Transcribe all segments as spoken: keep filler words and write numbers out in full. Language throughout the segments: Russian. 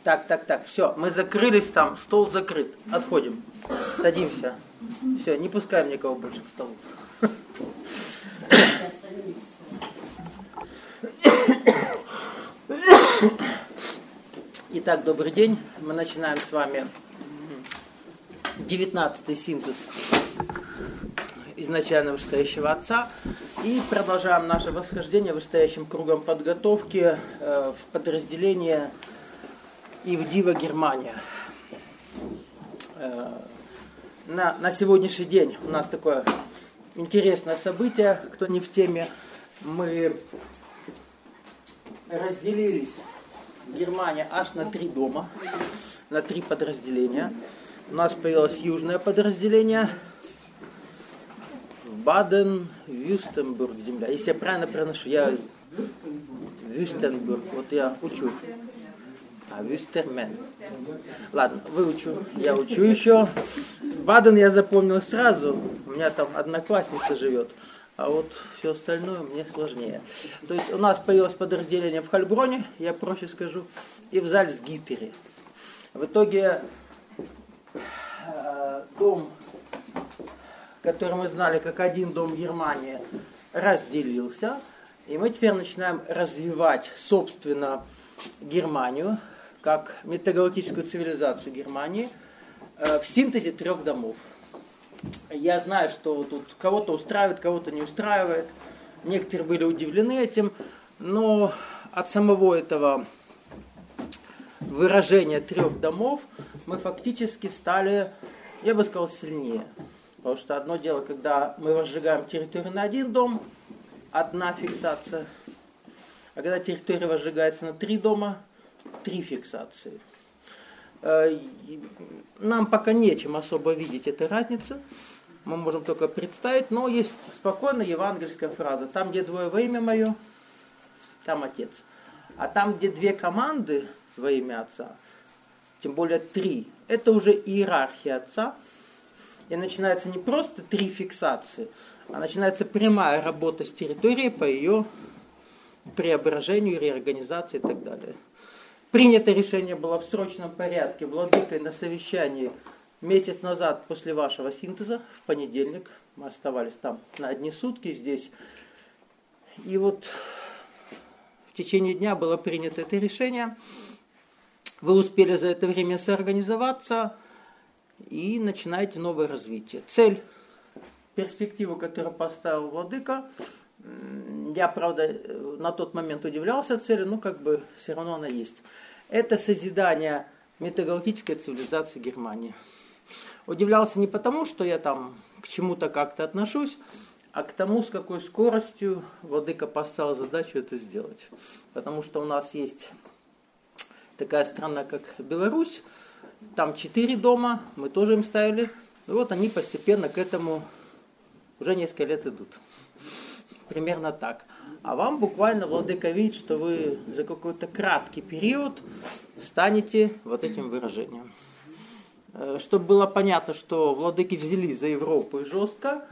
Так, так, так, все, мы закрылись там, стол закрыт. Отходим. Садимся. Все, не пускаем никого больше к столу. Итак, добрый день. Мы начинаем с вами девятнадцатый синтез изначально вышестоящего Отца и продолжаем наше восхождение вышестоящим кругом подготовки э, в подразделение Ивдива Германия. Э, на, на сегодняшний день у нас такое интересное событие, кто не в теме, мы разделились в Германии аж на три дома, на три подразделения. У нас появилось южное подразделение, Баден, Вюстенбург, земля. Если я правильно проношу, я Вюстенбург, вот я учу. А Вюстермен. Ладно, выучу, я учу еще. Баден я запомнил сразу, у меня там одноклассница живет. А вот все остальное мне сложнее. То есть у нас появилось подразделение в Хальброне, я проще скажу, и в Зальцгитере. В итоге э, дом, который мы знали как один дом Германии, разделился. И мы теперь начинаем развивать, собственно, Германию, как метагалактическую цивилизацию Германии, э, в синтезе трех домов. Я знаю, что тут кого-то устраивает, кого-то не устраивает. Некоторые были удивлены этим, но от самого этого выражения трех домов мы фактически стали, я бы сказал, сильнее. Потому что одно дело, когда мы возжигаем территорию на один дом, одна фиксация. А когда территория возжигается на три дома, три фиксации. Нам пока нечем особо видеть эту разницу. Мы можем только представить, но есть спокойно евангельская фраза. Там, где двое во имя мое, там Отец. А там, где две команды во имя Отца, тем более три, это уже иерархия Отца. И начинается не просто три фиксации, а начинается прямая работа с территорией по ее преображению, реорганизации и так далее. Принято решение было в срочном порядке владыкой на совещании месяц назад после вашего синтеза, в понедельник. Мы оставались там на одни сутки здесь. И вот в течение дня было принято это решение. Вы успели за это время соорганизоваться и начинаете новое развитие. Цель, перспективу, которую поставил владыка, я, правда, на тот момент удивлялся цели, но как бы все равно она есть. Это созидание метагалактической цивилизации Германии. Удивлялся не потому, что я там к чему-то как-то отношусь, а к тому, с какой скоростью владыка поставил задачу это сделать. Потому что у нас есть такая страна, как Беларусь, там четыре дома, мы тоже им ставили. И вот они постепенно к этому уже несколько лет идут. Примерно так. А вам буквально владыка видит, что вы за какой-то краткий период станете вот этим выражением. Чтобы было понятно, что владыки взялись за Европу и жестко,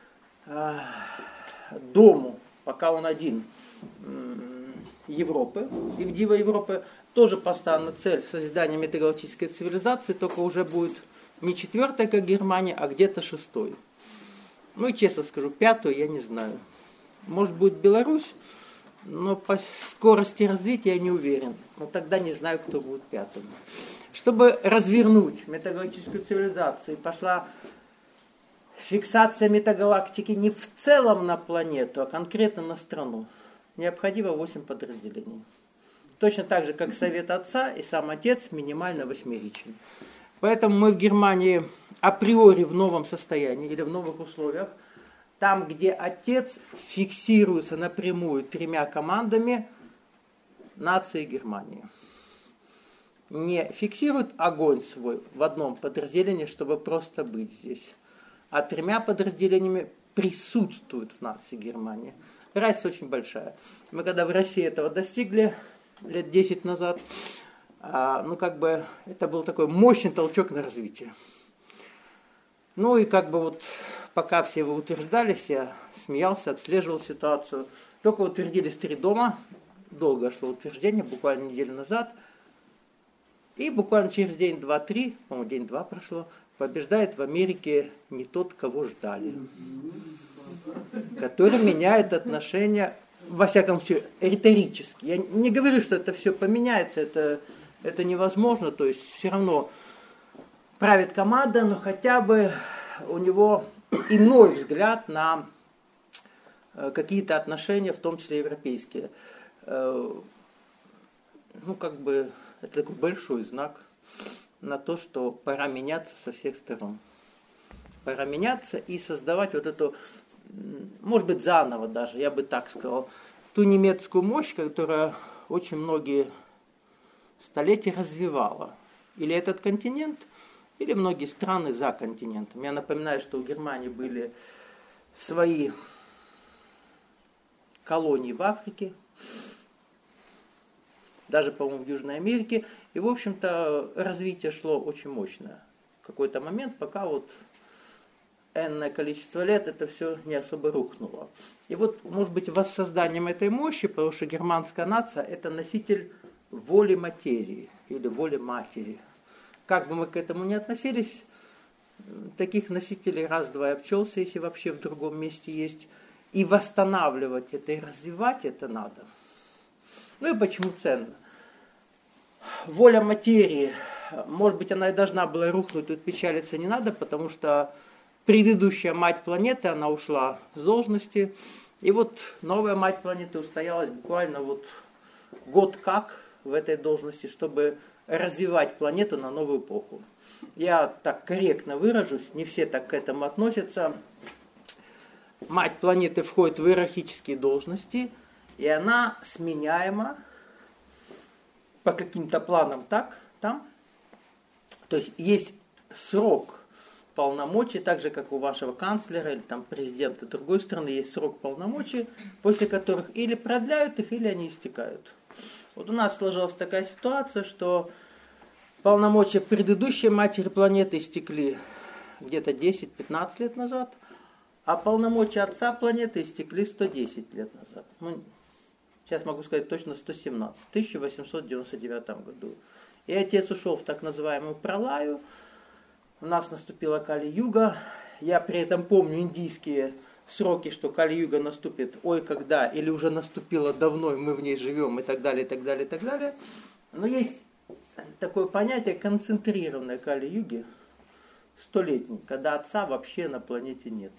дому, пока он один, Европы, Ивдива Европы, тоже поставлена цель созидания метагалактической цивилизации, только уже будет не четвертая, как Германия, а где-то шестой. Ну и честно скажу, пятую я не знаю. Может будет Беларусь, но по скорости развития я не уверен. Но тогда не знаю, кто будет пятым. Чтобы развернуть метагалактическую цивилизацию, пошла фиксация метагалактики не в целом на планету, а конкретно на страну. Необходимо восемь подразделений. Точно так же, как Совет Отца и сам Отец минимально восьмеричен. Поэтому мы в Германии априори в новом состоянии или в новых условиях, там, где Отец фиксируется напрямую тремя командами нации Германии. Не фиксирует огонь свой в одном подразделении, чтобы просто быть здесь, а тремя подразделениями присутствует в нации Германии. Разница очень большая. Мы когда в России этого достигли лет десять назад, ну как бы это был такой мощный толчок на развитие. Ну и как бы вот пока все вы утверждались, я смеялся, отслеживал ситуацию. Только утвердились три дома, долго шло утверждение, буквально неделю назад. И буквально через день, два, три, по-моему, день-два прошло, побеждает в Америке не тот, кого ждали. Который меняет отношения, во всяком случае, риторически. Я не говорю, что это все поменяется, это, это невозможно, то есть все равно правит команда, но хотя бы у него иной взгляд на какие-то отношения, в том числе европейские. Ну, как бы, это такой большой знак на то, что пора меняться со всех сторон. Пора меняться и создавать вот эту, может быть, заново даже, я бы так сказал, ту немецкую мощь, которая очень многие столетия развивала. Или этот континент, или многие страны за континентом. Я напоминаю, что у Германии были свои колонии в Африке, даже, по-моему, в Южной Америке. И, в общем-то, развитие шло очень мощное. В какой-то момент, пока вот энное количество лет это все не особо рухнуло. И вот, может быть, воссозданием этой мощи, потому что германская нация – это носитель воли материи или воли матери. Как бы мы к этому ни относились, таких носителей раз-два и обчелся, если вообще в другом месте есть. И восстанавливать это, и развивать это надо. Ну и почему ценно? Воля материи, может быть, она и должна была рухнуть, тут печалиться не надо, потому что предыдущая мать планеты, она ушла с должности, и вот новая мать планеты устоялась буквально вот год как в этой должности, чтобы развивать планету на новую эпоху. Я так корректно выражусь, не все так к этому относятся. Мать планеты входит в иерархические должности, и она сменяема по каким-то планам так, там. То есть есть срок полномочий, так же, как у вашего канцлера или там президента другой страны, есть срок полномочий, после которых или продляют их, или они истекают. Вот у нас сложилась такая ситуация, что полномочия предыдущей матери планеты истекли где-то десять-пятнадцать лет назад, а полномочия отца планеты истекли сто десять лет назад. Ну, сейчас могу сказать точно сто семнадцать, в тысяча восемьсот девяносто девятом году. И отец ушел в так называемую пралаю. У нас наступила Кали-юга. Я при этом помню индийские сроки, что Кали-юга наступит, ой, когда, или уже наступила давно, и мы в ней живем, и так далее, и так далее, и так далее. Но есть такое понятие концентрированной Кали-юги, столетней, когда отца вообще на планете нету.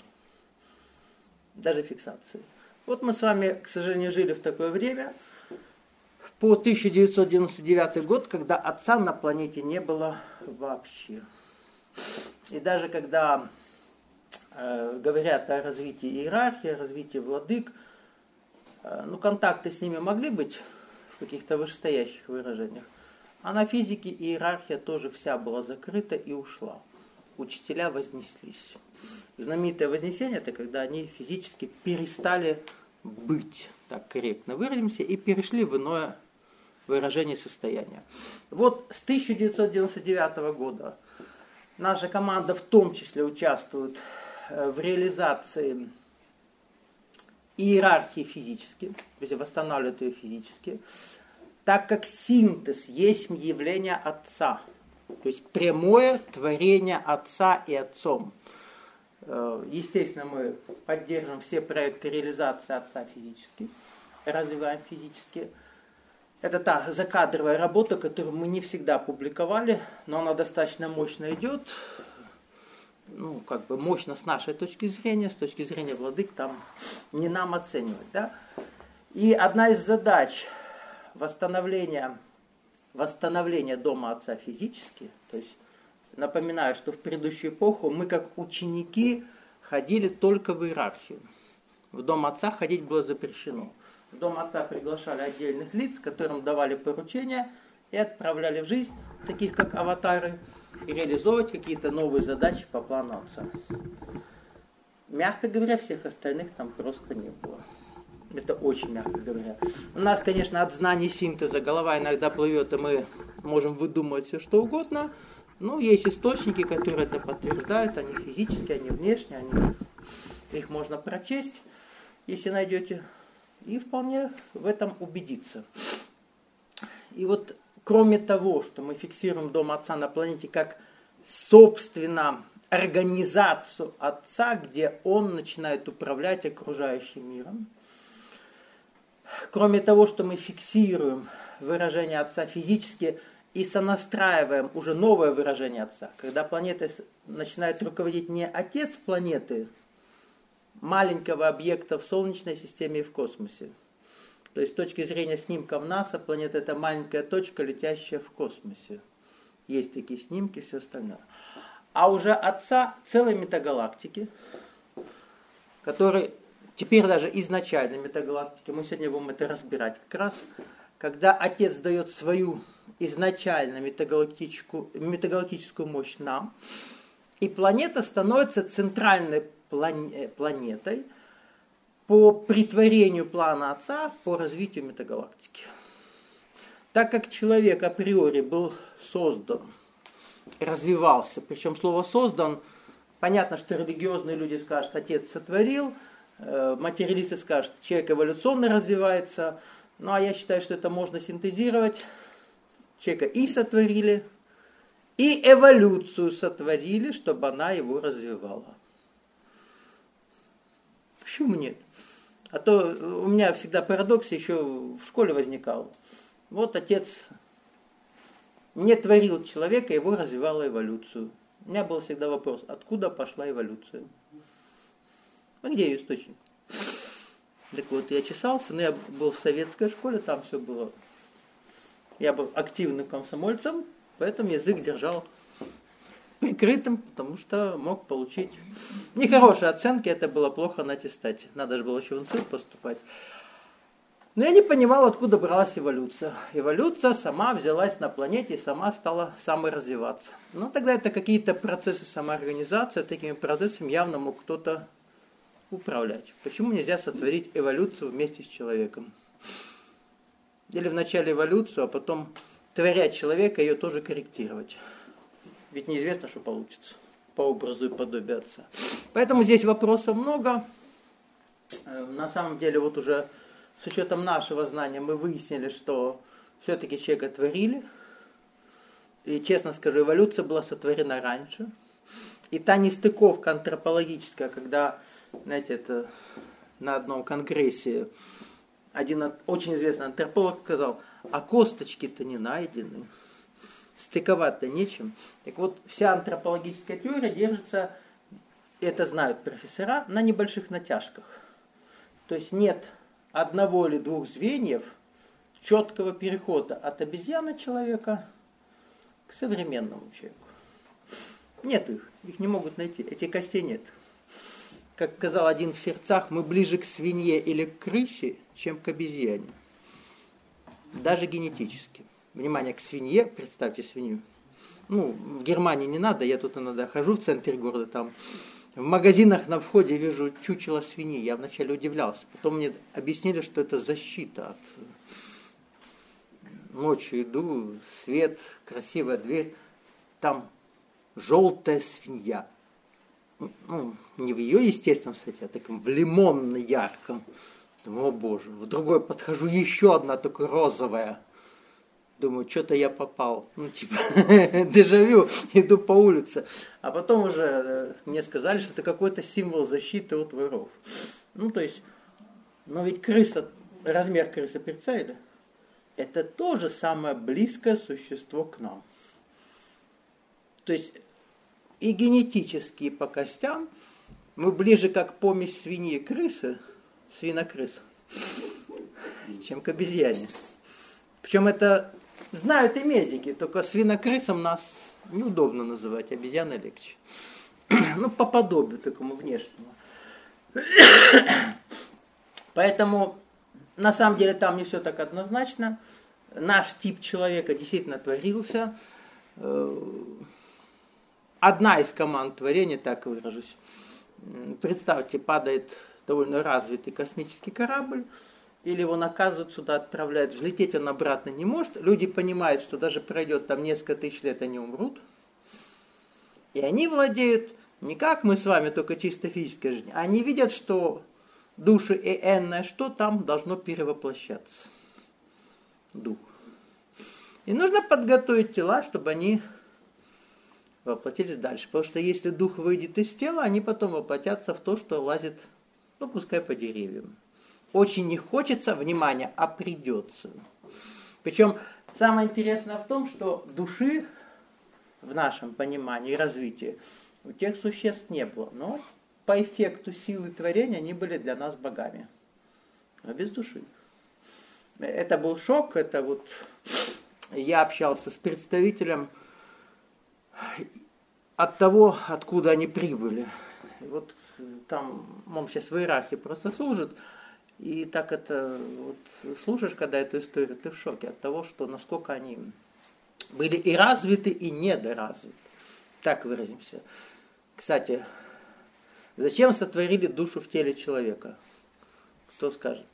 Даже фиксации. Вот мы с вами, к сожалению, жили в такое время, по тысяча девятьсот девяносто девятый год, когда отца на планете не было вообще. И даже когда э, говорят о развитии иерархии, о развитии владык, э, ну, контакты с ними могли быть в каких-то вышестоящих выражениях, а на физике иерархия тоже вся была закрыта и ушла. Учителя вознеслись. Знаменитое вознесение – это когда они физически перестали быть, так корректно выразимся, и перешли в иное выражение состояния. Вот с тысяча девятьсот девяносто девятого года наша команда в том числе участвует в реализации иерархии физически, то есть восстанавливает ее физически, так как синтез есть явление Отца, то есть прямое творение Отца и Отцом. Естественно, мы поддерживаем все проекты реализации Отца физически, развиваем физически. Это та закадровая работа, которую мы не всегда публиковали, но она достаточно мощно идет. Ну, как бы мощно с нашей точки зрения, с точки зрения владык, там не нам оценивать. Да? И одна из задач восстановления, восстановления дома Отца физически, то есть напоминаю, что в предыдущую эпоху мы как ученики ходили только в иерархию. В дом Отца ходить было запрещено. В дом Отца приглашали отдельных лиц, которым давали поручения и отправляли в жизнь, таких как аватары, и реализовывать какие-то новые задачи по плану Отца. Мягко говоря, всех остальных там просто не было. Это очень мягко говоря. У нас, конечно, от знаний синтеза голова иногда плывет, и мы можем выдумывать все, что угодно. Но есть источники, которые это подтверждают. Они физические, они внешние, они... их можно прочесть, если найдете. И вполне в этом убедиться. И вот кроме того, что мы фиксируем Дом Отца на планете как, собственно, организацию Отца, где Он начинает управлять окружающим миром, кроме того, что мы фиксируем выражение Отца физически и сонастраиваем уже новое выражение Отца, когда планета начинает руководить не Отец планеты, маленького объекта в Солнечной системе и в космосе. То есть с точки зрения снимков НАСА, планета это маленькая точка, летящая в космосе. Есть такие снимки, все остальное. А уже Отца целой метагалактики, который теперь даже изначально метагалактики, мы сегодня будем это разбирать как раз, когда Отец дает свою изначально метагалактическую, метагалактическую мощь нам, и планета становится центральной планетой по притворению плана Отца по развитию метагалактики. Так как человек априори был создан, развивался, причем слово «создан», понятно, что религиозные люди скажут, Отец сотворил, материалисты скажут, человек эволюционно развивается, ну а я считаю, что это можно синтезировать. Человека и сотворили, и эволюцию сотворили, чтобы она его развивала. Почему нет? А то у меня всегда парадокс еще в школе возникал. Вот Отец не творил человека, его развивала эволюцию. У меня был всегда вопрос, откуда пошла эволюция? А где ее источник? Так вот, я чесался, но я был в советской школе, там все было. Я был активным комсомольцем, поэтому язык держал прикрытым, потому что мог получить нехорошие оценки, это было плохо на аттестате. Надо же было еще в институт поступать. Но я не понимал, откуда бралась эволюция. Эволюция сама взялась на планете и сама стала саморазвиваться. Но тогда это какие-то процессы самоорганизации, такими процессами явно мог кто-то управлять. Почему нельзя сотворить эволюцию вместе с человеком? Или вначале эволюцию, а потом, творя человека, ее тоже корректировать. Ведь неизвестно, что получится по образу и подобию Отца. Поэтому здесь вопросов много. На самом деле, вот уже с учетом нашего знания мы выяснили, что все-таки человека творили. И, честно скажу, эволюция была сотворена раньше. И та нестыковка антропологическая, когда, знаете, это на одном конгрессе один очень известный антрополог сказал, а косточки-то не найдены. Стыковать-то нечем. Так вот, вся антропологическая теория держится, это знают профессора, на небольших натяжках. То есть нет одного или двух звеньев четкого перехода от обезьяны человека к современному человеку. Нет их, их не могут найти, этих костей нет. Как сказал один в сердцах, мы ближе к свинье или к крысе, чем к обезьяне. Даже генетически. Внимание, к свинье, представьте свинью. Ну, в Германии не надо, я тут иногда хожу в центре города, там в магазинах на входе вижу чучело свиньи. Я вначале удивлялся, потом мне объяснили, что это защита от... Ночью иду, свет, красивая дверь, там желтая свинья. Ну, не в ее естественном цвете, а таком в лимонно-ярком. Думаю, о боже. В другой подхожу, еще одна такая розовая. Думаю, что-то я попал. Ну, типа, дежавю, иду по улице. А потом уже мне сказали, что это какой-то символ защиты от воров. Ну, то есть, но ведь крыса, размер крысы представили? Это тоже самое близкое существо к нам. То есть, и генетически, и по костям мы ближе как помесь свиньи и крысы, свинокрыса, чем к обезьяне. Причем это знают и медики, только свинокрысам нас неудобно называть, обезьяны легче. Ну, по подобию такому внешнему. Поэтому, на самом деле, там не все так однозначно. Наш тип человека действительно творился. Одна из команд творения, так выражусь. Представьте, падает довольно развитый космический корабль, или его наказывают сюда, отправляют. Взлететь он обратно не может. Люди понимают, что даже пройдет там несколько тысяч лет, они умрут. И они владеют не как мы с вами, только чисто физической жизнью. Они видят, что души и энное, что там должно перевоплощаться. Дух. И нужно подготовить тела, чтобы они воплотились дальше. Потому что если дух выйдет из тела, они потом воплотятся в то, что лазит, ну, пускай по деревьям. Очень не хочется внимания, а придется. Причем самое интересное в том, что души в нашем понимании и развитии у тех существ не было. Но по эффекту силы творения они были для нас богами. А без души. Это был шок, это вот... Я общался с представителем от того, откуда они прибыли. И вот там, он сейчас в иерархии просто служит, и так это, вот, слушаешь, когда эту историю, ты в шоке от того, что насколько они были и развиты, и недоразвиты. Так выразимся. Кстати, зачем сотворили душу в теле человека? Кто скажет?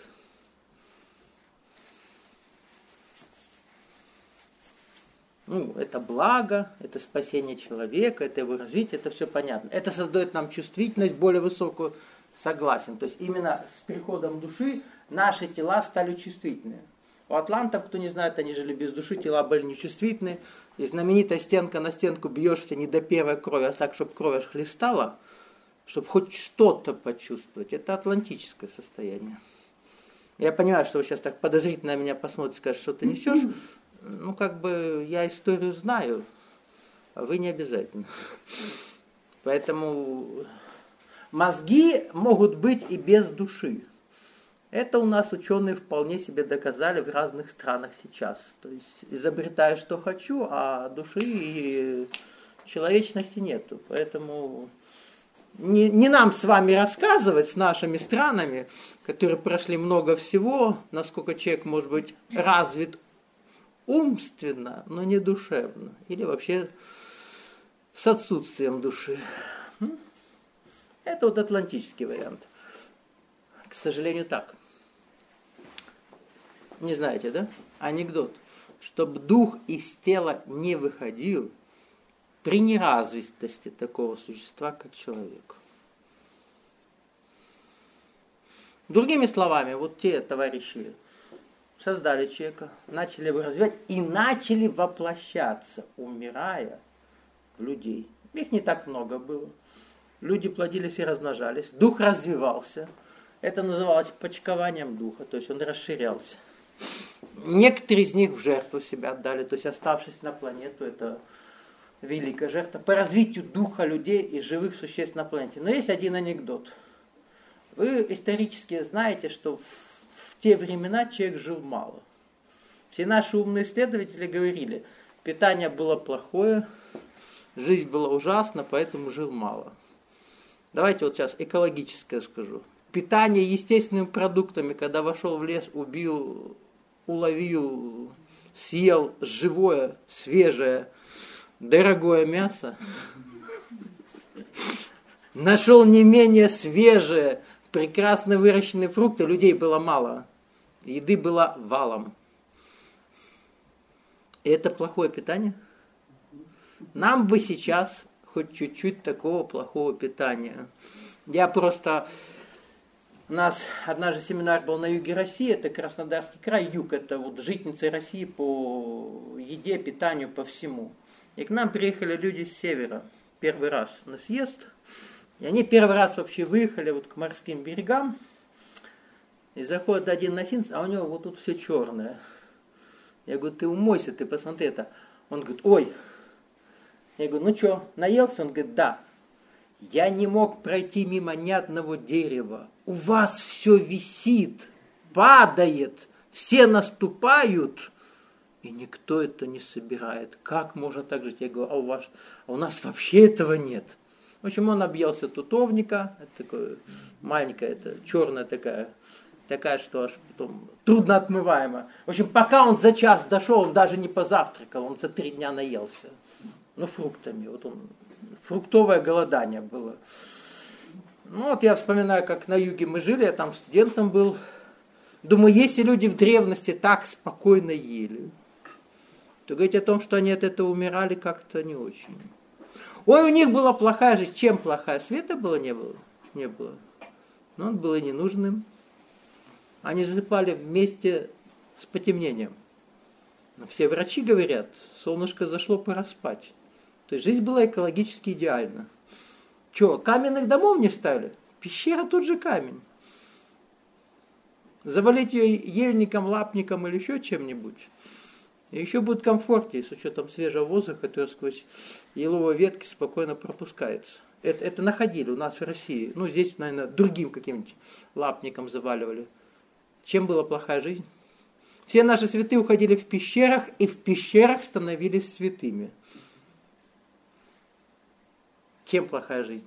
Ну, это благо, это спасение человека, это его развитие, это все понятно. Это создает нам чувствительность более высокую, согласен. То есть именно с приходом души наши тела стали чувствительны. У атлантов, кто не знает, они жили без души, тела были нечувствительны. И знаменитая стенка на стенку бьешься не до первой крови, а так, чтобы кровь аж хлестала, чтобы хоть что-то почувствовать. Это атлантическое состояние. Я понимаю, что вы сейчас так подозрительно на меня посмотрите, скажете, что ты несешь. Ну, как бы, я историю знаю, а вы не обязательно. Поэтому мозги могут быть и без души. Это у нас ученые вполне себе доказали в разных странах сейчас. То есть, изобретаю, что хочу, а души и человечности нету. Поэтому не, не нам с вами рассказывать с нашими странами, которые прошли много всего, насколько человек может быть развит умственно, но не душевно. Или вообще с отсутствием души. Это вот атлантический вариант. К сожалению, так. Не знаете, да? Анекдот. Чтобы дух из тела не выходил при неразвитости такого существа, как человек. Другими словами, вот те товарищи создали человека, начали его развивать и начали воплощаться, умирая в людей. Их не так много было. Люди плодились и размножались. Дух развивался. Это называлось почкованием духа, то есть он расширялся. Некоторые из них в жертву себя отдали, то есть оставшись на планету, это великая жертва по развитию духа людей и живых существ на планете. Но есть один анекдот. Вы исторически знаете, что в те времена человек жил мало. Все наши умные исследователи говорили, питание было плохое, жизнь была ужасна, поэтому жил мало. Давайте вот сейчас экологическое скажу. Питание естественными продуктами, когда вошел в лес, убил, уловил, съел живое, свежее, дорогое мясо, нашел не менее свежее, прекрасно выращенные фрукты, людей было мало. Еды было валом. И это плохое питание? Нам бы сейчас хоть чуть-чуть такого плохого питания. Я просто... У нас однажды семинар был на юге России, это Краснодарский край, юг, это вот житницы России по еде, питанию, по всему. И к нам приехали люди с севера, первый раз на съезд. И они первый раз вообще выехали вот к морским берегам. И заходит один носинец, а у него вот тут все черное. Я говорю, ты умойся, ты посмотри это. Он говорит, ой. Я говорю, ну что, наелся? Он говорит, да. Я не мог пройти мимо ни одного дерева. У вас все висит, падает, все наступают, и никто это не собирает. Как можно так жить? Я говорю, а у вас, а у нас вообще этого нет. В общем, он объелся тутовника, это такое маленькая, это черная такая, такая, что аж потом трудно отмываемая. В общем, пока он за час дошел, он даже не позавтракал, он за три дня наелся. Ну, фруктами. Вот он, фруктовое голодание было. Ну, вот я вспоминаю, как на юге мы жили, я там студентом был. Думаю, если люди в древности так спокойно ели, то говорить о том, что они от этого умирали, как-то не очень. Ой, у них была плохая жизнь. Чем плохая? Света было, не было? Не было. Но он был и ненужным. Они засыпали вместе с потемнением. Все врачи говорят, солнышко зашло, пора спать. То есть жизнь была экологически идеальна. Че, каменных домов не ставили? Пещера тот же камень. Завалить ее ельником, лапником или еще чем-нибудь. И еще будет комфортнее, с учетом свежего воздуха, который сквозь еловые ветки спокойно пропускается. Это, это находили у нас в России. Ну, здесь, наверное, другим каким-нибудь лапником заваливали. Чем была плохая жизнь? Все наши святые уходили в пещерах, и в пещерах становились святыми. Чем плохая жизнь?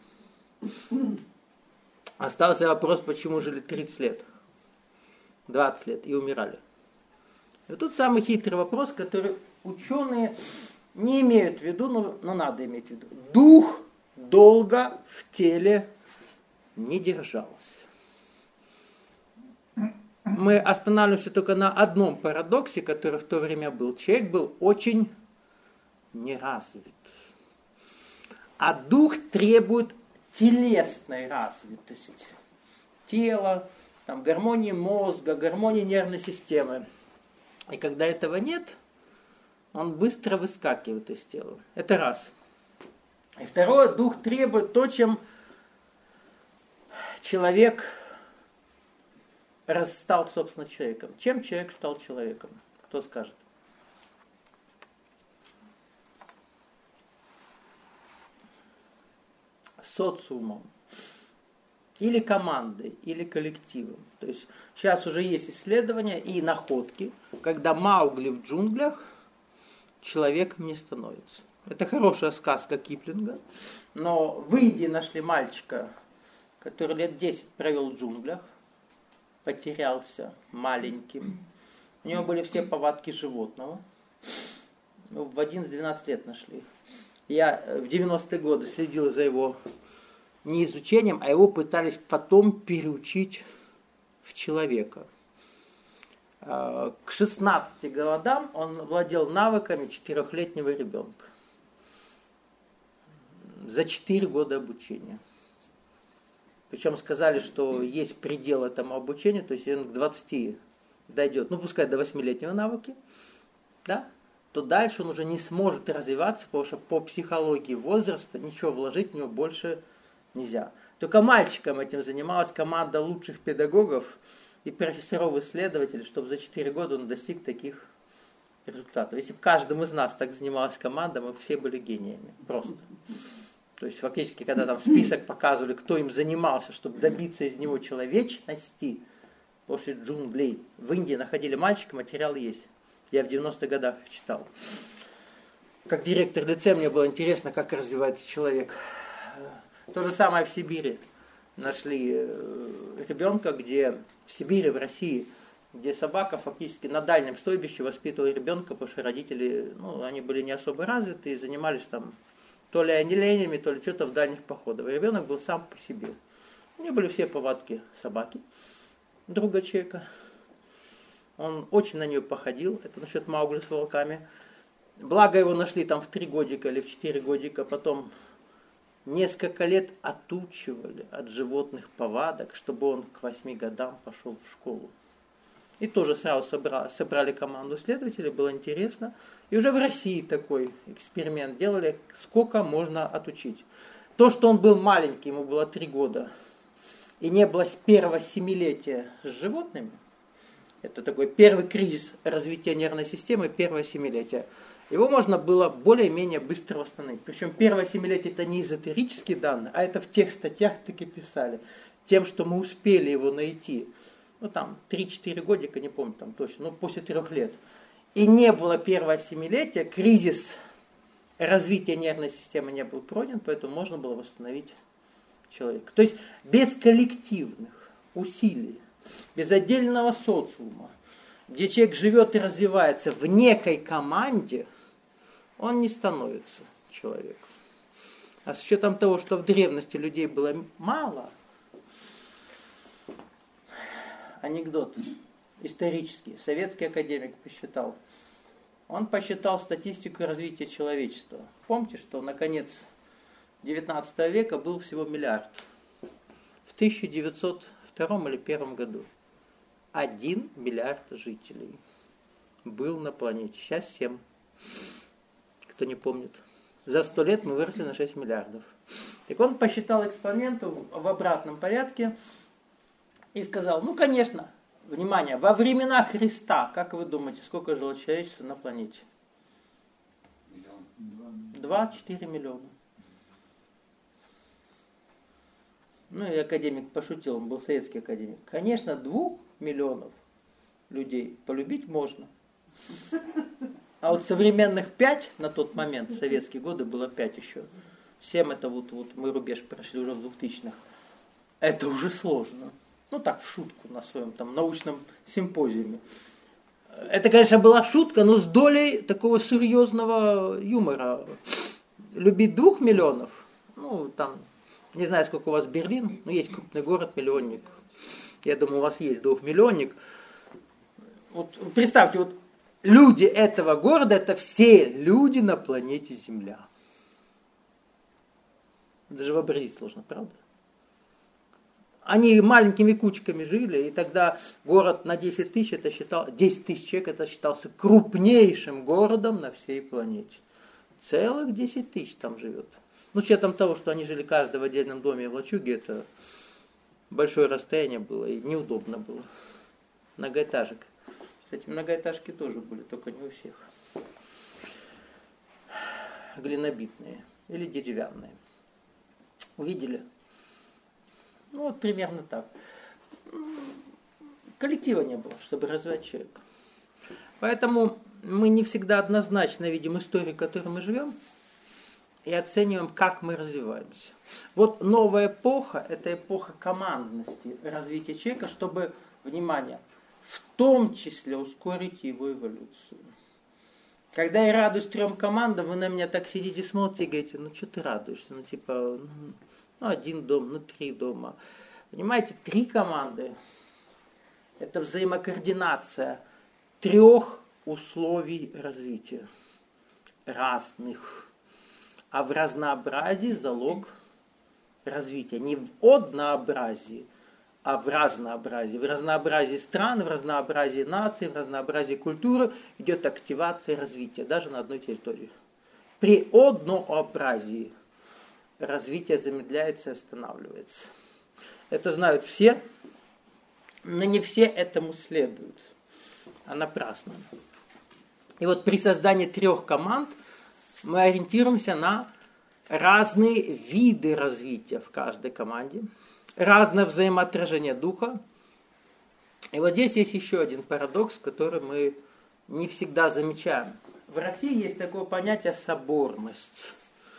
Остался вопрос, почему жили тридцать лет, двадцать лет и умирали. И вот тут самый хитрый вопрос, который ученые не имеют в виду, но, но надо иметь в виду. Дух долго в теле не держался. Мы останавливаемся только на одном парадоксе, который в то время был. Человек был очень неразвит. А дух требует телесной развитости. Тело, там, гармонии мозга, гармонии нервной системы. И когда этого нет, он быстро выскакивает из тела. Это раз. И второе, дух требует то, чем человек стал, собственно, человеком. Чем человек стал человеком? Кто скажет? Социумом. Или командой, или коллективом. То есть сейчас уже есть исследования и находки, когда Маугли в джунглях человеком не становится. Это хорошая сказка Киплинга, но в Индии нашли мальчика, который лет десять провел в джунглях, потерялся маленьким. У него были все повадки животного. В одиннадцать-двенадцать лет нашли. Я в девяностые годы следил за его не изучением, а его пытались потом переучить в человека. К шестнадцати годам он владел навыками четырехлетнего ребенка. За четыре года обучения. Причем сказали, что есть предел этому обучению, то есть если он к двадцати дойдет, ну пускай до восьмилетнего навыки, да, то дальше он уже не сможет развиваться, потому что по психологии возраста ничего вложить в него больше нельзя. Только мальчикам этим занималась команда лучших педагогов и профессоров-исследователей, чтобы за четыре года он достиг таких результатов. Если бы каждым из нас так занималась команда, мы все были гениями. Просто. То есть фактически, когда там список показывали, кто им занимался, чтобы добиться из него человечности, после джунглей, в Индии находили мальчика, материал есть. Я в девяностых годах читал. Как директор лицея мне было интересно, как развивается человек. То же самое в Сибири. Нашли ребенка, где в Сибири, в России, где собака фактически на дальнем стойбище воспитывала ребенка, потому что родители, ну, они были не особо развиты и занимались там то ли оленями, то ли что-то в дальних походах. И ребенок был сам по себе. У него были все повадки собаки, друга человека. Он очень на нее походил. Это насчет Маугли с волками. Благо его нашли там в три годика или в четыре годика. Потом несколько лет отучивали от животных повадок, чтобы он к восьми годам пошел в школу. И тоже сразу собрали, собрали команду исследователей, было интересно. И уже в России такой эксперимент делали, сколько можно отучить. То, что он был маленький, ему было три года, и не было с первого семилетия с животными, это такой первый кризис развития нервной системы, первое семилетие, его можно было более-менее быстро восстановить. Причем первое семилетие это не эзотерические данные, а это в тех статьях таки писали. Тем, что мы успели его найти, ну там три-четыре годика, не помню там точно, но после трех лет. И не было первого семилетия, кризис развития нервной системы не был пройден, поэтому можно было восстановить человека. То есть без коллективных усилий, без отдельного социума, где человек живет и развивается в некой команде, он не становится человеком. А с учетом того, что в древности людей было мало, анекдот исторический, советский академик посчитал. Он посчитал статистику развития человечества. Помните, что на конец девятнадцатого века был всего миллиард. В тысяча девятьсот втором или первом году один миллиард жителей. был на планете. Сейчас семь. Кто не помнит. За сто лет мы выросли на шесть миллиардов. Так он посчитал экспоненту в обратном порядке и сказал, ну, конечно, внимание, во времена Христа, как вы думаете, сколько жило человечества на планете? два-четыре миллиона. Ну и академик пошутил, он был советский академик. Конечно, двух миллионов людей полюбить можно. А вот современных пять на тот момент, в советские годы было пять еще. Семь это вот, вот мы рубеж прошли уже в двухтысячных. Это уже сложно. Ну так, в шутку на своем там научном симпозиуме. Это, конечно, была шутка, но с долей такого серьезного юмора. Любить двух миллионов, ну там, не знаю, сколько у вас Берлин, но есть крупный город, миллионник. Я думаю, у вас есть двухмиллионник. Вот представьте, вот люди этого города, это все люди на планете Земля. Даже вообразить сложно, правда? Они маленькими кучками жили, и тогда город на десять тысяч, это считал, десять тысяч человек, это считался крупнейшим городом на всей планете. Целых десять тысяч там живет. Ну, с учетом того, что они жили каждый в отдельном доме в лачуге, это большое расстояние было и неудобно было. Многоэтажек. Кстати, многоэтажки тоже были, только не у всех. Глинобитные или деревянные. Увидели? Ну, вот примерно так. Коллектива не было, чтобы развивать человека. Поэтому мы не всегда однозначно видим историю, в которой мы живем, и оцениваем, как мы развиваемся. Вот новая эпоха – это эпоха командности развития человека, чтобы, внимание, в том числе ускорить его эволюцию. Когда я радуюсь трем командам, вы на меня так сидите, смотрите и говорите, ну что ты радуешься? Ну типа, ну один дом, ну три дома. Понимаете, три команды – это взаимокоординация трех условий развития, разных. А в разнообразии залог развития. Не в однообразии, а в разнообразии. В разнообразии стран, в разнообразии наций, в разнообразии культуры идет активация развития, даже на одной территории. При однообразии развитие замедляется и останавливается. Это знают все, но не все этому следуют, а напрасно. И вот при создании трех команд мы ориентируемся на разные виды развития в каждой команде, разное взаимоотражение духа. И вот здесь есть еще один парадокс, который мы не всегда замечаем. В России есть такое понятие соборность.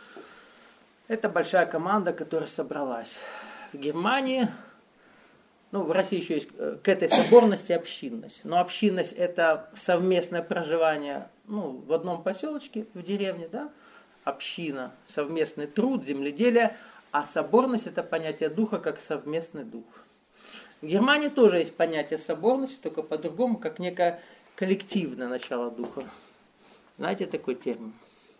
Это большая команда, которая собралась. В Германии, ну в России еще есть к этой соборности общинность. Но общинность это совместное проживание ну, в одном поселочке, в деревне, да, община, совместный труд, земледелие, а соборность это понятие духа как совместный дух. В Германии тоже есть понятие соборности, только по-другому, как некое коллективное начало духа. Знаете такой термин?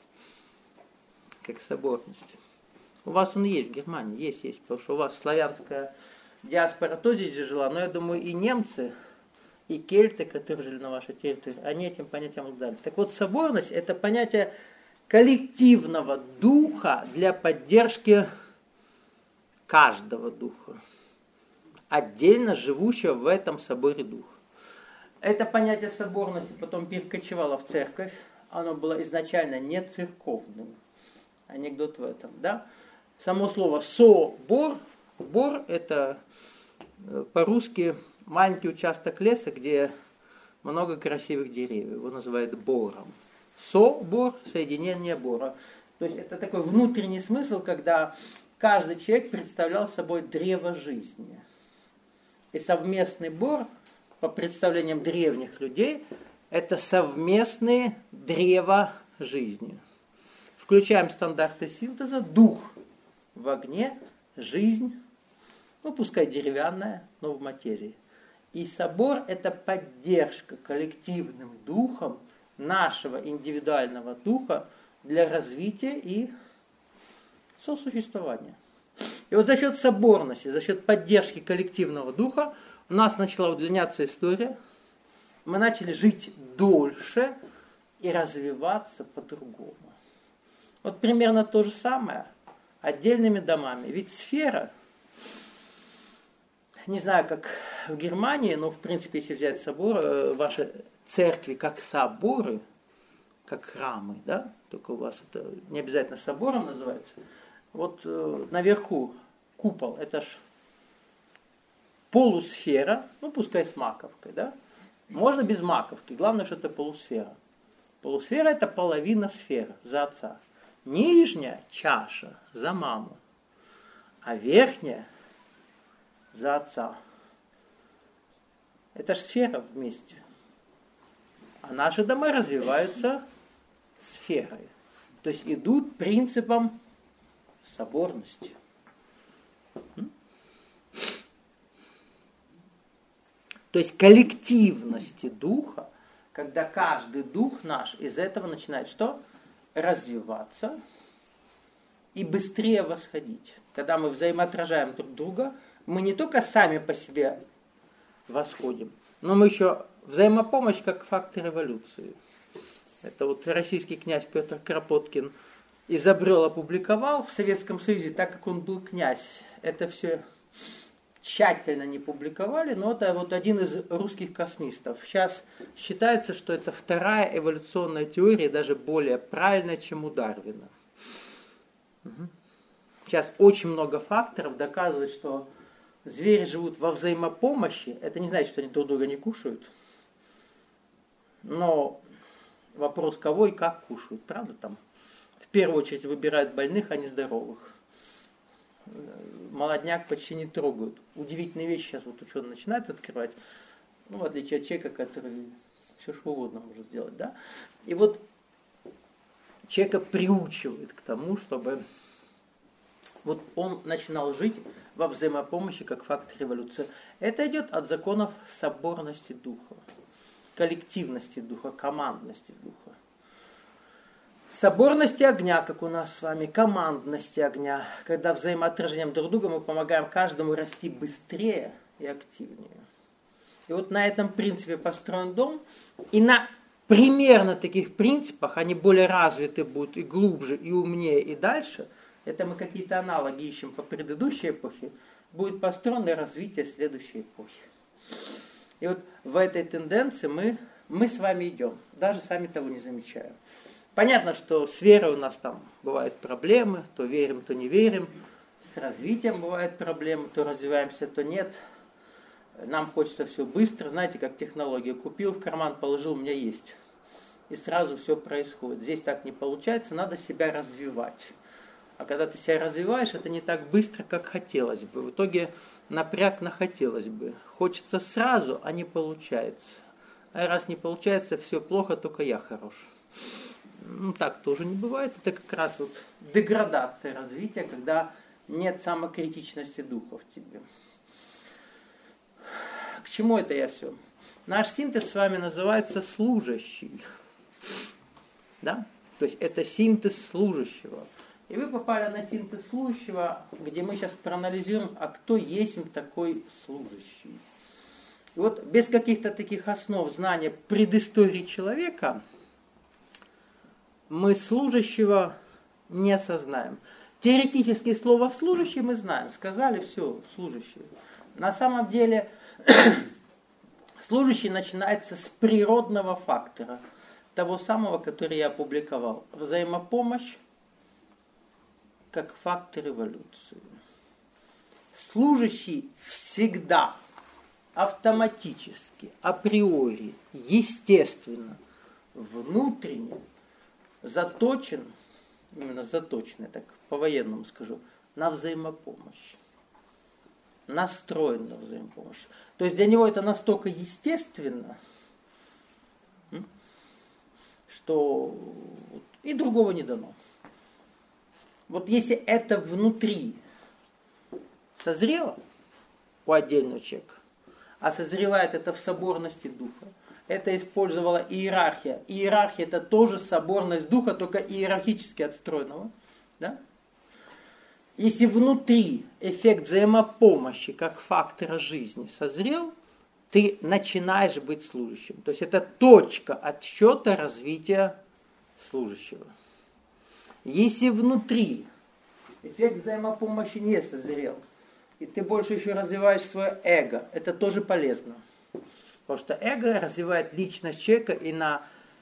Как соборность. У вас он есть в Германии, есть, есть, потому что у вас славянская диаспора тоже здесь жила, но я думаю и немцы, и кельты, которые жили на вашей территории, они этим понятием обладали. Так вот, соборность это понятие коллективного духа для поддержки каждого духа, отдельно живущего в этом соборе духа. Это понятие соборности потом перекочевало в церковь, оно было изначально не церковным. Анекдот в этом, да? Само слово собор, бор это по-русски маленький участок леса, где много красивых деревьев, его называют бором. Собор, соединение бора. То есть это такой внутренний смысл, когда каждый человек представлял собой древо жизни. И совместный бор, по представлениям древних людей, это совместное древо жизни. Включаем стандарты синтеза, дух в огне, жизнь, ну пускай деревянная, но в материи. И собор это поддержка коллективным духом нашего индивидуального духа для развития и сосуществования. И вот за счет соборности, за счет поддержки коллективного духа у нас начала удлиняться история, мы начали жить дольше и развиваться по-другому. Вот примерно то же самое отдельными домами. Ведь сфера, не знаю, как в Германии, но в принципе, если взять собор, ваши церкви как соборы, как храмы, да, только у вас это не обязательно собором называется. Вот э, наверху купол, это ж полусфера, ну пускай с маковкой, да. Можно без маковки, главное, что это полусфера. Полусфера это половина сферы за отца. Нижняя чаша за маму, а верхняя за отца. Это ж сфера вместе. А наши дома развиваются сферой. То есть идут принципом соборности. То есть коллективности духа, когда каждый дух наш из этого начинает что? Развиваться и быстрее восходить. Когда мы взаимоотражаем друг друга, мы не только сами по себе восходим, но мы еще взаимопомощь как фактор эволюции. Это вот российский князь Петр Кропоткин изобрел, опубликовал в Советском Союзе, так как он был князь. Это все тщательно не публиковали, но это вот один из русских космистов. Сейчас считается, что это вторая эволюционная теория, даже более правильная, чем у Дарвина. Сейчас очень много факторов доказывает, что звери живут во взаимопомощи. Это не значит, что они друг друга не кушают. Но вопрос, кого и как кушают. Правда, там в первую очередь выбирают больных, а не здоровых. Молодняк почти не трогают. Удивительные вещи сейчас вот ученые начинают открывать. Ну, в отличие от человека, который все что угодно может сделать. Да? И вот человека приучивает к тому, чтобы вот он начинал жить во взаимопомощи как фактор эволюции. Это идет от законов соборности духа, коллективности духа, командности духа. Соборности огня, как у нас с вами, командности огня, когда взаимоотражением друг друга мы помогаем каждому расти быстрее и активнее. И вот на этом принципе построен дом, и на примерно таких принципах, они более развиты будут и глубже, и умнее, и дальше, это мы какие-то аналоги ищем по предыдущей эпохе, будет построено развитие следующей эпохи. И вот в этой тенденции мы, мы с вами идем, даже сами того не замечая. Понятно, что с верой у нас там бывают проблемы, то верим, то не верим. С развитием бывают проблемы, то развиваемся, то нет. Нам хочется все быстро, знаете, как технология. Купил, в карман положил, у меня есть. И сразу все происходит. Здесь так не получается, надо себя развивать. А когда ты себя развиваешь, это не так быстро, как хотелось бы. В итоге напряг на хотелось бы. Хочется сразу, а не получается. А раз не получается, все плохо, только я хорош. Ну, так тоже не бывает. Это как раз вот деградация развития, когда нет самокритичности духа в тебе. К чему это я все? Наш синтез с вами называется служащий. Да? То есть это синтез служащего. И вы попали на синтез служащего, где мы сейчас проанализируем, а кто есть такой служащий. И вот без каких-то таких основ знания предыстории человека мы служащего не осознаем. Теоретически слово «служащий» мы знаем. Сказали, все, служащий. На самом деле служащий начинается с природного фактора. Того самого, который я опубликовал. Взаимопомощь как фактор эволюции. Служащий всегда, автоматически, априори, естественно, внутренне заточен, именно заточен, я так по-военному скажу, на взаимопомощь. Настроен на взаимопомощь. То есть для него это настолько естественно, что и другого не дано. Вот если это внутри созрело у отдельного человека, а созревает это в соборности духа, это использовала иерархия. Иерархия это тоже соборность духа, только иерархически отстроенного. Да? Если внутри эффект взаимопомощи как фактора жизни созрел, ты начинаешь быть служащим. То есть это точка отсчета развития служащего. Если внутри эффект взаимопомощи не созрел, и ты больше еще развиваешь свое эго, это тоже полезно. Потому что эго развивает личность человека, и на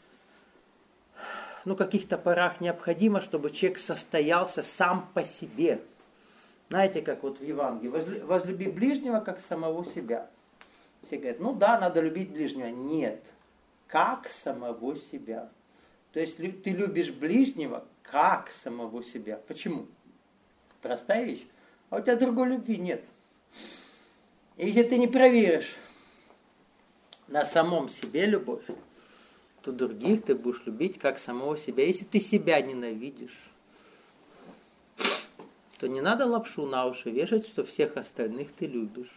ну, каких-то порах необходимо, чтобы человек состоялся сам по себе. Знаете, как вот в Евангелии, возлюби ближнего, как самого себя. Все говорят, ну да, надо любить ближнего. Нет, как самого себя. То есть ты любишь ближнего, как самого себя. Почему? Простая вещь. А у тебя другой любви нет. И если ты не проверишь на самом себе любовь, то других ты будешь любить как самого себя. Если ты себя ненавидишь, то не надо лапшу на уши вешать, что всех остальных ты любишь.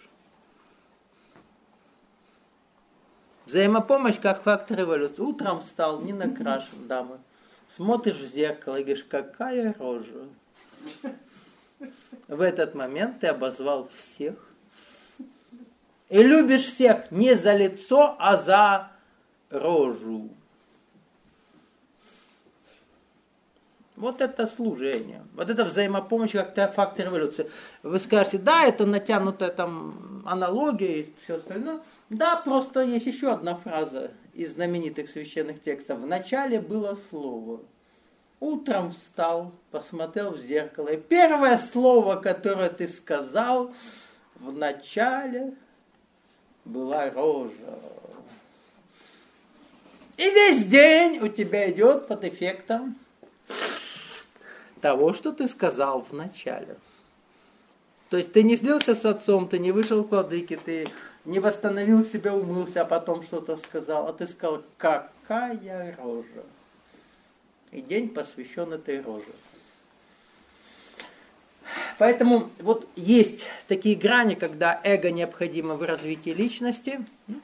Взаимопомощь как фактор эволюции. Утром встал, не накрашен, дамы. Смотришь в зеркало и говоришь, какая рожа. В этот момент ты обозвал всех. И любишь всех не за лицо, а за рожу. Вот это служение. Вот это взаимопомощь как фактор эволюции. Вы скажете, да, это натянутая там аналогия и все остальное. Да, просто есть еще одна фраза из знаменитых священных текстов. В начале было слово. Утром встал, посмотрел в зеркало. И первое слово, которое ты сказал, в начале была рожа. И весь день у тебя идет под эффектом того, что ты сказал в начале. То есть ты не слился с отцом, ты не вышел к владыке, ты не восстановил себя, умылся, а потом что-то сказал, а ты сказал, какая рожа. И день посвящен этой роже. Поэтому вот есть такие грани, когда эго необходимо в развитии личности,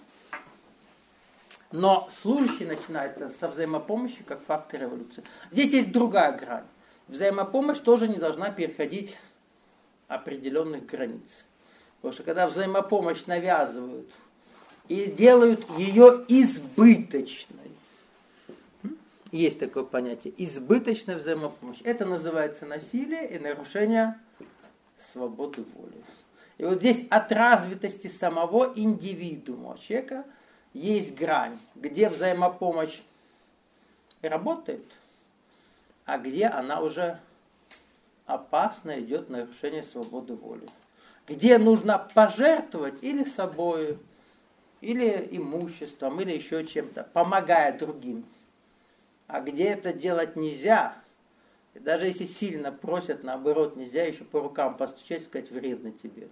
но служащий начинается со взаимопомощи как фактор эволюции. Здесь есть другая грань. Взаимопомощь тоже не должна переходить определенных границ. Потому что когда взаимопомощь навязывают и делают ее избыточной, есть такое понятие, избыточная взаимопомощь. Это называется насилие и нарушение свободы воли. И вот здесь от развитости самого индивидуума человека есть грань, где взаимопомощь работает, а где она уже опасно идет на нарушение свободы воли. Где нужно пожертвовать или собой, или имуществом, или еще чем-то, помогая другим. А где это делать нельзя, и даже если сильно просят, наоборот, нельзя еще по рукам постучать и сказать, вредно тебе.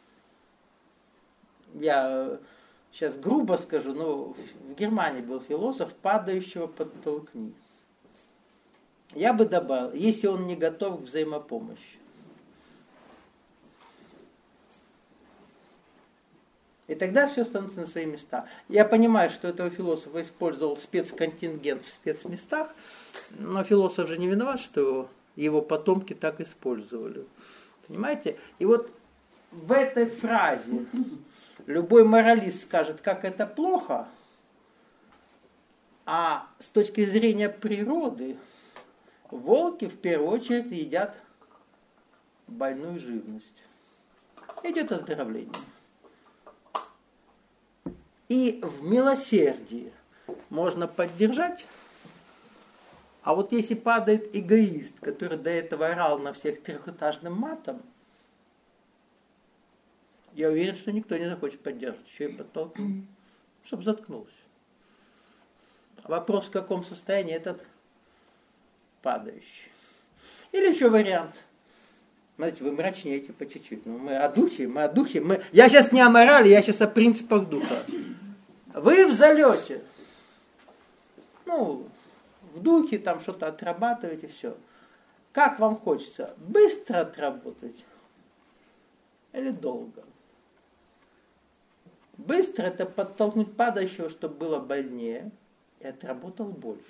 Я сейчас грубо скажу, но в Германии был философ, падающего подтолкни. Я бы добавил, если он не готов к взаимопомощи. И тогда все становится на свои места. Я понимаю, что этого философа использовал спецконтингент в спецместах, но философ же не виноват, что его потомки так использовали. Понимаете? И вот в этой фразе любой моралист скажет, как это плохо, а с точки зрения природы волки в первую очередь едят больную живность. Идет оздоровление. И в милосердии можно поддержать, а вот если падает эгоист, который до этого орал на всех трехэтажным матом, я уверен, что никто не захочет поддерживать, еще и подтолкнуть, чтобы заткнулся. Вопрос, в каком состоянии этот падающий. Или еще вариант. Смотрите, вы мрачнеете по чуть-чуть. Ну, мы о духе, мы о духе. Мы... Я сейчас не о морали, я сейчас о принципах духа. Вы в залете. Ну, в духе там что-то отрабатываете, все. Как вам хочется? Быстро отработать или долго? Быстро это подтолкнуть падающего, чтобы было больнее, и отработал больше.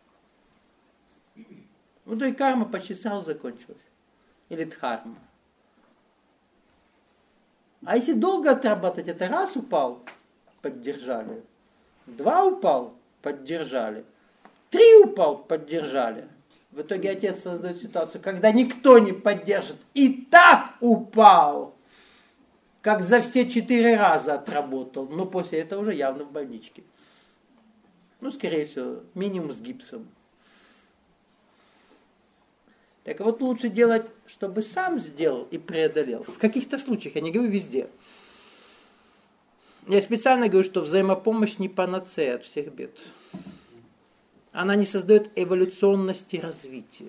Ну, то и карма почти сразу закончилась. Или дхарма. А если долго отрабатывать, это раз упал, поддержали. Два упал, поддержали. Три упал, поддержали. В итоге отец создает ситуацию, когда никто не поддержит. И так упал, как за все четыре раза отработал. Но после этого уже явно в больничке. Ну, скорее всего, минимум с гипсом. Так вот лучше делать, чтобы сам сделал и преодолел. В каких-то случаях, я не говорю везде. Я специально говорю, что взаимопомощь не панацея от всех бед. Она не создает эволюционности развития.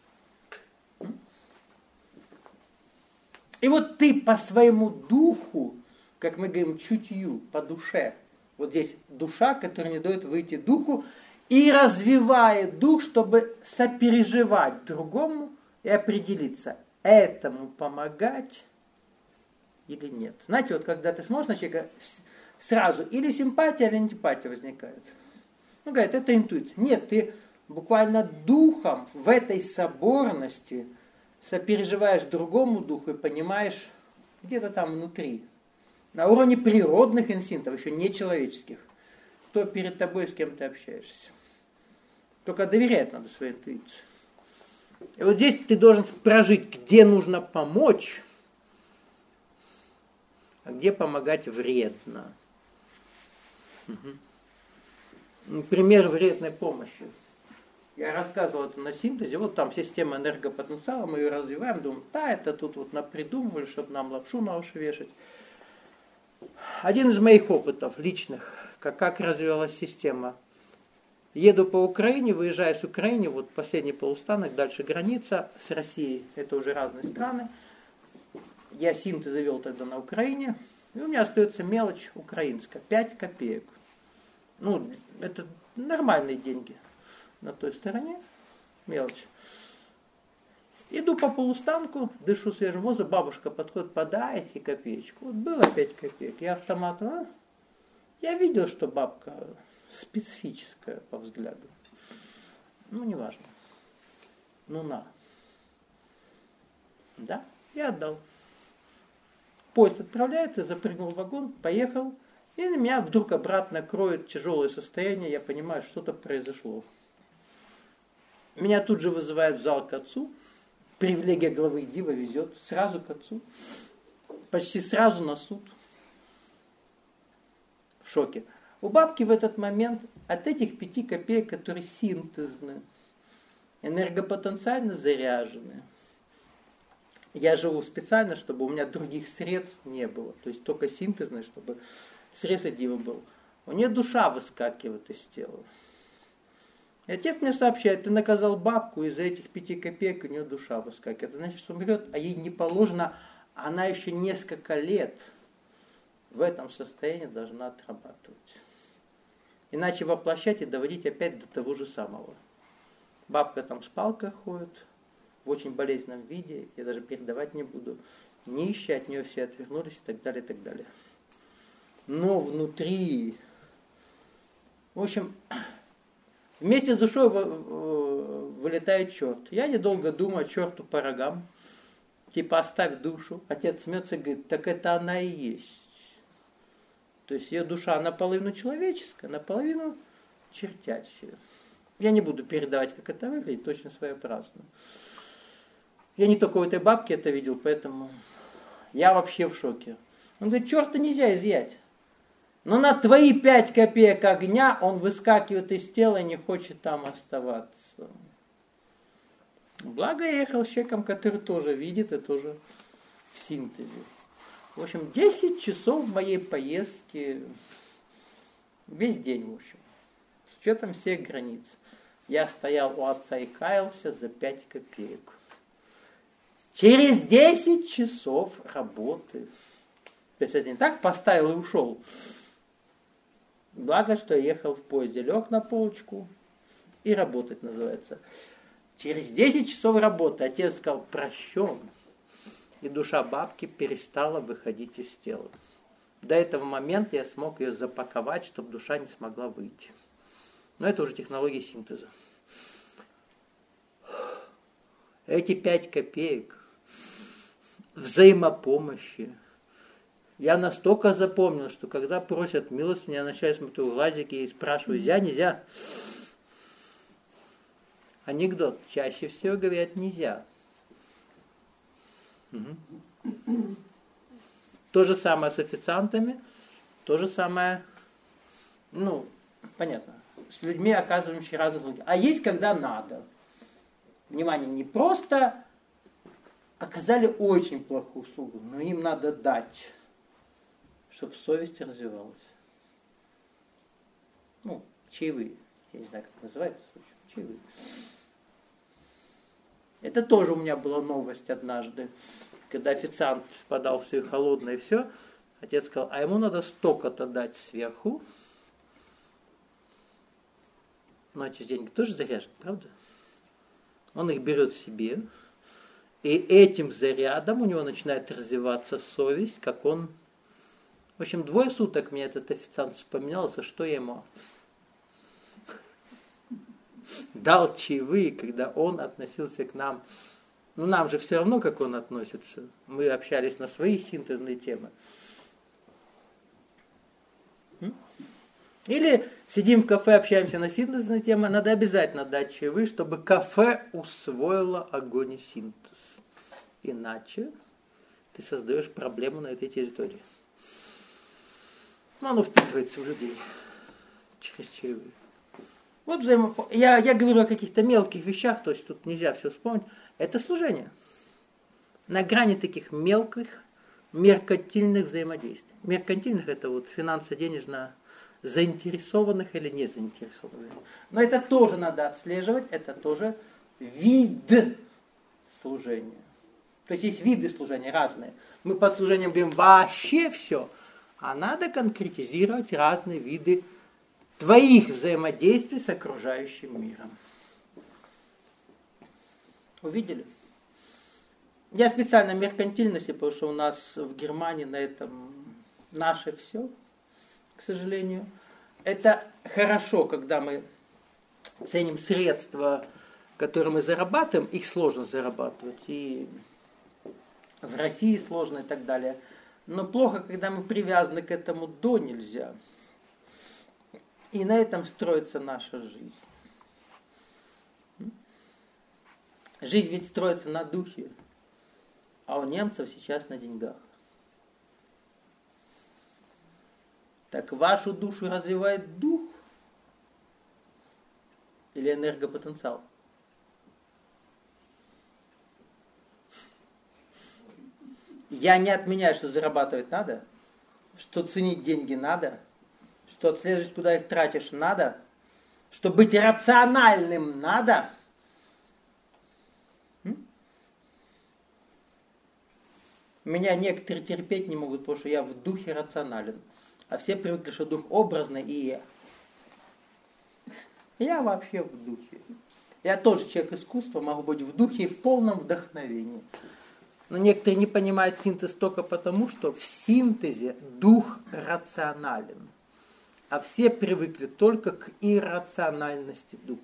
И вот ты по своему духу, как мы говорим, чутью, по душе, вот здесь душа, которая не дает выйти духу, и развивает дух, чтобы сопереживать другому и определиться, этому помогать или нет. Знаете, вот когда ты смотришь на человека, сразу или симпатия, или антипатия возникает. Ну, говорит, это интуиция. Нет, ты буквально духом в этой соборности сопереживаешь другому духу и понимаешь где-то там внутри, на уровне природных инстинктов, еще не человеческих, кто перед тобой, с кем ты общаешься. Только доверять надо своей интуиции. И вот здесь ты должен прожить, где нужно помочь, а где помогать вредно. Угу. Пример вредной помощи. Я рассказывал это на синтезе. Вот там система энергопотенциала, мы ее развиваем. Думаем, да, это тут вот напридумывали, чтобы нам лапшу на уши вешать. Один из моих опытов личных, как, как развивалась система. Еду по Украине, выезжаю с Украины, вот последний полустанок, дальше граница с Россией, это уже разные страны. Я синтез завел тогда на Украине, и у меня остается мелочь украинская, пять копеек. Ну, это нормальные деньги на той стороне, мелочь. Иду по полустанку, дышу свежим воздухом, бабушка подходит, подайте копеечку. Вот было пять копеек, я автомат, а? Я видел, что бабка специфическая по взгляду. Ну, неважно. Ну, на. Да, я отдал. Поезд отправляется, запрыгнул в вагон, поехал. И на меня вдруг обратно кроет тяжелое состояние. Я понимаю, что-то произошло. Меня тут же вызывают в зал к отцу. Привилегия главы Дива везет сразу к отцу. Почти сразу на суд. В шоке. У бабки в этот момент от этих пяти копеек, которые синтезны, энергопотенциально заряжены. Я живу специально, чтобы у меня других средств не было. То есть только синтезные, чтобы средств Дива был. У нее душа выскакивает из тела. И отец мне сообщает, ты наказал бабку, из-за этих пяти копеек у нее душа выскакивает. Это значит, что умрет, а ей не положено, она еще несколько лет в этом состоянии должна отрабатывать. Иначе воплощать и доводить опять до того же самого. Бабка там с палкой ходит, в очень болезненном виде, я даже передавать не буду. Нищие, от нее все отвернулись и так далее, и так далее. Но внутри... В общем, вместе с душой вылетает черт. Я недолго думаю, черту по рогам. Типа оставь душу. Отец смеется и говорит, так это она и есть. То есть ее душа наполовину человеческая, наполовину чертячая. Я не буду передавать, как это выглядит, точно своеобразно. Я не только у этой бабки это видел, поэтому я вообще в шоке. Он говорит, черта нельзя изъять. Но на твои пять копеек огня он выскакивает из тела и не хочет там оставаться. Благо я ехал с человеком, который тоже видит и тоже в синтезе. В общем, десять часов моей поездки, весь день, в общем, с учетом всех границ. Я стоял у отца и каялся за пять копеек. Через десять часов работы. То есть это не так поставил и ушел. Благо, что я ехал в поезде, лег на полочку и работать называется. Через десять часов работы отец сказал, прощен. И душа бабки перестала выходить из тела. До этого момента я смог ее запаковать, чтобы душа не смогла выйти. Но это уже технология синтеза. Эти пять копеек взаимопомощи, Я настолько запомнил, что когда просят милостыню, я начинаю смотреть в глазики и спрашиваю, нельзя, нельзя. Анекдот. Чаще всего говорят, нельзя. Угу. То же самое с официантами, то же самое, ну, понятно, с людьми, оказывающими разные услуги. А есть, когда надо. Внимание, не просто оказали очень плохую услугу, но им надо дать, чтобы совесть развивалась. Ну, чаевые. Я не знаю, как это называется. Чаевые. Это тоже у меня была новость однажды. Когда официант подал все холодное и все, отец сказал, а ему надо столько-то дать сверху. Ну, эти деньги тоже заряжены, правда? Он их берет себе. И этим зарядом у него начинает развиваться совесть, как он... В общем, двое суток мне этот официант вспоминал, за что я ему дал чаевые, когда он относился к нам. Ну, нам же все равно, как он относится. Мы общались на свои синтезные темы. Или сидим в кафе, общаемся на синтезные темы, надо обязательно дать чаевые, чтобы кафе усвоило огонь и синтез. Иначе ты создаешь проблему на этой территории. Но оно впитывается в людей через чаевые. Вот взаимо... я, я говорю о каких-то мелких вещах, то есть тут нельзя все вспомнить. Это служение. На грани таких мелких, меркантильных взаимодействий. Меркантильных это вот финансово-денежно заинтересованных или не заинтересованных. Но это тоже надо отслеживать, это тоже вид служения. То есть есть виды служения разные. Мы под служением говорим вообще все, а надо конкретизировать разные виды твоих взаимодействий с окружающим миром. Увидели? Я специально меркантильности, потому что у нас в Германии на этом наше все, к сожалению. Это хорошо, когда мы ценим средства, которые мы зарабатываем, их сложно зарабатывать, и в России сложно и так далее. Но плохо, когда мы привязаны к этому до нельзя. И на этом строится наша жизнь. Жизнь ведь строится на духе, а у немцев сейчас на деньгах. Так вашу душу развивает дух или энергопотенциал? Я не отменяю, что зарабатывать надо, что ценить деньги надо, что отслеживать, куда их тратишь, надо, что быть рациональным надо. Меня некоторые терпеть не могут, потому что я в духе рационален. А все привыкли, что дух образный, и я. Я вообще в духе. Я тоже человек искусства, могу быть в духе и в полном вдохновении. Но некоторые не понимают синтез только потому, что в синтезе дух рационален. А все привыкли только к иррациональности духа.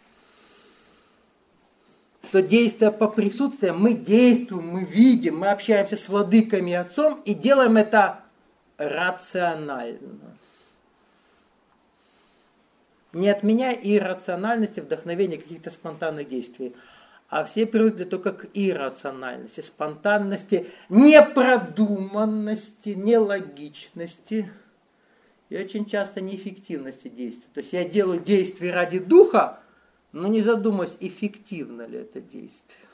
Что действуя по присутствию, мы действуем, мы видим, мы общаемся с владыками и отцом и делаем это рационально. Не отменяя иррациональности, вдохновения каких-то спонтанных действий. А все привыкли только к иррациональности, спонтанности, непродуманности, нелогичности и очень часто неэффективности действий. То есть я делаю действия ради духа, но не задумываясь, эффективно ли это действие.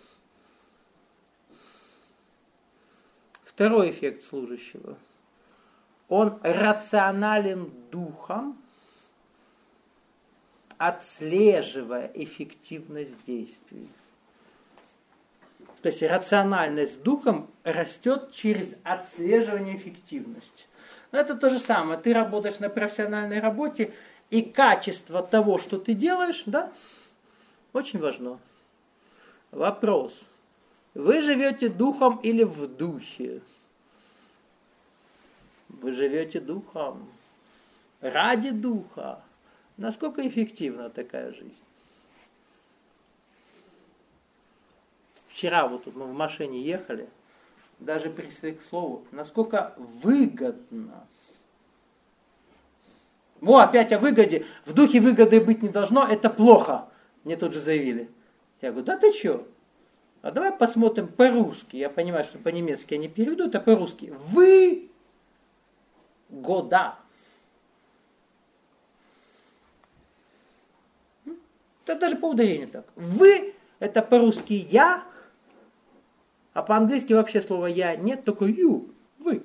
Второй эффект служащего. Он рационален духом, отслеживая эффективность действий. То есть рациональность духом растет через отслеживание эффективности. Но это то же самое. Ты работаешь на профессиональной работе, и качество того, что ты делаешь, да, очень важно. Вопрос. Вы живете духом или в духе? Вы живете духом. Ради духа. Насколько эффективна такая жизнь? Вчера вот мы в машине ехали, даже пришли к слову, насколько выгодно. Во, опять о выгоде. В духе выгоды быть не должно, это плохо. Мне тут же заявили. Я говорю, да ты что? А давай посмотрим по-русски. Я понимаю, что по-немецки они переведут, а по-русски. Вы года. Это даже по ударению так. Вы, это по-русски я, а по-английски вообще слова я нет, только you. Вы.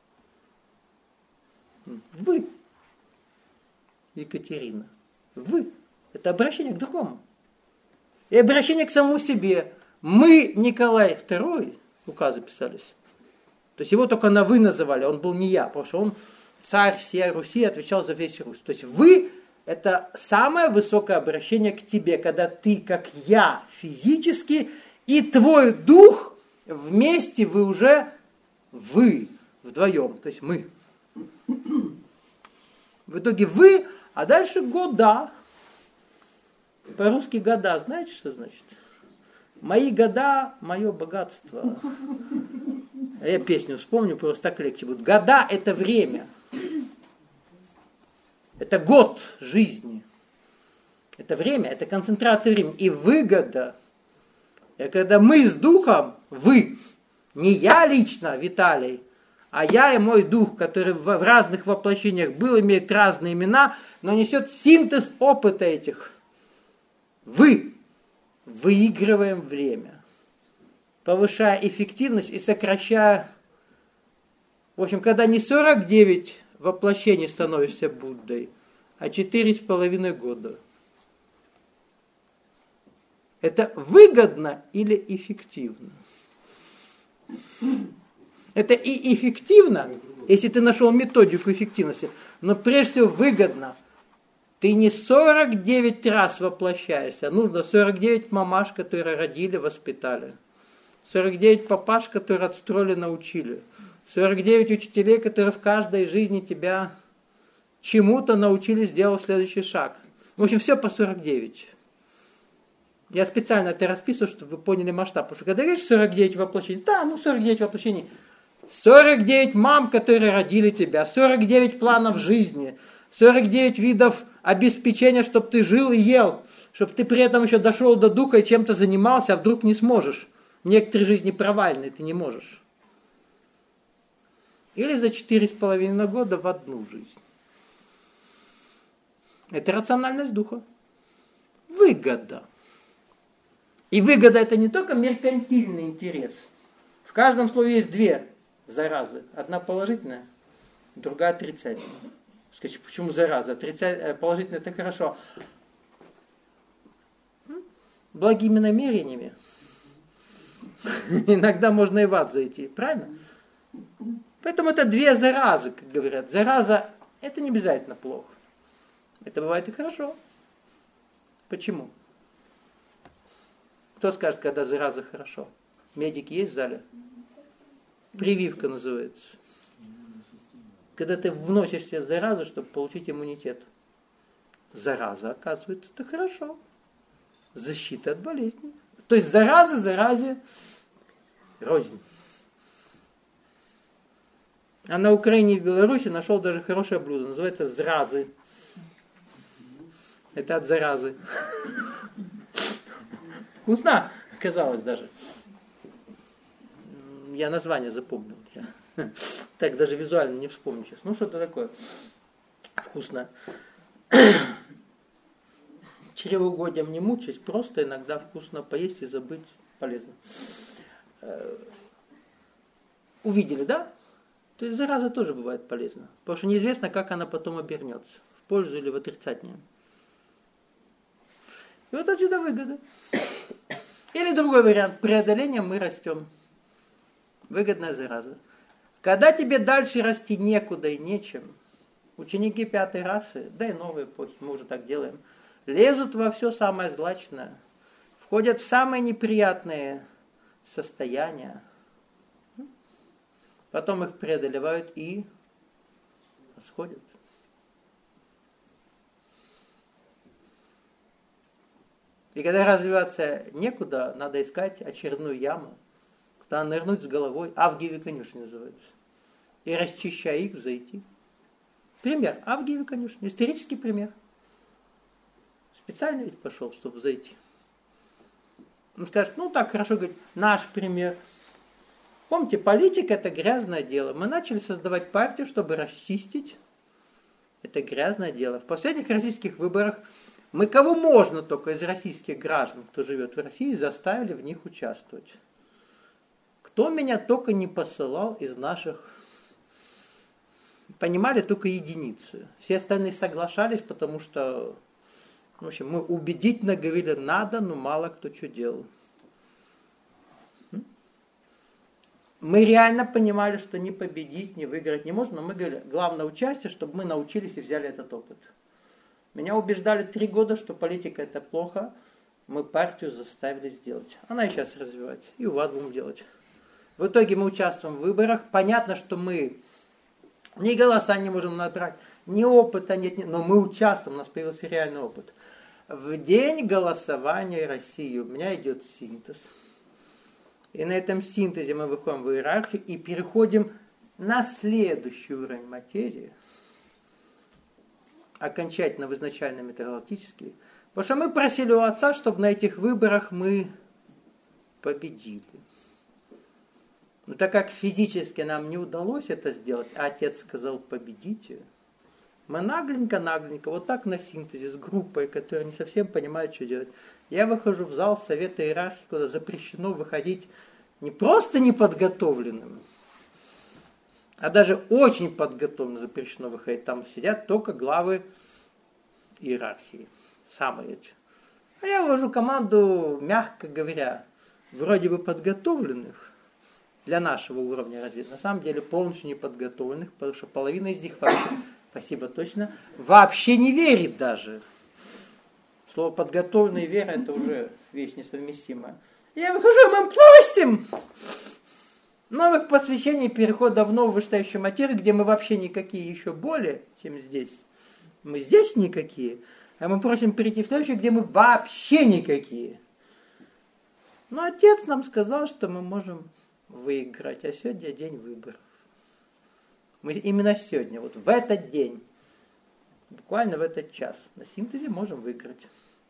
Вы. Екатерина. Вы. Это обращение к другому. И обращение к самому себе. Мы, Николай второй, указы писались. То есть его только на вы называли, он был не я, потому что он царь всей Руси, отвечал за весь Русь. То есть вы, это самое высокое обращение к тебе, когда ты как я физически, и твой дух вместе вы уже вы, вдвоем, то есть мы. В итоге вы, а дальше года. По-русски года, знаете, что значит? Мои года, мое богатство. Я песню вспомню, просто так легче будет. Года – это время. Это год жизни. Это время, это концентрация времени. И выгода. И когда мы с духом, вы, не я лично, Виталий, а я и мой дух, который в разных воплощениях был, имеет разные имена, но несет синтез опыта этих. Вы выигрываем время, повышая эффективность и сокращая. В общем, когда не сорок девять воплощений становишься Буддой, а четыре с половиной года. Это выгодно или эффективно? Это и эффективно, если ты нашел методику эффективности, но прежде всего выгодно. Ты не сорок девять раз воплощаешься, а нужно сорок девять мамаш, которые родили, воспитали. сорок девять папаш, которые отстроили, научили. сорок девять учителей, которые в каждой жизни тебя чему-то научили, сделав следующий шаг. В общем, все по сорок девять. Я специально это расписываю, чтобы вы поняли масштаб. Потому что когда говоришь сорок девять воплощений, да, ну сорок девять воплощений. сорок девять мам, которые родили тебя, сорок девять планов жизни, сорок девять видов обеспечения, чтобы ты жил и ел, чтобы ты при этом еще дошел до духа и чем-то занимался, а вдруг не сможешь. Некоторые жизни провальные, ты не можешь. Или за четыре с половиной года в одну жизнь. Это рациональность духа. Выгода. И выгода это не только меркантильный интерес. В каждом слове есть две заразы. Одна положительная, другая отрицательная. Скажите, почему зараза? Отрицательная, положительная это хорошо. Благими намерениями. Иногда можно и в ад зайти. Правильно? Поэтому это две заразы, как говорят. Зараза это не обязательно плохо. Это бывает и хорошо. Почему? Кто скажет, когда зараза хорошо? Медики есть в зале? Прививка называется. Когда ты вносишь себе заразу, чтобы получить иммунитет. Зараза, оказывается, это хорошо. Защита от болезней. То есть зараза заразе рознь. А на Украине и в Беларуси нашел даже хорошее блюдо. Называется зразы. Это от заразы. Вкусно, казалось даже. Я название запомнил. Так даже визуально не вспомню сейчас. Ну что-то такое. Вкусно. Чревоугодием не мучаясь, просто иногда вкусно поесть и забыть полезно. Увидели, да? То есть зараза тоже бывает полезна. Потому что неизвестно, как она потом обернется. В пользу или в отрицательную. И вот отсюда выгода. Или другой вариант. Преодолением мы растем. Выгодная зараза. Когда тебе дальше расти некуда и нечем, ученики пятой расы, да и новой эпохи, мы уже так делаем, лезут во все самое злачное, входят в самые неприятные состояния, потом их преодолевают и расходят. И когда развиваться некуда, надо искать очередную яму, Туда нырнуть с головой, Авгиевы конюшни называется. И расчищая их, зайти. Пример. Авгиевы конюшни. Исторический пример. Специально ведь пошел, чтобы зайти. Он скажет, ну так хорошо, говорит, наш пример. Помните, политика это грязное дело. Мы начали создавать партию, чтобы расчистить это грязное дело. В последних российских выборах мы кого можно только из российских граждан, кто живет в России, заставили в них участвовать. Кто меня только не посылал из наших, понимали только единицы. Все остальные соглашались, потому что, в общем, мы убедительно говорили, надо, но мало кто что делал. Мы реально понимали, что не победить, не выиграть не можно, но мы говорили, главное участие, чтобы мы научились и взяли этот опыт. Меня убеждали три года, что политика это плохо, мы партию заставили сделать. Она и сейчас развивается, и у вас будем делать. В итоге мы участвуем в выборах, понятно, что мы ни голоса не можем набрать, ни опыта нет, но мы участвуем, у нас появился реальный опыт. В день голосования России у меня идет синтез. И на этом синтезе мы выходим в иерархию и переходим на следующий уровень материи, окончательно в изначально метагалактический. Потому что мы просили у Отца, чтобы на этих выборах мы победили. Но так как физически нам не удалось это сделать, а Отец сказал победите, мы нагленько-нагленько, вот так на синтезе с группой, которая не совсем понимает, что делать. Я выхожу в зал Совета Иерархии, куда запрещено выходить не просто неподготовленным, а даже очень подготовленным запрещено выходить. Там сидят только главы иерархии, самые эти. А я вывожу команду, мягко говоря, вроде бы подготовленных для нашего уровня развития, на самом деле полностью неподготовленных, потому что половина из них вообще, спасибо точно, вообще не верит даже. Слово подготовленная вера это уже вещь несовместимая. Я выхожу, и мы просим новых посвящений, перехода в новую вышестоящую материю, где мы вообще никакие еще более, чем здесь. Мы здесь никакие, а мы просим перейти в следующую, где мы вообще никакие. Но Отец нам сказал, что мы можем выиграть, а сегодня день выборов. Мы именно сегодня, вот в этот день, буквально в этот час, на синтезе можем выиграть.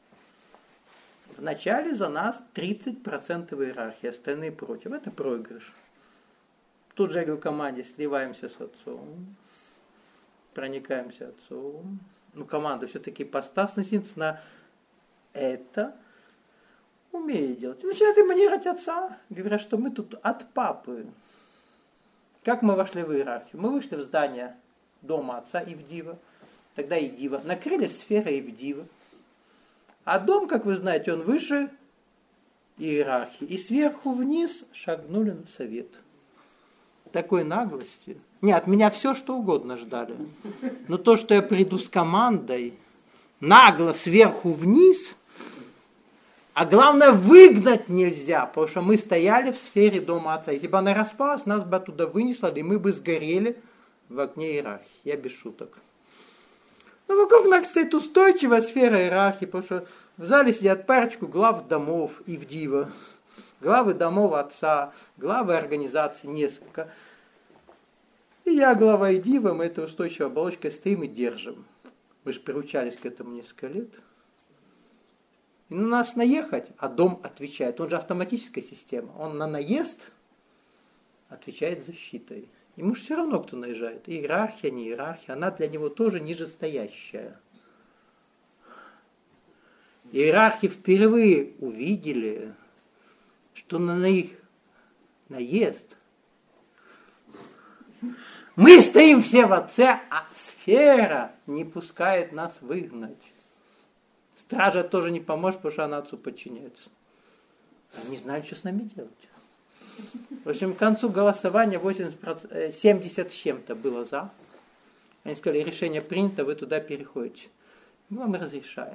Вначале за нас тридцать процентов иерархии, остальные против. Это проигрыш. Тут же я говорю команде, сливаемся с Отцом, проникаемся Отцом. Ну, команда все-таки постас на синтез на это умеет делать. Начинает эманировать Отца, говорят, что мы тут от папы. Как мы вошли в иерархию? Мы вышли в здание дома Отца Ивдива, тогда Идива, накрыли сферой Ивдива. А дом, как вы знаете, он выше иерархии. И сверху вниз шагнули на совет. Такой наглости. Не, от меня все, что угодно ждали. Но то, что я приду с командой, нагло сверху вниз, а главное, выгнать нельзя, потому что мы стояли в сфере дома Отца. Если бы она распалась, нас бы оттуда вынесло, и мы бы сгорели в огне иерархии. Я без шуток. Ну, вокруг нас стоит устойчивая сфера иерархии, потому что в зале сидят парочку глав домов Ивдива, главы домов Отца, главы организации несколько. И я, глава Ивдива, мы этой устойчивой оболочкой стоим и держим. Мы же приучались к этому несколько лет. И на нас наехать, а дом отвечает. Он же автоматическая система. Он на наезд отвечает защитой. Ему же все равно, кто наезжает. Иерархия, не иерархия, она для него тоже нижестоящая. Иерархи впервые увидели, что на их наезд мы стоим все в Отце, а сфера не пускает нас выгнать. Стража тоже не поможет, потому что она Отцу подчиняется. Они не знают, что с нами делать. В общем, к концу голосования восемьдесят процентов, семьдесят с чем-то было за. Они сказали, решение принято, вы туда переходите. Мы вам разрешаем.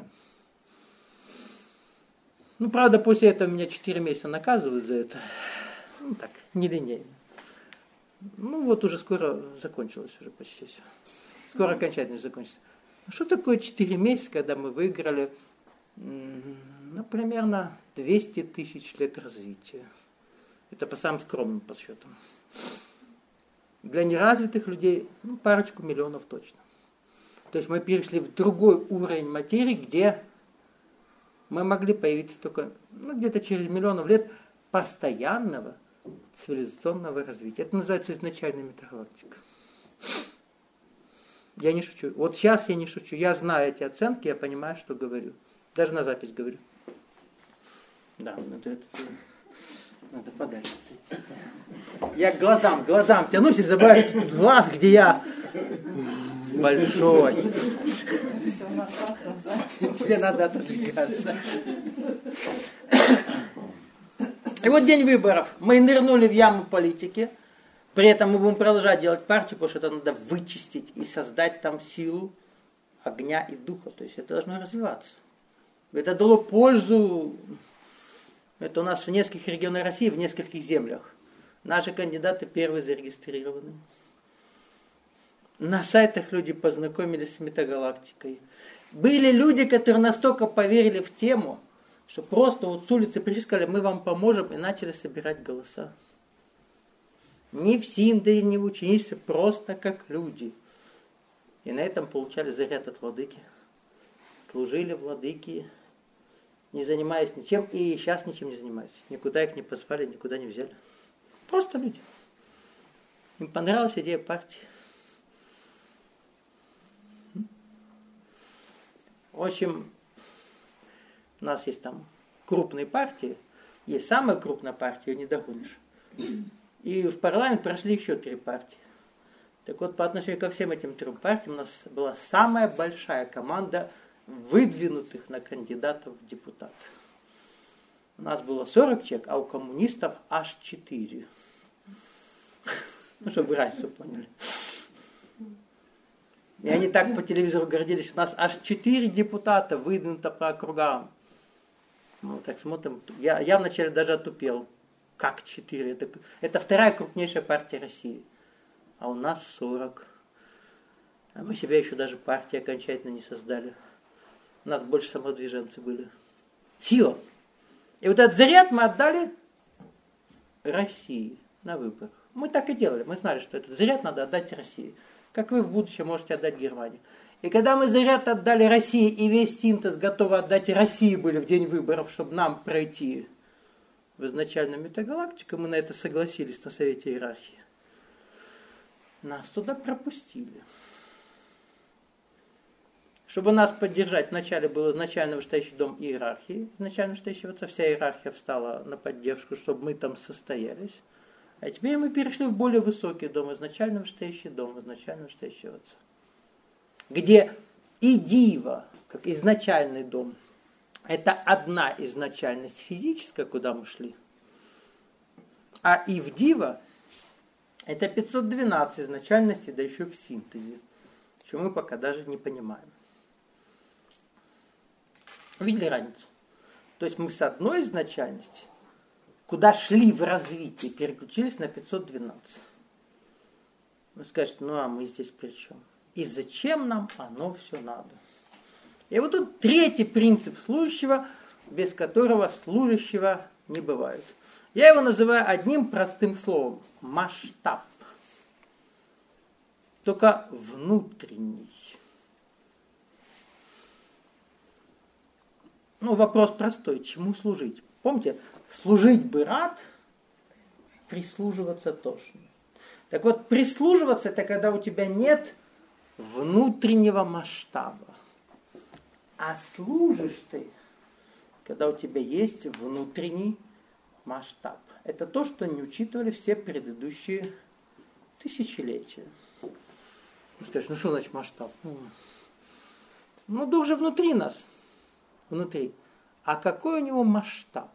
Ну, правда, после этого меня четыре месяца наказывают за это. Ну, так, нелинейно. Ну, вот уже скоро закончилось уже почти все. Скоро окончательно закончится. Что такое четыре месяца, когда мы выиграли, ну, примерно двести тысяч лет развития? Это по самым скромным подсчетам. Для неразвитых людей ну, парочку миллионов точно. То есть мы перешли в другой уровень материи, где мы могли появиться только ну, где-то через миллионов лет постоянного цивилизационного развития. Это называется изначальная метагалактика. Я не шучу. Вот сейчас я не шучу. Я знаю эти оценки, я понимаю, что говорю. Даже на запись говорю. Да, надо, это, надо подальше. Я к глазам, к глазам тянусь и забываю, что тут глаз, где я большой. Тебе надо отодвигаться. И вот день выборов. Мы нырнули в яму политики. При этом мы будем продолжать делать партию, потому что это надо вычистить и создать там силу огня и духа. То есть это должно развиваться. Это дало пользу. Это у нас в нескольких регионах России, в нескольких землях. Наши кандидаты первые зарегистрированы. На сайтах люди познакомились с метагалактикой. Были люди, которые настолько поверили в тему, что просто вот с улицы пришли, сказали, мы вам поможем, и начали собирать голоса. Не в Синде, не в ученице, просто как люди. И на этом получали заряд от владыки. Служили владыке, не занимаясь ничем, и сейчас ничем не занимаются. Никуда их не позвали, никуда не взяли. Просто люди. Им понравилась идея партии. В общем, у нас есть там крупные партии, есть самая крупная партия, ее не догонишь. И в парламент прошли еще три партии. Так вот, по отношению ко всем этим трем партиям у нас была самая большая команда выдвинутых на кандидатов в депутаты. У нас было сорок человек, а у коммунистов аж четыре. Ну, чтобы вы разницу поняли. И они так по телевизору гордились, у нас аж четыре депутата выдвинуто по округам. Мы так смотрим, я, я вначале даже отупел. Как четыре? Это, это вторая крупнейшая партия России. А у нас сорок. А мы себя еще даже партии окончательно не создали. У нас больше самодвиженцы были. Сила. И вот этот заряд мы отдали России на выборах. Мы так и делали. Мы знали, что этот заряд надо отдать России. Как вы в будущем можете отдать Германии. И когда мы заряд отдали России, и весь синтез готовы отдать России были в день выборов, чтобы нам пройти в изначальную метагалактику, мы на это согласились на Совете Иерархии. Нас туда пропустили. Чтобы нас поддержать, вначале был изначально вышестоящий дом иерархии, изначально вышестоящий отца, вся иерархия встала на поддержку, чтобы мы там состоялись. А теперь мы перешли в более высокий дом, изначально вышестоящий дом, изначально вышестоящий отца. Где и дива, как изначальный дом, это одна изначальность физическая, куда мы шли. А Ивдива это пятьсот двенадцать изначальностей, да еще в синтезе, что мы пока даже не понимаем. Видели разницу? То есть мы с одной изначальности, куда шли в развитии, переключились на пятьсот двенадцать. Вы скажете, ну а мы здесь при чем? И зачем нам оно все надо? И вот тут третий принцип служащего, без которого служащего не бывает. Я его называю одним простым словом – масштаб. Только внутренний. Ну, вопрос простой. Чему служить? Помните, служить бы рад, прислуживаться тошно. Так вот, прислуживаться – это когда у тебя нет внутреннего масштаба. А служишь ты, когда у тебя есть внутренний масштаб. Это то, что не учитывали все предыдущие тысячелетия. Вы скажете, ну что значит масштаб? Ну, дух же внутри нас. Внутри. А какой у него масштаб?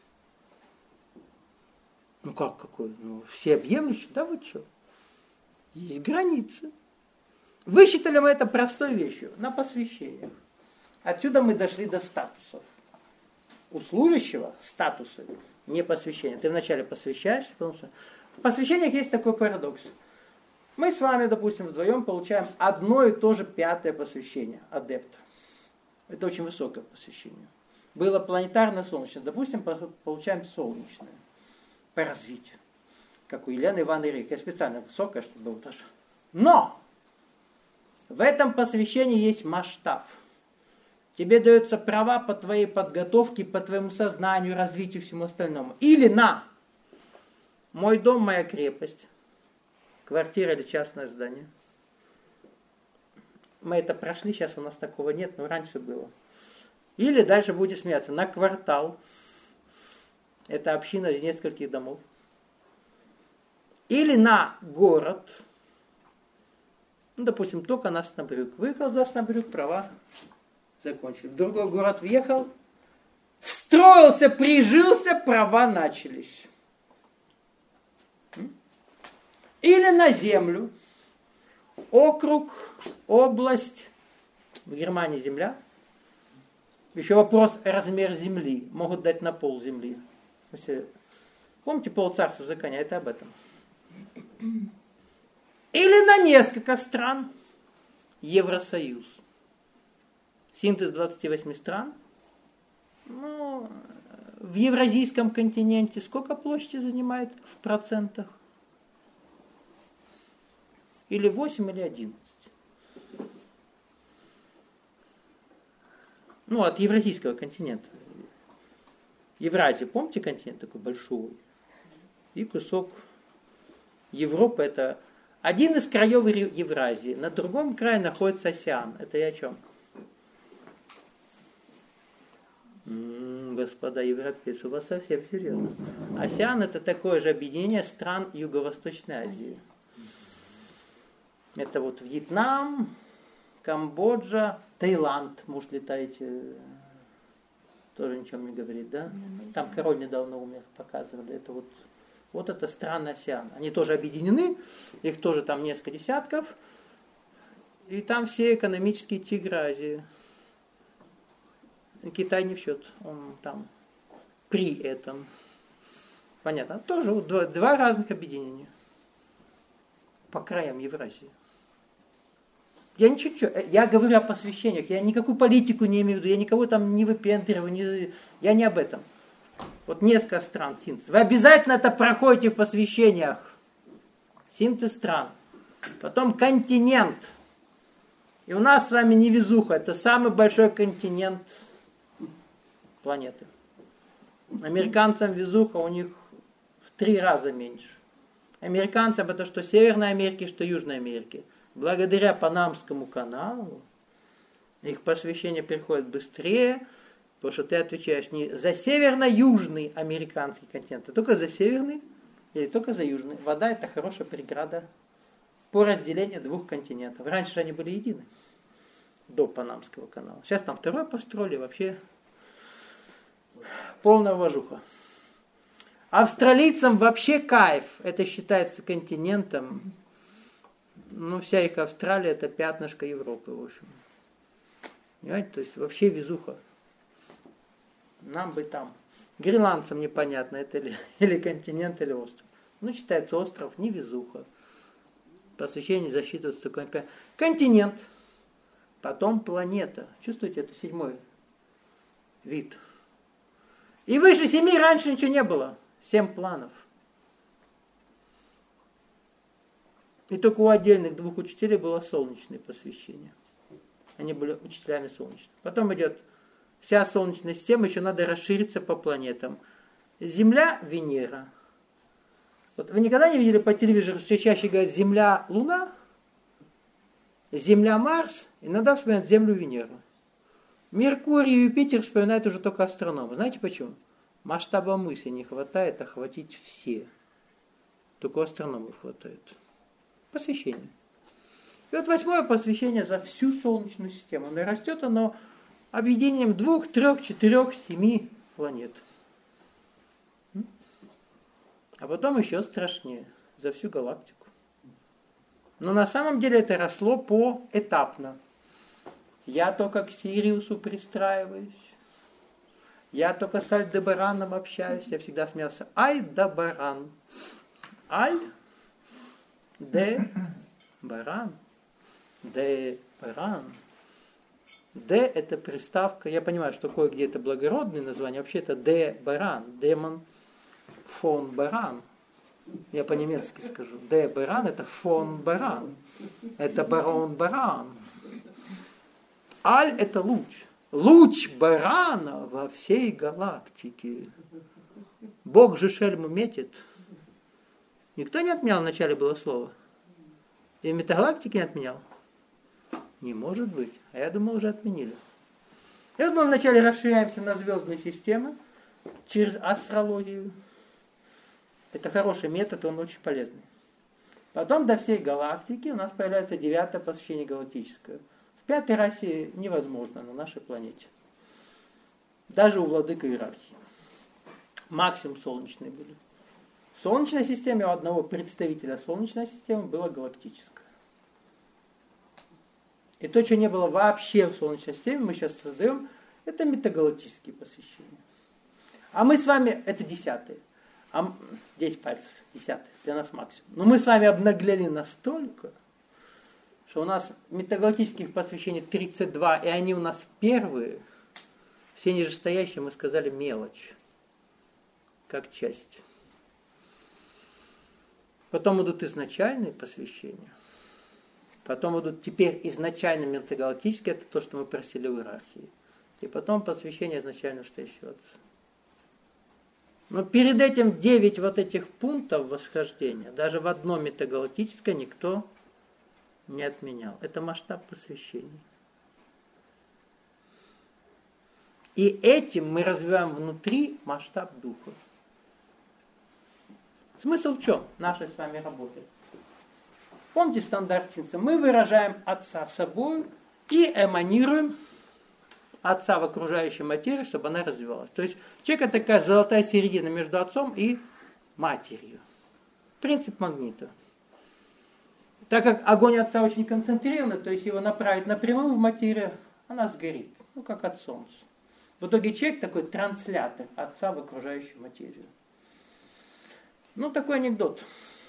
Ну как какой? Ну, всеобъемлющий? Да вы что? Есть границы. Высчитали мы это простой вещью. На посвящениях. Отсюда мы дошли до статусов. У служащего статусы не посвящение. Ты вначале посвящаешься, потому что в посвящениях есть такой парадокс. Мы с вами, допустим, вдвоем получаем одно и то же пятое посвящение адепта. Это очень высокое посвящение. Было планетарное, солнечное. Допустим, получаем солнечное. по развитию. Как у Елены Ивановны Рейк. Я специально высокая, чтобы было тоже. Но в этом посвящении есть масштаб. Тебе даются права по твоей подготовке, по твоему сознанию, развитию, всему остальному. Или на мой дом, моя крепость, квартира или частное здание. Мы это прошли, сейчас у нас такого нет, но раньше было. Или дальше будете смеяться, на квартал. Это община из нескольких домов. Или на город. Ну, допустим, только на Оснобрюк. Выехал за Оснобрюк, права закончили. В другой город въехал, встроился, прижился, права начались. Или на землю. Округ, область. В Германии земля. Еще вопрос размер земли. Могут дать на пол земли. Если... Помните полцарства в законе? Это об этом. Или на несколько стран. Евросоюз. Синтез двадцати восьми стран. Ну, в Евразийском континенте сколько площади занимает в процентах? Или восемь, или одиннадцать. Ну, от Евразийского континента. Евразия, помните континент такой большой? И кусок Европы, это один из краев Евразии. На другом крае находится Осиан. Это и о чем? М-м, господа европейцы, у вас совсем серьезно. Осиан это такое же объединение стран Юго-Восточной Азии. Это вот Вьетнам, Камбоджа, Таиланд. Может, летаете, тоже ничем не говорит, да? Там король недавно умер, показывали. Это вот, вот это страны Осиан. Они тоже объединены, их тоже там несколько десятков. И там все экономические тигры Азии. Китай не в счет, он там при этом. Понятно. Тоже вот два, два разных объединения по краям Евразии. Я ничего, я говорю о посвящениях, я никакую политику не имею в виду, я никого там не выпендриваю, не, я не об этом. Вот несколько стран синтез. Вы обязательно это проходите в посвящениях. Синтез стран. Потом континент. И у нас с вами невезуха, это самый большой континент планеты. Американцам везуха у них в три раза меньше. Американцам это что Северной Америки, что Южной Америки. Благодаря Панамскому каналу их посвящение приходит быстрее, потому что ты отвечаешь не за северно-южный американский континент, а только за северный или только за южный. Вода это хорошая преграда по разделению двух континентов. Раньше же они были едины до Панамского канала. Сейчас там второй построили, вообще полная вожуха. Австралийцам вообще кайф. Это считается континентом. Ну, вся их Австралия это пятнышко Европы, в общем. Понимаете, то есть вообще везуха. Нам бы там. Гренландцам непонятно, это или, или континент, или остров. Ну, считается остров, не везуха. Посвящение засчитывается только континент. Потом планета. Чувствуете, это седьмой вид. И выше семи раньше ничего не было. Семь планов. И только у отдельных двух учителей было солнечное посвящение. Они были учителями солнечных. Потом идет вся Солнечная система, еще надо расшириться по планетам. Земля, Венера. Вот вы никогда не видели по телевизору, что чаще говорят Земля, Луна? Земля, Марс? Иногда вспоминают Землю, Венеру. Меркурий и Юпитер вспоминают уже только астрономы. Знаете почему? Масштаба мысли не хватает охватить все. Только у астрономов хватает. Посвящение. И вот восьмое посвящение за всю Солнечную систему. И растет оно объединением двух, трех, четырех, семи планет. А потом еще страшнее. За всю галактику. Но на самом деле это росло поэтапно. Я только к Сириусу пристраиваюсь. Я только с Альдебараном общаюсь. Я всегда смеялся. Ай-да-баран. Аль Де баран. Де баран. Де это приставка. Я понимаю, что кое-где это благородное название. Вообще это де баран. Демон фон Баран. Я по-немецки скажу. Де Баран это фон Баран. Это барон Баран. Аль это луч. Луч барана во всей галактике. Бог же шельму метит. Никто не отменял, в начале было слово. И метагалактики не отменял. Не может быть. А я думал, уже отменили. И вот мы вначале расширяемся на звездные системы через астрологию. Это хороший метод, он очень полезный. Потом до всей галактики у нас появляется девятое посвящение галактическое. В пятой расе невозможно на нашей планете. Даже у владыка иерархии. Максимум солнечные были. В Солнечной системе у одного представителя Солнечной системы было галактическое. И то, что не было вообще в Солнечной системе, мы сейчас создаем, это метагалактические посвящения. А мы с вами, это десятые. А десять пальцев, десятые, для нас максимум. Но мы с вами обнаглели настолько, что у нас метагалактических посвящений тридцать два, и они у нас первые. Все нижестоящие мы сказали мелочь, как часть. Потом идут изначальные посвящения. Потом идут теперь изначально метагалактические, это то, что мы просили в иерархии. И потом посвящение изначально вышестоящего Отца. Но перед этим девять вот этих пунктов восхождения, даже в одно метагалактическое никто не отменял. Это масштаб посвящений. И этим мы развиваем внутри масштаб духа. Смысл в чем нашей с вами работы? Помните стандартинца? Мы выражаем Отца собой и эманируем Отца в окружающей материи, чтобы она развивалась. То есть человек это такая золотая середина между Отцом и Матерью. Принцип магнита. Так как огонь Отца очень концентрированный, то есть его направить напрямую в материю, она сгорит. Ну, как от Солнца. В итоге человек такой транслятор Отца в окружающую материю. Ну, такой анекдот.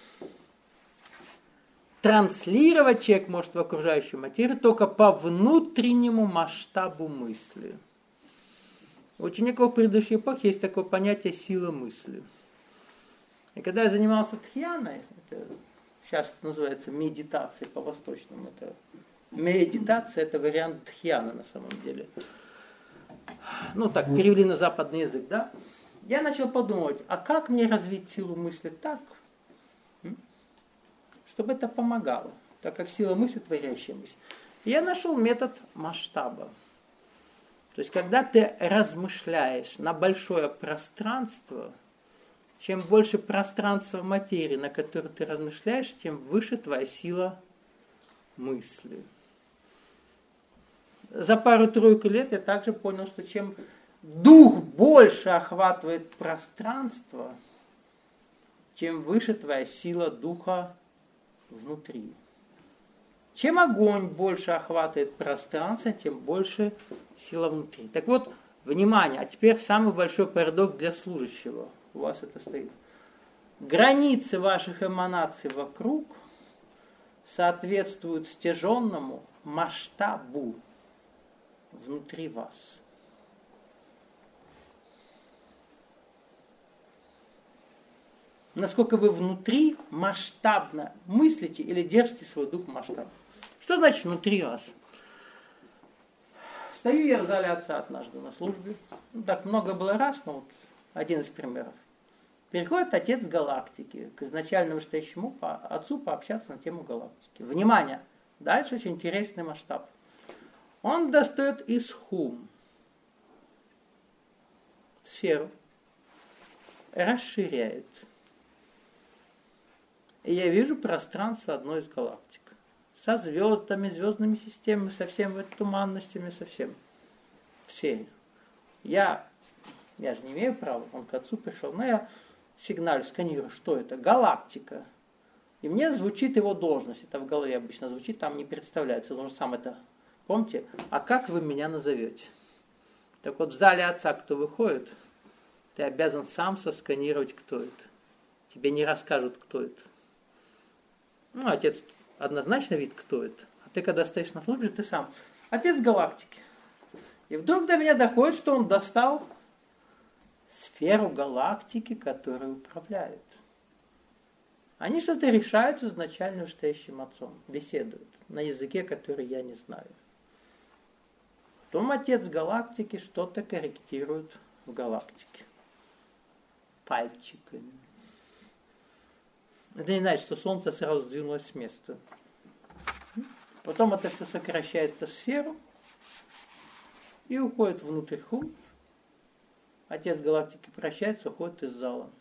Транслировать человек может в окружающую материю только по внутреннему масштабу мысли. У учеников предыдущей эпохи есть такое понятие сила мысли. И когда я занимался тхьяной, это сейчас это называется медитацией по-восточному, это медитация, это вариант тхьяны на самом деле. Ну так, перевели на западный язык, да? Я начал подумать, а как мне развить силу мысли так, чтобы это помогало, так как сила мысли творящая мысль. И я нашел метод масштаба. То есть, когда ты размышляешь на большое пространство, чем больше пространства материи, на которое ты размышляешь, тем выше твоя сила мысли. За пару-тройку лет я также понял, что чем дух больше охватывает пространство, чем выше твоя сила духа внутри. Чем огонь больше охватывает пространство, тем больше сила внутри. Так вот, внимание, а теперь самый большой парадокс для служащего. У вас это стоит. Границы ваших эманаций вокруг соответствуют стяженному масштабу внутри вас. Насколько вы внутри масштабно мыслите или держите свой дух масштаб. Что значит внутри вас? Стою я в зале Отца однажды на службе. Ну, так много было раз, но вот один из примеров. Переходит Отец галактики к изначальному вышестоящему Отцу пообщаться на тему галактики. Внимание! Дальше очень интересный масштаб. Он достает из хум сферу, расширяет. И я вижу пространство одной из галактик. Со звездами, звездными системами, со всеми туманностями, со всем. В сфере. Я, я же не имею права, он к Отцу пришел, но я сигналю, сканирую, что это? Галактика. И мне звучит его должность. Это в голове обычно звучит, там не представляется. Он же сам это, помните? А как вы меня назовете? Так вот, в зале Отца, кто выходит, ты обязан сам сосканировать, кто это. Тебе не расскажут, кто это. Ну, Отец однозначно видит, кто это. А ты, когда стоишь на службе, ты сам. Отец галактики. И вдруг до меня доходит, что он достал сферу галактики, которая управляет. Они что-то решают с изначально вышестоящим отцом, беседуют на языке, который я не знаю. Потом отец галактики что-то корректирует в галактике. Пальчиками. Это не значит, что Солнце сразу сдвинулось с места. Потом это все сокращается в сферу и уходит внутрь хум. Отец галактики прощается, уходит из зала.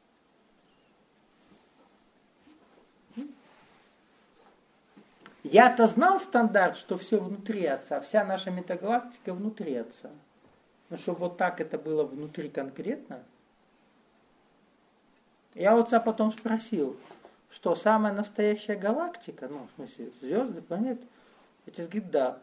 Я-то знал стандарт, что все внутри Отца, вся наша метагалактика внутри Отца. Но чтобы вот так это было внутри конкретно, я у Отца потом спросил, что самая настоящая галактика, ну, в смысле, звезды, планеты, Отец говорит, да.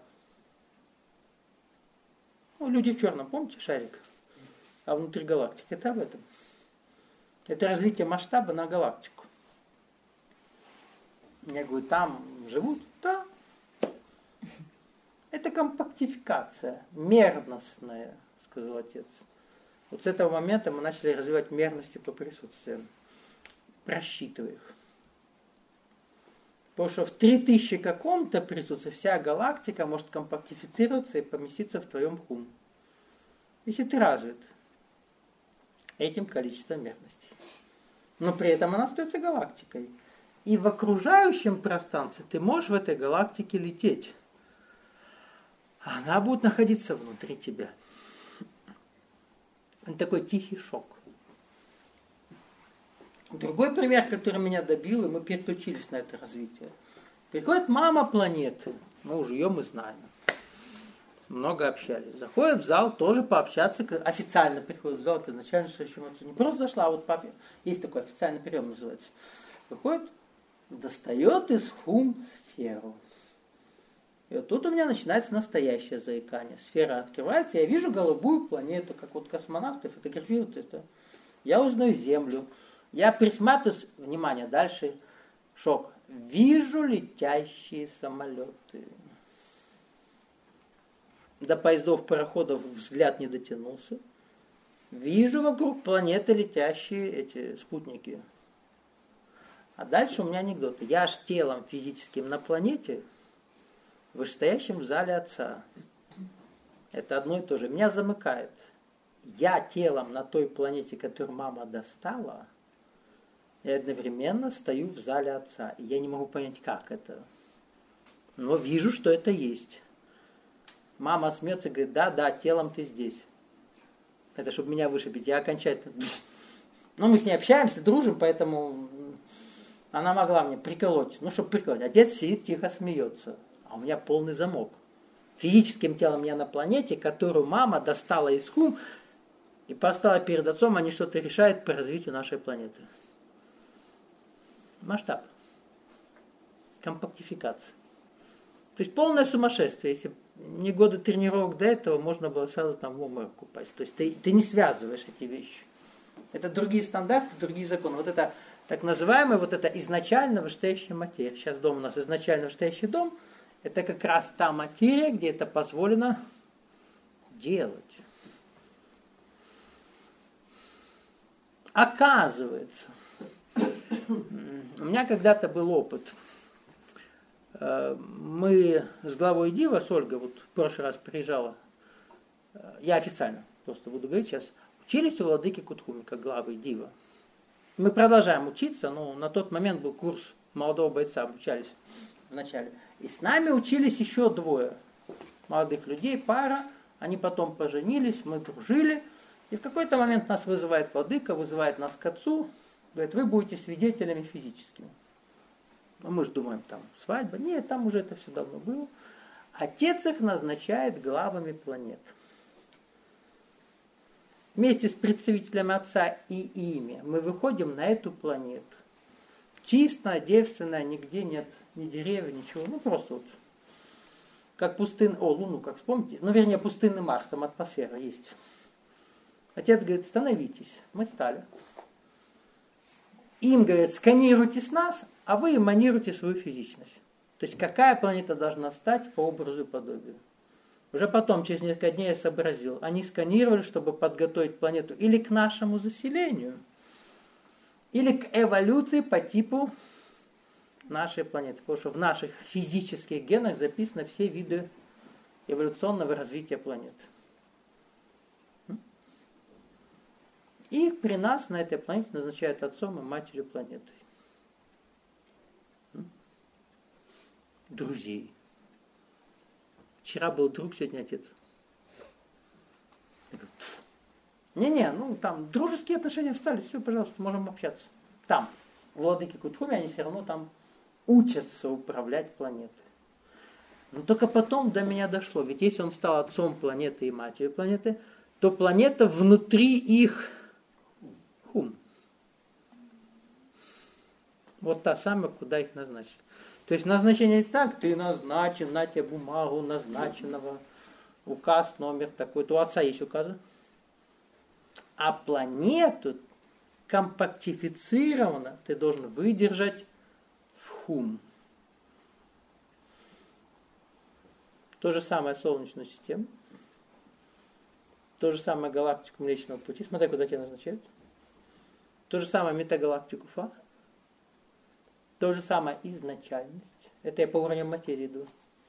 Ну, люди в черном, помните шарик? А внутри галактики, это об этом. Это развитие масштаба на галактику. Я говорю, там живут? Да. Это компактификация, мерностная, сказал отец. Вот с этого момента мы начали развивать мерности по присутствиям, просчитывая их. Потому что в три тысячи каком-то присутствии вся галактика может компактифицироваться и поместиться в твоем хум. Если ты развит этим количеством мерностей. Но при этом она остается галактикой. И в окружающем пространстве ты можешь в этой галактике лететь. Она будет находиться внутри тебя. Это такой тихий шок. Другой пример, который меня добил, и мы переключились на это развитие. Приходит мама планеты, мы уже ее мы знаем. Много общались. Заходит в зал, тоже пообщаться, официально приходит в зал, это изначально что еще не просто зашла, а вот папе, есть такой официальный прием называется. Выходит, достает из хум сферу. И вот тут у меня начинается настоящее заикание. Сфера открывается, я вижу голубую планету, как вот космонавты фотографируют это. Я узнаю Землю. Я присматриваюсь, внимание, дальше шок. Вижу летящие самолеты. До поездов, пароходов взгляд не дотянулся. Вижу вокруг планеты летящие эти спутники. А дальше у меня анекдоты. Я аж телом физическим на планете, в вышестоящем в зале Отца. Это одно и то же. Меня замыкает. Я телом на той планете, которую мама достала, и одновременно стою в зале Отца. И я не могу понять, как это. Но вижу, что это есть. Мама смеется и говорит, да, да, телом ты здесь. Это чтобы меня вышибить. Я окончательно... Ну, мы с ней общаемся, дружим, поэтому она могла мне приколоть. Ну, чтобы приколоть. Отец сидит, тихо смеется. А у меня полный замок. Физическим телом я на планете, которую мама достала из хум и поставила перед отцом, они что-то решают по развитию нашей планеты. Масштаб. Компактификация. То есть полное сумасшествие. Если не годы тренировок до этого, можно было сразу там в обморок упасть. То есть ты, ты не связываешь эти вещи. Это другие стандарты, другие законы. Вот это так называемая, вот это изначально вышестоящая материя. Сейчас дом у нас изначально вышестоящий дом. Это как раз та материя, где это позволено делать. Оказывается, у меня когда-то был опыт. Мы с главой Дива, с Ольгой, вот в прошлый раз приезжала, я официально просто буду говорить сейчас, учились у владыки Кутхумика, главы Дива. Мы продолжаем учиться, но на тот момент был курс молодого бойца, обучались вначале. И с нами учились еще двое молодых людей, пара, они потом поженились, мы дружили. И в какой-то момент нас вызывает владыка, вызывает нас к отцу, говорит, вы будете свидетелями физическими. Ну, мы же думаем, там свадьба. Нет, там уже это все давно было. Отец их назначает главами планет. Вместе с представителями отца и ими мы выходим на эту планету. Чистая, девственная, нигде нет ни деревьев, ничего. Ну, просто вот. Как пустынный... О, Луну, как вспомните. Ну, вернее, пустынный Марс, там атмосфера есть. Отец говорит, становитесь. Мы стали. Им, говорят, сканируйте с нас, а вы эманируете свою физичность. То есть, какая планета должна стать по образу и подобию. Уже потом, через несколько дней я сообразил. Они сканировали, чтобы подготовить планету или к нашему заселению, или к эволюции по типу нашей планеты. Потому что в наших физических генах записаны все виды эволюционного развития планеты. И при нас на этой планете назначают отцом и матерью планеты. Друзей. Вчера был друг, сегодня отец. Не-не, ну там дружеские отношения остались, все, пожалуйста, можем общаться. Там, владыки Кутхуми, они все равно там учатся управлять планетой. Но только потом до меня дошло, ведь если он стал отцом планеты и матерью планеты, то планета внутри их хум. Вот та самая, куда их назначили. То есть назначение не так, ты назначен, на тебе бумагу назначенного, указ, номер такой-то. У отца есть указы. А планету компактифицированно ты должен выдержать в хум. То же самое Солнечную систему. То же самое галактику Млечного Пути. Смотри, куда тебя назначают. То же самое метагалактику Фа. То же самое изначальность. Это я по уровню материи иду.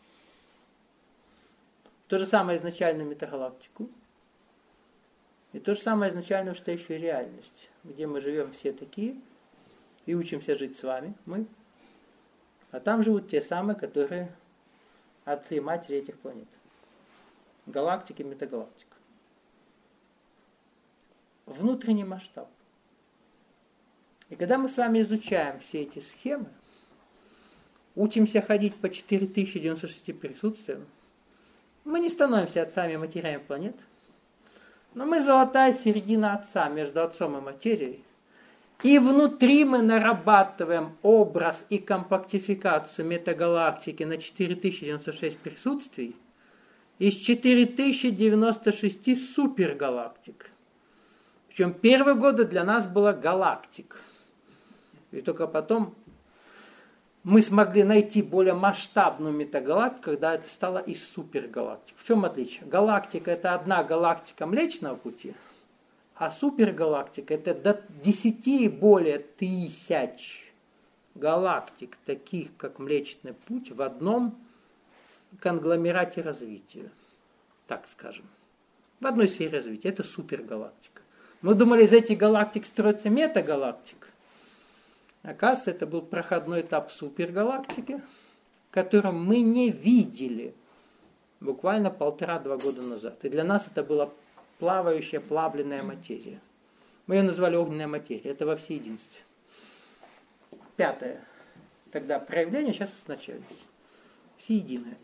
То же самое изначальную метагалактику. И то же самое изначальную, что еще и реальность. Где мы живем все такие. И учимся жить с вами. Мы. А там живут те самые, которые отцы и матери этих планет. Галактики, метагалактика. Внутренний масштаб. И когда мы с вами изучаем все эти схемы, учимся ходить по четыре тысячи девяносто шесть присутствиям, мы не становимся отцами и матерями планет, но мы золотая середина отца между отцом и материей, и внутри мы нарабатываем образ и компактификацию метагалактики на четыре тысячи девяносто шесть присутствий из четыре тысячи девяносто шесть супергалактик. Причем первые годы для нас было галактик. И только потом мы смогли найти более масштабную метагалактику, когда это стало из супергалактик. В чем отличие? Галактика – это одна галактика Млечного Пути, а супергалактика – это до десяти и более тысяч галактик, таких как Млечный Путь, в одном конгломерате развития, так скажем. В одной сфере развития. Это супергалактика. Мы думали, из этих галактик строится метагалактика. Оказывается, это был проходной этап супергалактики, который мы не видели буквально полтора-два года назад. И для нас это была плавающая, плавленная материя. Мы ее назвали огненная материя. Это во всеединстве. Пятое. Тогда проявление, сейчас изначальность. Всеединое.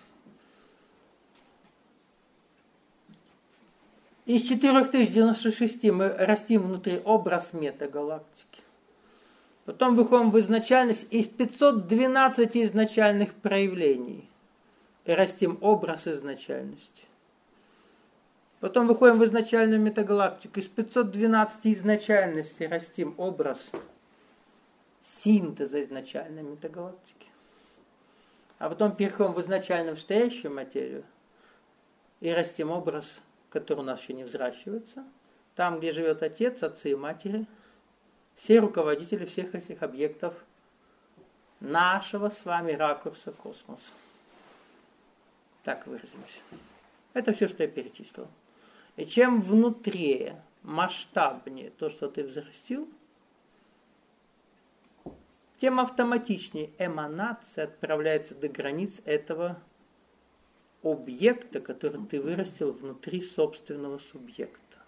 Из четыре тысячи девяносто шесть мы растим внутри образ метагалактики. Потом выходим в изначальность из пятисот двенадцати изначальных проявлений. И растим образ изначальности. Потом выходим в изначальную метагалактику. Из пятисот двенадцати изначальностей растим образ синтеза изначальной метагалактики. А потом переходим в изначально настоящую материю и растим образ, который у нас еще не взращивается. Там, где живет отец, отцы и матери, все руководители всех этих объектов нашего с вами ракурса космоса. Так выразимся. Это все, что я перечислил. И чем внутри, масштабнее то, что ты взрастил, тем автоматичнее эманация отправляется до границ этого объекта, который ты вырастил внутри собственного субъекта.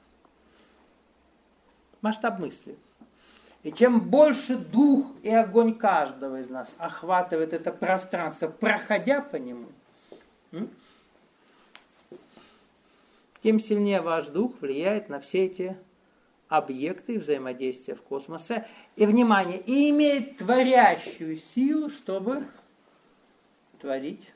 Масштаб мысли. И чем больше дух и огонь каждого из нас охватывает это пространство, проходя по нему, тем сильнее ваш дух влияет на все эти объекты и взаимодействия в космосе. И, внимание, и имеет творящую силу, чтобы творить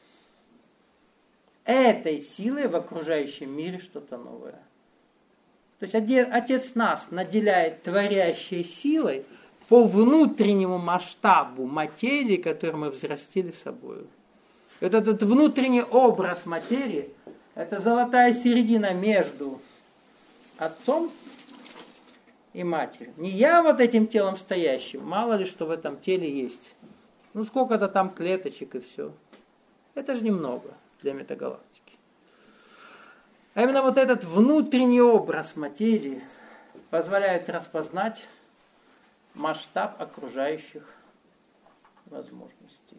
этой силой в окружающем мире что-то новое. То есть Отец нас наделяет творящей силой по внутреннему масштабу материи, которую мы взрастили собой. Вот этот внутренний образ материи Это золотая середина между отцом и матерью. Не я вот этим телом стоящим, мало ли что в этом теле есть. Ну сколько-то там клеточек и все. Это же немного для метагалактики. А именно вот этот внутренний образ материи позволяет распознать масштаб окружающих возможностей.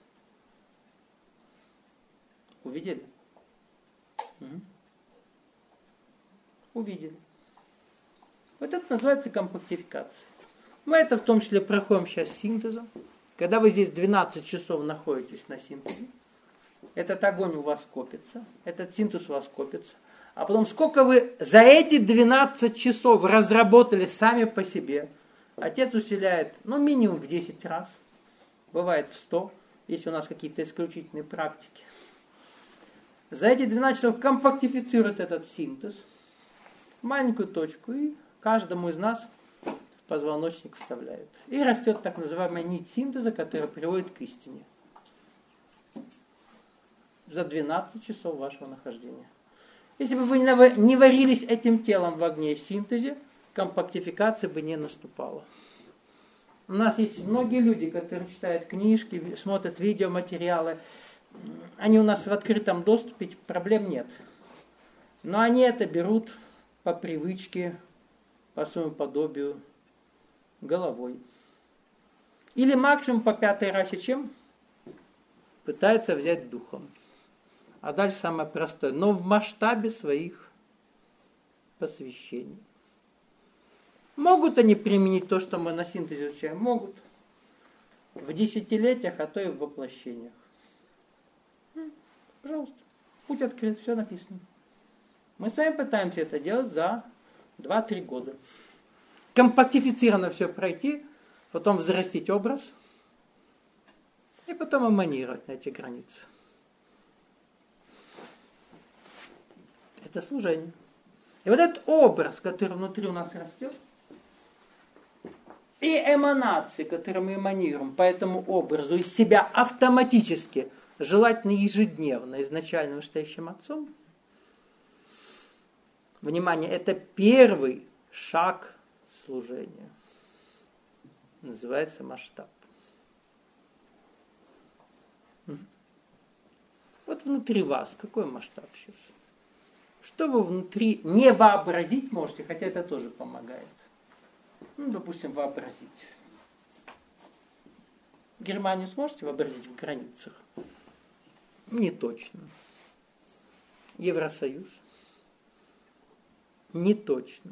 Увидели? Угу. Увидели. Вот это называется компактификация. Мы это в том числе проходим сейчас синтезом. Когда вы здесь двенадцать часов находитесь на синтезе, этот огонь у вас копится, этот синтез у вас копится. А потом сколько вы за эти двенадцать часов разработали сами по себе. Отец усиляет, ну, минимум в десять раз. Бывает в сто, если у нас какие-то исключительные практики. За эти двенадцать часов компактифицирует этот синтез в маленькую точку и каждому из нас в позвоночник вставляет. И растет так называемая нить синтеза, которая приводит к истине. За двенадцать часов вашего нахождения. Если бы вы не варились этим телом в огне синтезе, компактификация бы не наступала. У нас есть многие люди, которые читают книжки, смотрят видеоматериалы. Они у нас в открытом доступе, проблем нет. Но они это берут по привычке, по своему подобию, головой. Или максимум по пятой расе чем? Пытаются взять духом. А дальше самое простое. Но в масштабе своих посвящений. Могут они применить то, что мы на синтезе изучаем? Могут. В десятилетиях, а то и в воплощениях. Пожалуйста. Путь открыт, все написано. Мы с вами пытаемся это делать за два-три года. Компактифицированно все пройти, потом взрастить образ, и потом эманировать на эти границы. Это служение. И вот этот образ, который внутри у нас растет, и эманации, которые мы эманируем по этому образу из себя автоматически, желательно ежедневно, изначально вышестоящим отцом, внимание, это первый шаг служения. Называется масштаб. Вот внутри вас какой масштаб сейчас? Что вы внутри не вообразить можете, хотя это тоже помогает. Ну, допустим, вообразить. Германию сможете вообразить в границах? Не точно. Евросоюз? Не точно.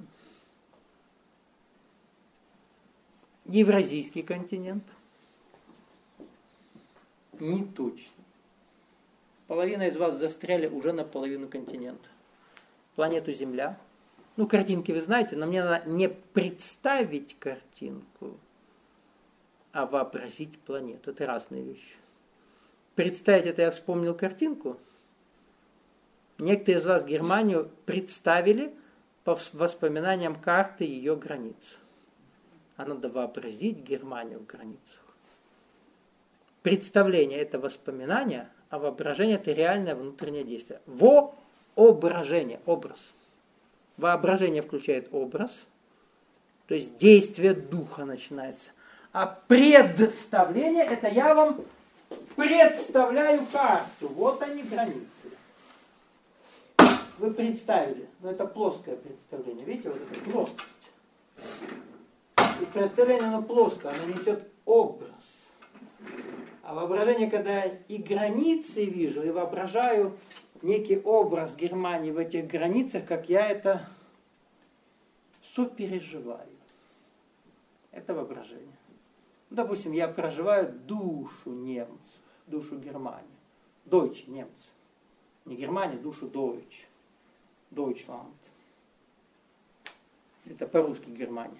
Евразийский континент? Не точно. Половина из вас застряли уже на половину континента. Планету Земля. Ну, картинки вы знаете, но мне надо не представить картинку, а вообразить планету. Это разные вещи. Представить это я вспомнил картинку. Некоторые из вас Германию представили по воспоминаниям карты ее границ. А надо вообразить Германию в границах. Представление – это воспоминание, а воображение – это реальное внутреннее действие. Воображение, образ. Воображение включает образ, то есть действие духа начинается. А представление – это я вам представляю карту. Вот они границы. Вы представили, но это плоское представление. Видите, вот эта плоскость. И представление, оно плоское, оно несет образ. А воображение, когда я и границы вижу, и воображаю некий образ Германии в этих границах, как я это сопереживаю. Это воображение. Допустим, я проживаю душу немцев, душу Германии. Дойче, немцы. Не Германия, душу Дойч. Дойчланд. Это по-русски Германия.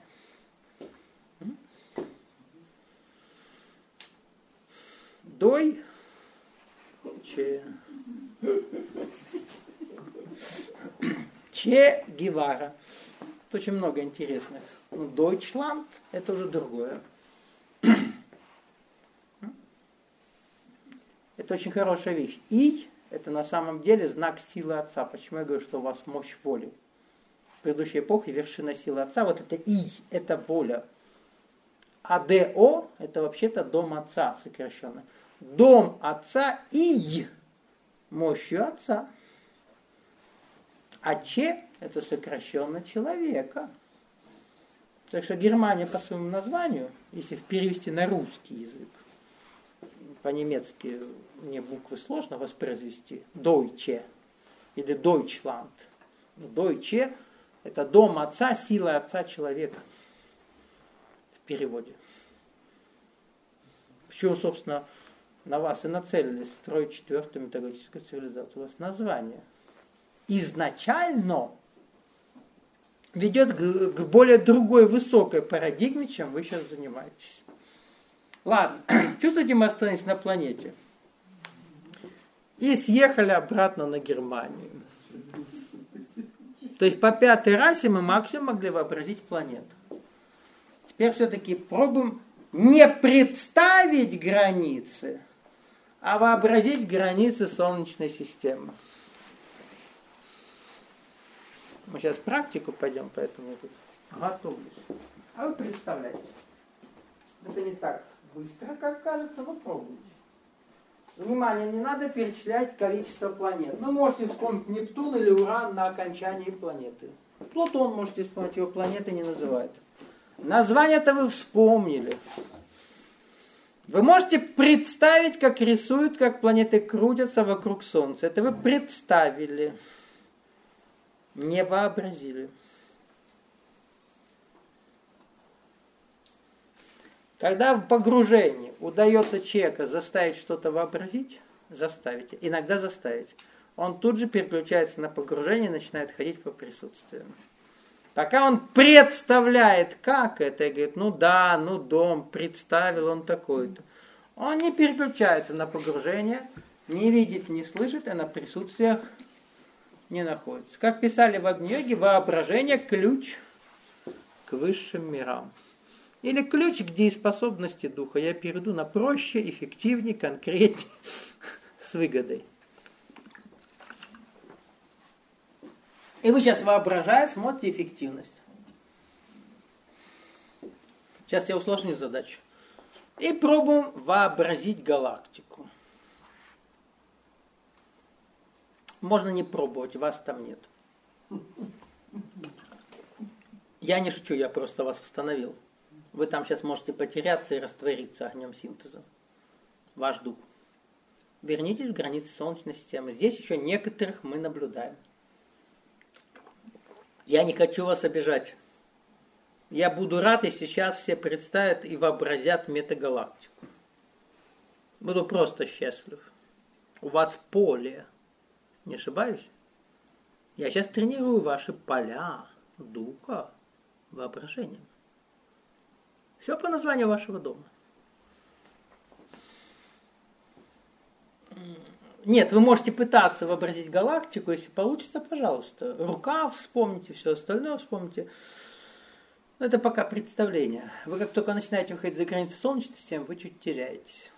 Дой, Че. Че Гевара. Тут очень много интересных. Ну, Дойчланд – это уже другое. Это очень хорошая вещь. И это на самом деле знак силы Отца. Почему я говорю, что у вас мощь воли? В предыдущей эпохе вершина силы Отца, вот это И, это воля. А ДО, это вообще-то дом Отца сокращенно. Дом Отца И, мощью Отца. А Че, это сокращенно человека. Так что Германия по своему названию, если перевести на русский язык, по-немецки мне буквы сложно воспроизвести, Deutsche или Deutschland. Deutsche – это дом Отца, сила Отца человека в переводе. Почему, собственно, на вас и нацелились строить четвертую металлургическую цивилизацию? У вас название изначально ведет к, к более другой высокой парадигме, чем вы сейчас занимаетесь. Ладно, чувствуете, мы остановились на планете. И съехали обратно на Германию. То есть по пятой расе мы максимум могли вообразить планету. Теперь все-таки пробуем не представить границы, а вообразить границы Солнечной системы. Мы сейчас практику пойдем, поэтому я тут готовлюсь. А вы представляете. Это не так быстро, как кажется, но пробуйте. Внимание, не надо перечислять количество планет. Вы можете вспомнить Нептун или Уран на окончании планеты. Плутон можете вспомнить, его планеты не называют. Название-то вы вспомнили. Вы можете представить, как рисуют, как планеты крутятся вокруг Солнца. Это вы представили. Не вообразили. Когда в погружении удается человека заставить что-то вообразить, заставите, иногда заставить, он тут же переключается на погружение и начинает ходить по присутствию. Пока он представляет, как это, и говорит, ну да, ну дом, представил он такой-то. Он не переключается на погружение, не видит, не слышит, а на присутствиях не находится. Как писали в Агни-йоге, воображение – ключ к высшим мирам. Или ключ к дееспособности духа. Я перейду на проще, эффективнее, конкретнее, с выгодой. И вы сейчас, воображая, смотрите эффективность. Сейчас я усложню задачу. И пробуем вообразить галактику. Можно не пробовать, вас там нет. Я не шучу, я просто вас остановил. Вы там сейчас можете потеряться и раствориться огнем синтеза. Ваш дух. Вернитесь в границы Солнечной системы. Здесь еще некоторых мы наблюдаем. Я не хочу вас обижать. Я буду рад, если сейчас все представят и вообразят метагалактику. Буду просто счастлив. У вас поле. Не ошибаюсь? Я сейчас тренирую ваши поля духа воображением. Все по названию вашего дома. Нет, вы можете пытаться вообразить галактику, если получится, пожалуйста. Рукав вспомните, все остальное вспомните. Но это пока представление. Вы как только начинаете выходить за границы Солнечной системы, вы чуть теряетесь.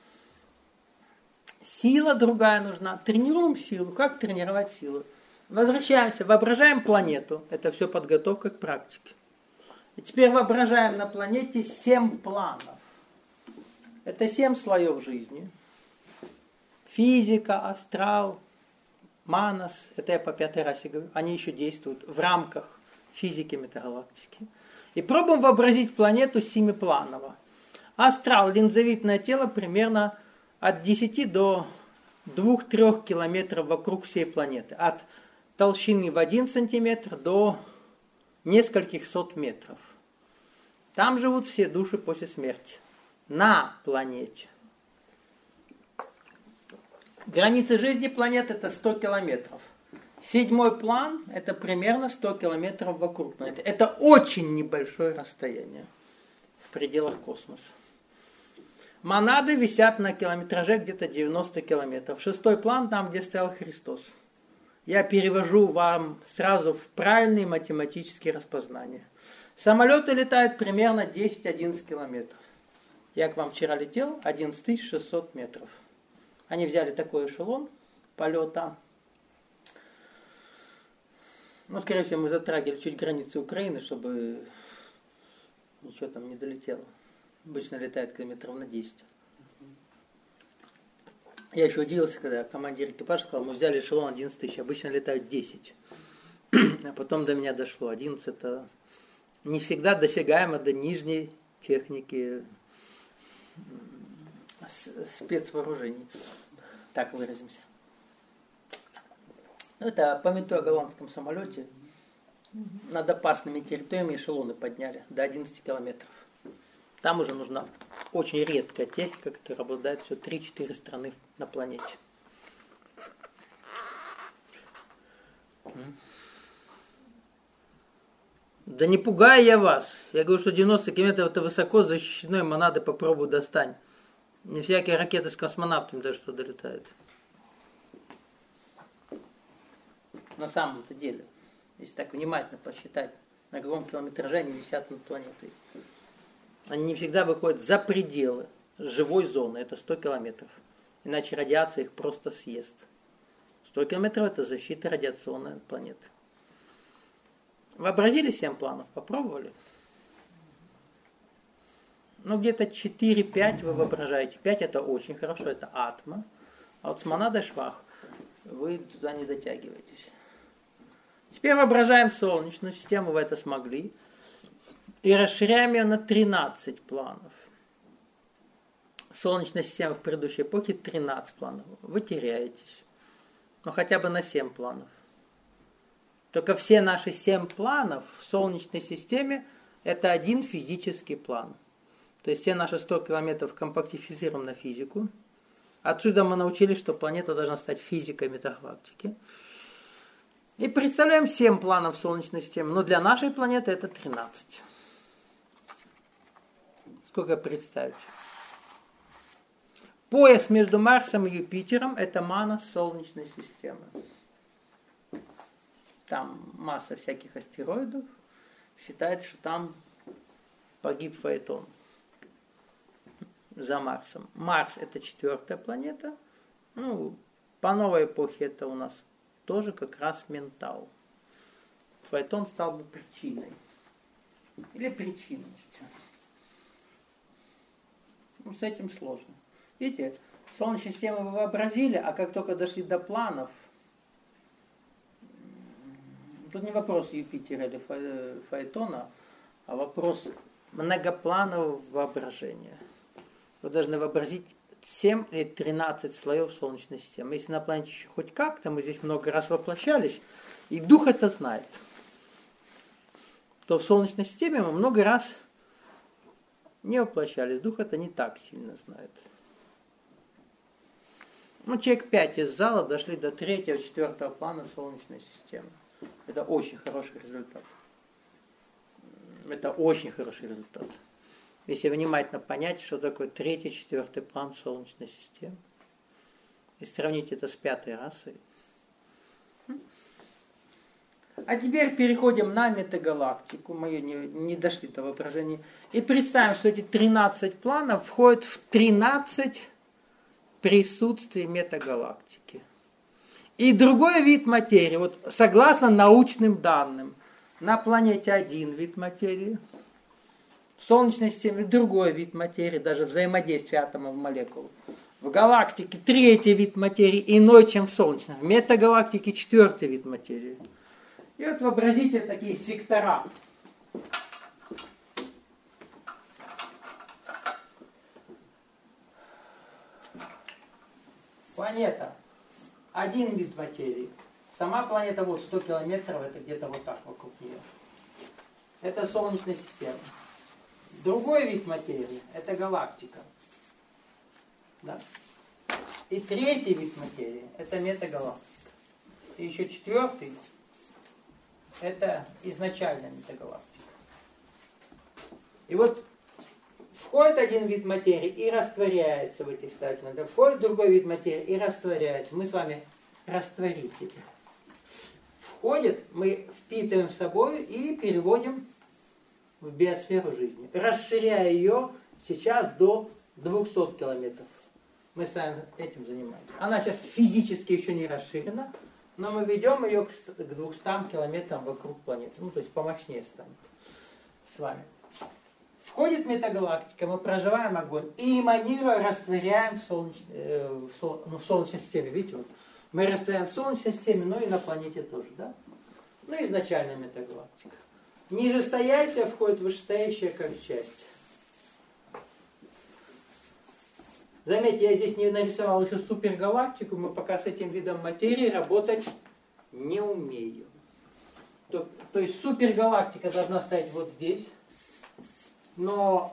Сила другая нужна. Тренируем силу. Как тренировать силу? Возвращаемся, воображаем планету. Это все подготовка к практике. И теперь воображаем на планете семь планов. Это семь слоев жизни. Физика, астрал, манас. Это я по пятой расе говорю. Они еще действуют в рамках физики метагалактики. И пробуем вообразить планету семипланово. Астрал, линзовидное тело, примерно от десяти до двух-трёх километров вокруг всей планеты. От толщины в один сантиметр до нескольких сот метров. Там живут все души после смерти. На планете. Границы жизни планеты это сто километров. Седьмой план это примерно сто километров вокруг планеты. Это очень небольшое расстояние в пределах космоса. Монады висят на километраже где-то девяносто километров. Шестой план там, где стоял Христос. Я перевожу вам сразу в правильные математические распознания. Самолеты летают примерно десять-одиннадцать километров. Я к вам вчера летел одиннадцать тысяч шестьсот метров. Они взяли такой эшелон, полета. Ну, скорее всего, мы затрагивали чуть границы Украины, чтобы ничего там не долетело. Обычно летает километров на десять. Я еще удивился, когда командир экипажа сказал, мы взяли эшелон одиннадцать тысяч, обычно летают десять. А потом до меня дошло, одиннадцать это не всегда досягаемо до нижней техники спецвооружений. Так выразимся. Это, памятуя о голландском самолете, над опасными территориями эшелоны подняли до одиннадцати километров. Там уже нужна очень редкая техника, которая обладает все три-четыре страны на планете. Да не пугаю я вас. Я говорю, что девяносто километров это высоко защищено, и монады попробуй достань. Не всякие ракеты с космонавтами даже туда долетают. На самом-то деле, если так внимательно посчитать, на каком километраже они висят над планетой. Они не всегда выходят за пределы живой зоны, это сто километров. Иначе радиация их просто съест. сто километров это защита радиационной от планеты. Вообразили семь планов? Попробовали? Ну, где-то четыре-пять вы воображаете. пять это очень хорошо, это атма. А вот с монадой швах вы туда не дотягиваетесь. Теперь воображаем Солнечную систему, вы это смогли. И расширяем ее на тринадцать планов. Солнечная система в предыдущей эпохе тринадцать планов. Вы теряетесь. Но хотя бы на семь планов. Только все наши семь планов в Солнечной системе это один физический план. То есть все наши сто километров компактифицируем на физику. Отсюда мы научились, что планета должна стать физикой метагалактики. И представляем семь планов Солнечной системы. Но для нашей планеты это тринадцать. Сколько представить? Пояс между Марсом и Юпитером это Манас Солнечной системы. Там масса всяких астероидов. Считается, что там погиб Фаэтон за Марсом. Марс это четвертая планета. Ну, по новой эпохе это у нас тоже как раз ментал. Фаэтон стал бы причиной. Или причинностью. Ну, с этим сложно. Видите, Солнечную систему вы вообразили, а как только дошли до планов, тут не вопрос Юпитера или Фаэтона, а вопрос многопланового воображения. Вы должны вообразить семь или тринадцать слоев Солнечной системы. Если на планете еще хоть как-то, мы здесь много раз воплощались, и дух это знает, то в Солнечной системе мы много раз не воплощались. Дух это не так сильно знает. Ну, человек пять из зала дошли до третьего, четвертого плана Солнечной системы. Это очень хороший результат. Это очень хороший результат. Если внимательно понять, что такое третий, четвертый план Солнечной системы, и сравнить это с пятой расой. А теперь переходим на метагалактику. Мы ее не, не дошли до воображения. И представим, что эти тринадцать планов входят в тринадцать присутствий метагалактики. И другой вид материи, вот согласно научным данным, на планете один вид материи, в Солнечной системе другой вид материи, даже взаимодействие атомов в молекулы. В галактике третий вид материи, иной, чем в Солнечной. В метагалактике четвертый вид материи. И вот вообразите такие сектора. Планета. Один вид материи. Сама планета вот сто километров, это где-то вот так вокруг нее. Это Солнечная система. Другой вид материи, это галактика. Да? И третий вид материи, это метагалактика. И еще четвертый, это изначальная метагалактика. И вот входит один вид материи и растворяется в этих статиках. Входит другой вид материи и растворяется. Мы с вами растворители. Входит, мы впитываем в собой и переводим в биосферу жизни. Расширяя ее сейчас до двухсот километров. Мы с вами этим занимаемся. Она сейчас физически еще не расширена, но мы ведем ее к двухстам километрам вокруг планеты. Ну, то есть помощнее станет с вами. Входит метагалактика, мы проживаем огонь и эманируя растворяем в, солнеч... э, в, сол... ну, в Солнечной системе. Видите, вот. Мы растворяем в Солнечной системе, но и на планете тоже, да? Ну, изначально метагалактика. Нижестоящая входит в вышестоящая как часть. Заметьте, я здесь не нарисовал еще супергалактику, мы пока с этим видом материи работать не умеем. То, то есть супергалактика должна стоять вот здесь, но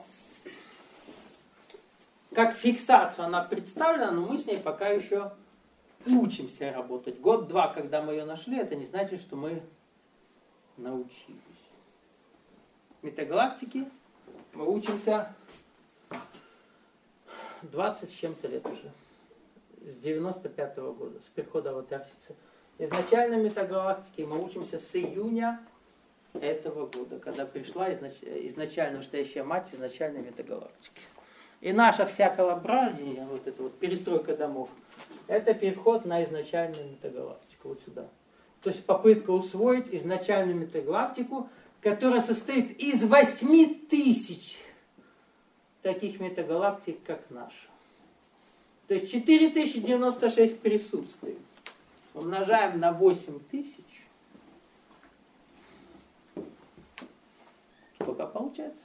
как фиксацию она представлена, но мы с ней пока еще учимся работать. Год-два, когда мы ее нашли, это не значит, что мы научились. Метагалактики мы учимся двадцать с чем-то лет уже. С девяносто пятого года, с прихода Аватарсицы. Изначально метагалактики мы учимся с июня этого года, когда пришла изнач... изначально настоящая мать изначальной метагалактики. И наша вся коллаборация, вот эта вот перестройка домов, это переход на изначальную метагалактику, вот сюда. То есть попытка усвоить изначальную метагалактику, которая состоит из восьми тысяч таких метагалактик, как наша. То есть четыре тысячи девяносто шесть присутствий. Умножаем на восемь тысяч. Сколько получается?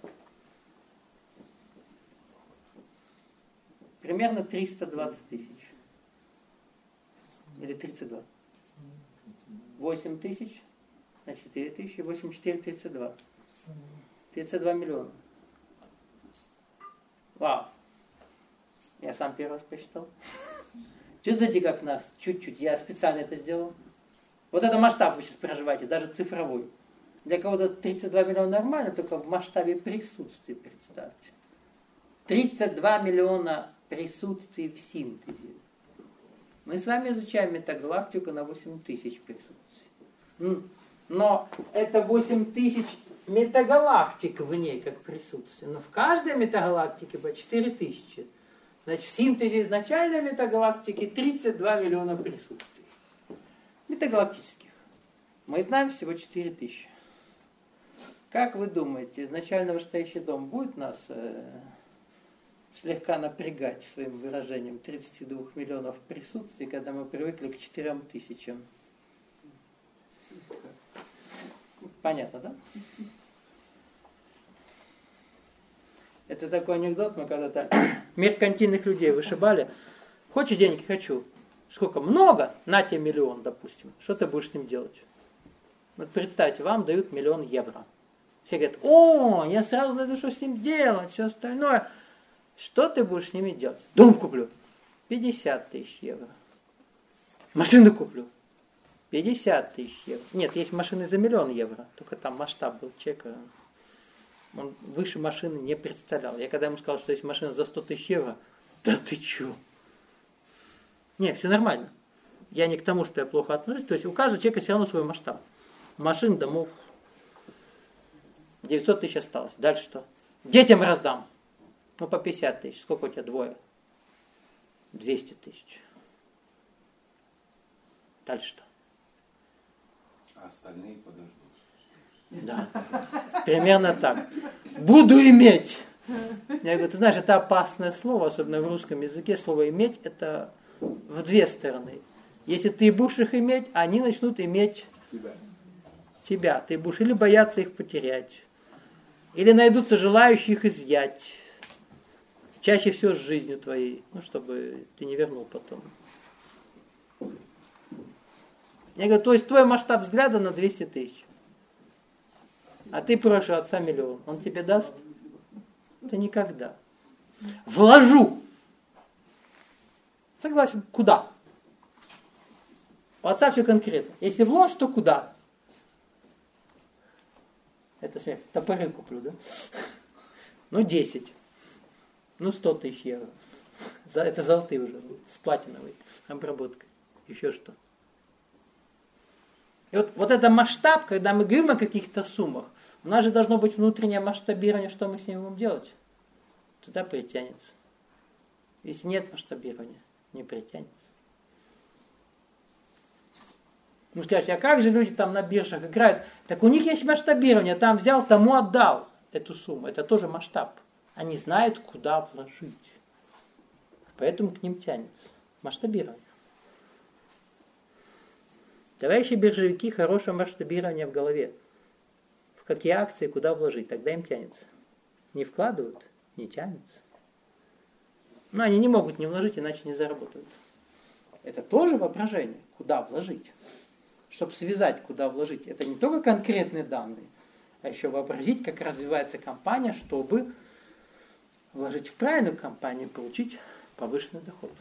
Примерно триста двадцать тысяч. Или тридцать два. восемь тысяч на четыре тысячи. восемь, четыре, тридцать два. тридцать два миллиона. Вау. Я сам первый раз посчитал. Чувствуете, как нас чуть-чуть? Я специально это сделал. Вот это масштаб вы сейчас проживаете, даже цифровой. Для кого-то тридцать два миллиона нормально, только в масштабе присутствия представьте. тридцать два миллиона присутствий в синтезе. Мы с вами изучаем метагалактику на восемь тысяч присутствий. Но это восемь тысяч метагалактик в ней как присутствие. Но в каждой метагалактике по четыре тысячи. Значит, в синтезе изначальной метагалактики тридцать два миллиона присутствий. Метагалактических. Мы знаем всего четыре тысячи. Как вы думаете, изначально вышестоящий дом будет нас э, слегка напрягать своим выражением тридцати двух миллионов присутствий, когда мы привыкли к четырем тысячам? Понятно, да? Это такой анекдот, мы когда-то меркантильных людей вышибали. Хочешь деньги? Хочу. Сколько? Много? На тебе миллион, допустим. Что ты будешь с ним делать? Вот представьте, вам дают миллион евро. Все говорят, о, я сразу найду, что с ним делать, все остальное. Что ты будешь с ними делать? Дом куплю. пятьдесят тысяч евро. Машину куплю. пятьдесят тысяч евро. Нет, есть машины за миллион евро. Только там масштаб был чека. Он выше машины не представлял. Я когда ему сказал, что есть машина за сто тысяч евро, да ты чё? Не, все нормально. Я не к тому, что я плохо отношусь. То есть у каждого человека все равно свой масштаб. Машин, домов. девятьсот тысяч осталось. Дальше что? Детям раздам. Ну, по пятьдесят тысяч. Сколько у тебя? Двое. двести тысяч. Дальше что? А остальные подождут. Да. Примерно так. Буду иметь. Я говорю, ты знаешь, это опасное слово, особенно в русском языке. Слово иметь это в две стороны. Если ты будешь их иметь, они начнут иметь тебя. тебя. Ты будешь или бояться их потерять, или найдутся желающие их изъять. Чаще всего с жизнью твоей, ну, чтобы ты не вернул потом. Я говорю, то есть твой масштаб взгляда на двести тысяч. А ты просишь отца миллион. Он тебе даст? Да никогда. Вложу. Согласен. Куда? У отца все конкретно. Если вложишь, то куда? Это смех. Топоры куплю, да? Ну, десять. Ну, сто тысяч евро. Это золотые уже, с платиновой обработкой. Еще что? И вот, вот это масштаб, когда мы говорим о каких-то суммах, у нас же должно быть внутреннее масштабирование, что мы с ним будем делать. Туда притянется. Если нет масштабирования, не притянется. Ну скажете, а как же люди там на биржах играют? Так у них есть масштабирование, там взял, тому отдал эту сумму. Это тоже масштаб. Они знают, куда вложить. Поэтому к ним тянется. Масштабирование. Товарищи биржевики, хорошее масштабирование в голове. В какие акции, куда вложить, тогда им тянется. Не вкладывают, не тянется. Но они не могут не вложить, иначе не заработают. Это тоже воображение, куда вложить. Чтобы связать, куда вложить. Это не только конкретные данные, а еще вообразить, как развивается компания, чтобы вложить в правильную компанию и получить повышенный доход.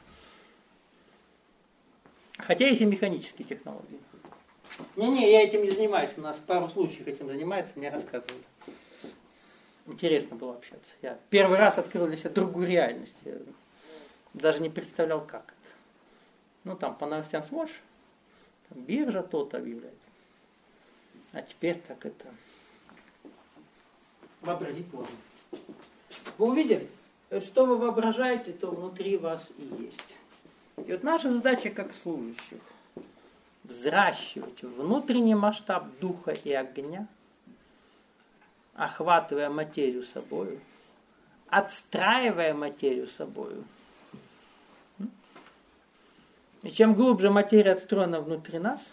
Хотя есть и механические технологии. Не-не, я этим не занимаюсь. У нас пару случаев этим занимается, мне рассказывали. Интересно было общаться. Я первый раз открыл для себя другую реальность. Я даже не представлял, как это. Ну, там по новостям смотришь, там биржа то-то объявляет. А теперь так это вообразить можно. Вы увидели? Что вы воображаете, то внутри вас и есть. И вот наша задача как служащих взращивать внутренний масштаб духа и огня, охватывая материю собою, отстраивая материю собою. И чем глубже материя отстроена внутри нас,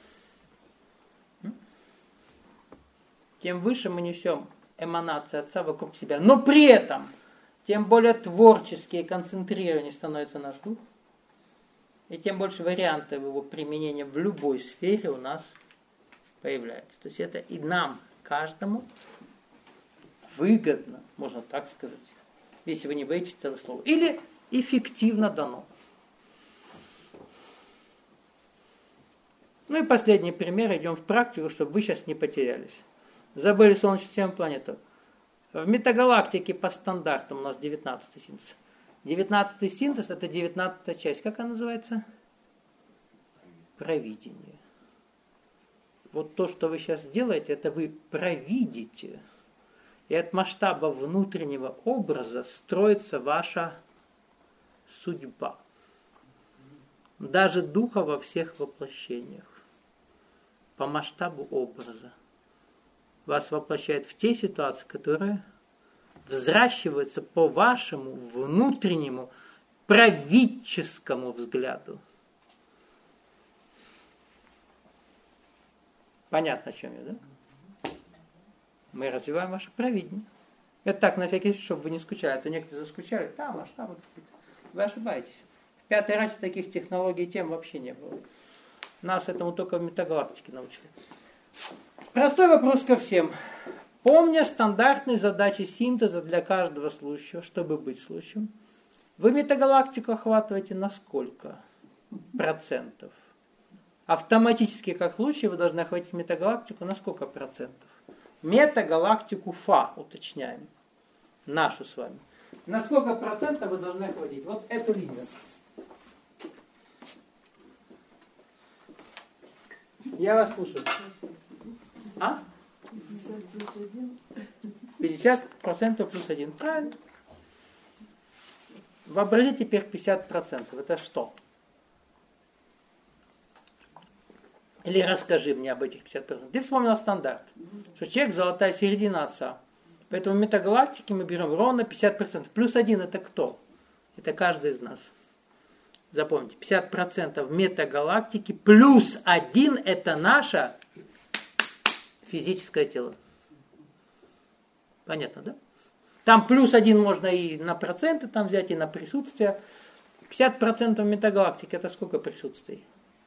тем выше мы несем эманации Отца вокруг себя. Но при этом, тем более творческий и концентрированнее становится наш дух, и тем больше вариантов его применения в любой сфере у нас появляется. То есть это и нам, каждому, выгодно, можно так сказать, если вы не боитесь этого слова. Или эффективно дано. Ну и последний пример, идем в практику, чтобы вы сейчас не потерялись. Забыли Солнечную систему, планету. В метагалактике по стандартам у нас девятнадцатый синтез. девятнадцатый синтез это девятнадцатая часть. Как она называется? Провидение. Вот то, что вы сейчас делаете, это вы провидите. И от масштаба внутреннего образа строится ваша судьба. Даже духа во всех воплощениях. По масштабу образа. Вас воплощает в те ситуации, которые взращиваются по вашему внутреннему правительскому взгляду. Понятно, о чем я, да? Мы развиваем ваше провидение. Это так, на всякий случай, чтобы вы не скучали. А то некоторые заскучали, там масштабы какие-то. Вы ошибаетесь. В пятой расе таких технологий и тем вообще не было. Нас этому только в метагалактике научили. Простой вопрос ко всем. Помня стандартные задачи синтеза для каждого слушающего, чтобы быть слушающим, вы метагалактику охватываете на сколько процентов? Автоматически, как случай, вы должны охватить метагалактику на сколько процентов? Метагалактику Фа, уточняем. Нашу с вами. На сколько процентов вы должны охватить? Вот эту линию. Я вас слушаю. А? пятьдесят процентов плюс один. Правильно. Вообразите теперь пятьдесят процентов. Это что? Или расскажи мне об этих пятьдесят процентов. Ты вспомнил стандарт. Что человек золотая середина Отца. Поэтому в метагалактике мы берем ровно пятьдесят процентов. Плюс один это кто? Это каждый из нас. Запомните, пятьдесят процентов метагалактики плюс один это наше физическое тело. Понятно, да? Там плюс один можно и на проценты там взять, и на присутствие. пятьдесят процентов метагалактики это сколько присутствий?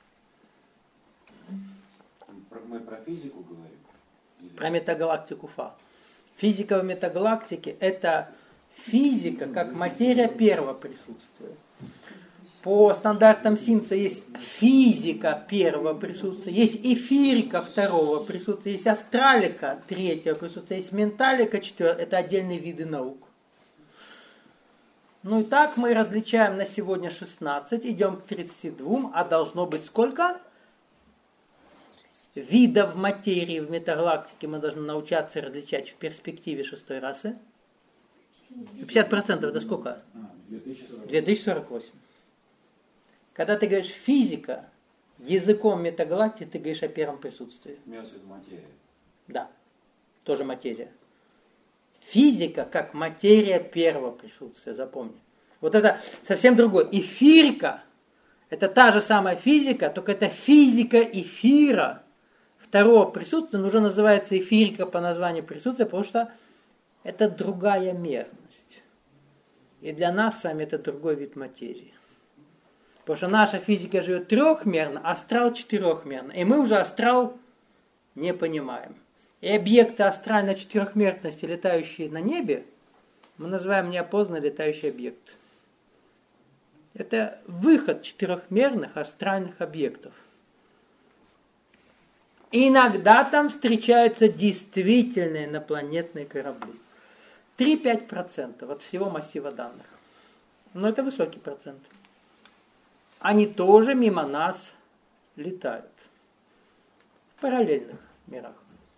Мы про физику говорим? Или... Про метагалактику Фа. Физика в метагалактике это физика как материя первого присутствия. По стандартам синтеза есть физика первого присутствия, есть эфирика второго присутствия, есть астралика третьего присутствия, есть менталика четвертого. Это отдельные виды наук. Ну и так мы различаем на сегодня шестнадцать, идем к тридцати двум, а должно быть сколько? Видов материи в метагалактике мы должны научаться различать в перспективе шестой расы. пятьдесят процентов это сколько? две тысячи сорок восемь. Когда ты говоришь физика, языком метагалактики ты говоришь о первом присутствии. Имеется в виду материя. Да, тоже материя. Физика как материя первого присутствия, запомни. Вот это совсем другое. Эфирика – это та же самая физика, только это физика эфира второго присутствия, но уже называется эфирика по названию присутствия, потому что это другая мерность. И для нас с вами это другой вид материи. Потому что наша физика живет трехмерно, астрал четырехмерно. И мы уже астрал не понимаем. И объекты астральной четырехмерности, летающие на небе, мы называем неопознанный летающий объект. Это выход четырехмерных астральных объектов. И иногда там встречаются действительные инопланетные корабли. три-пять процентов от всего массива данных. Но это высокий процент. Они тоже мимо нас летают. В параллельных мирах.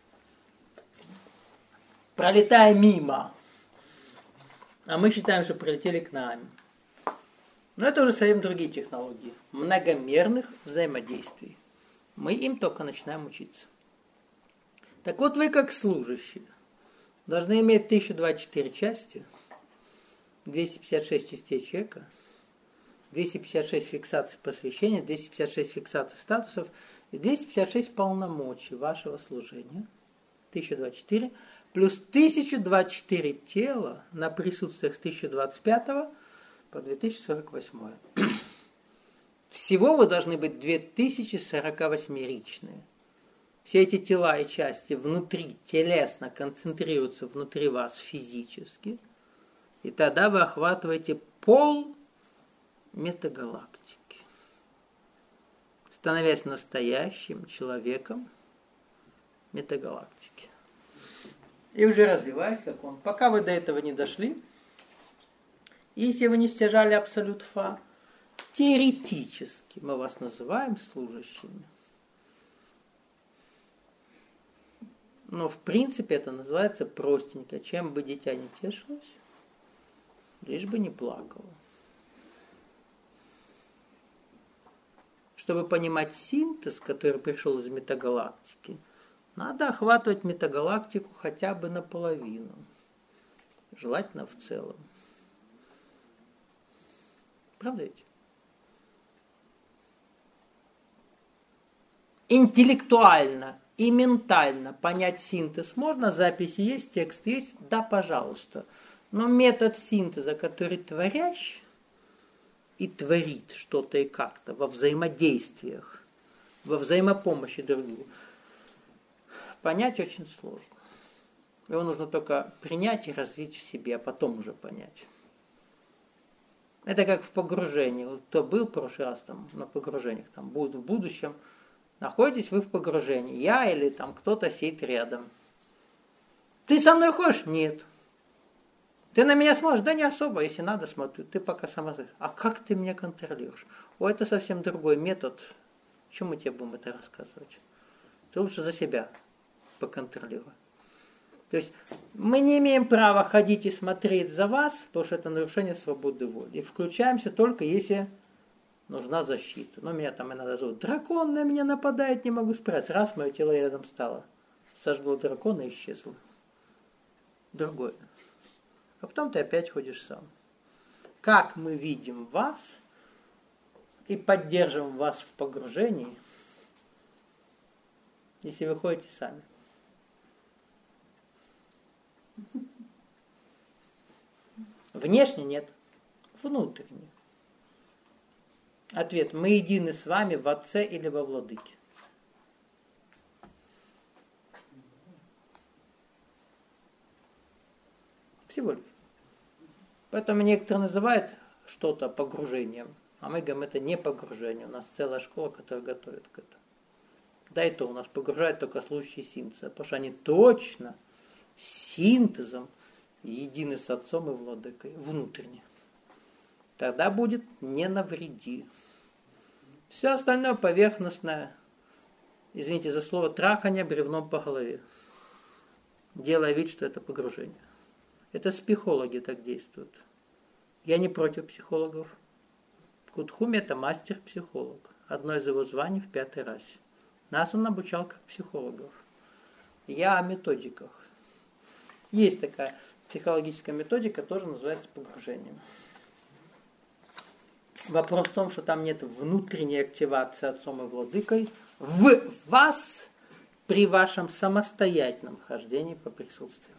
Пролетая мимо. А мы считаем, что прилетели к нам. Но это уже совсем другие технологии. Многомерных взаимодействий. Мы им только начинаем учиться. Так вот вы как служащие должны иметь тысяча двадцать четыре части, двести пятьдесят шесть частей человека, двести пятьдесят шесть фиксаций посвящения, двести пятьдесят шесть фиксаций статусов и двести пятьдесят шесть полномочий вашего служения. тысяча двадцать четыре плюс тысяча двадцать четыре тела на присутствиях с тысяча двадцать пятого по две тысячи сорок восьмой. Всего вы должны быть две тысячи сорок восьмеричные. Все эти тела и части внутри, телесно концентрируются внутри вас физически. И тогда вы охватываете пол метагалактики. Становясь настоящим человеком метагалактики. И уже развиваясь, как он. Пока вы до этого не дошли, если вы не стяжали абсолют фа, теоретически мы вас называем служащими. Но в принципе это называется простенько. Чем бы дитя не тешилось, лишь бы не плакало. Чтобы понимать синтез, который пришел из метагалактики, надо охватывать метагалактику хотя бы наполовину. Желательно в целом. Правда ведь? Интеллектуально и ментально понять синтез можно, записи есть, текст есть, да, пожалуйста. Но метод синтеза, который творящий и творит что-то и как-то во взаимодействиях, во взаимопомощи друг другу, понять очень сложно. Его нужно только принять и развить в себе, а потом уже понять. Это как в погружении. Кто был в прошлый раз там, на погружениях, там, будет в будущем, находитесь вы в погружении. Я или там кто-то сидит рядом. Ты со мной ходишь? Нет. Ты на меня смотришь? Да не особо, если надо, смотрю. Ты пока сама смотришь. А как ты меня контролируешь? О, это совсем другой метод. Чем мы тебе будем это рассказывать? Ты лучше за себя поконтролируй. То есть мы не имеем права ходить и смотреть за вас, потому что это нарушение свободы воли. И включаемся только если нужна защита. Но меня там иногда зовут. Дракон на меня нападает, не могу справиться. Раз мое тело рядом стало. Сожгло дракона и исчезло. Другое. А потом ты опять ходишь сам. Как мы видим вас и поддерживаем вас в погружении, если вы ходите сами? Внешне нет, внутренне. Ответ: мы едины с вами в Отце или во Владыке. Всего лишь. Поэтому некоторые называют что-то погружением, а мы говорим, это не погружение. У нас целая школа, которая готовит к этому. Да и то у нас погружают только случаи синтеза, потому что они точно синтезом едины с Отцом и Владыкой внутренне. Тогда будет не навреди. Все остальное поверхностное, извините за слово, трахание бревном по голове, делая вид, что это погружение. Это психологи так действуют. Я не против психологов. Кутхуми – это мастер-психолог. Одно из его званий в пятой расе. Нас он обучал как психологов. Я о методиках. Есть такая психологическая методика, тоже называется погружением. Вопрос в том, что там нет внутренней активации отцом и владыкой в вас при вашем самостоятельном хождении по присутствию.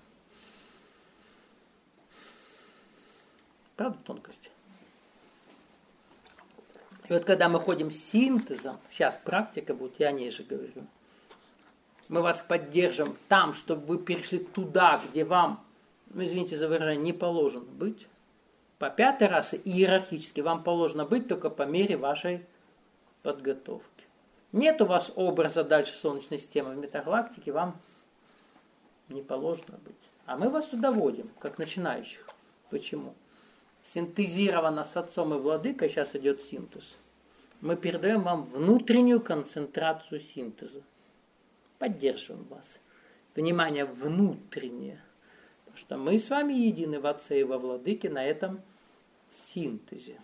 Правда, тонкости? И вот когда мы ходим синтезом, сейчас практика будет, я о ней же говорю, мы вас поддержим там, чтобы вы перешли туда, где вам, ну, извините за выражение, не положено быть. По пятой расе иерархически вам положено быть только по мере вашей подготовки. Нет у вас образа дальше Солнечной системы в метагалактике, вам не положено быть. А мы вас туда водим, как начинающих. Почему? Синтезировано с отцом и владыкой, сейчас идет синтез. Мы передаем вам внутреннюю концентрацию синтеза. Поддерживаем вас. Внимание, внутреннее. Потому что мы с вами едины в Отце и во Владыке на этом синтезе.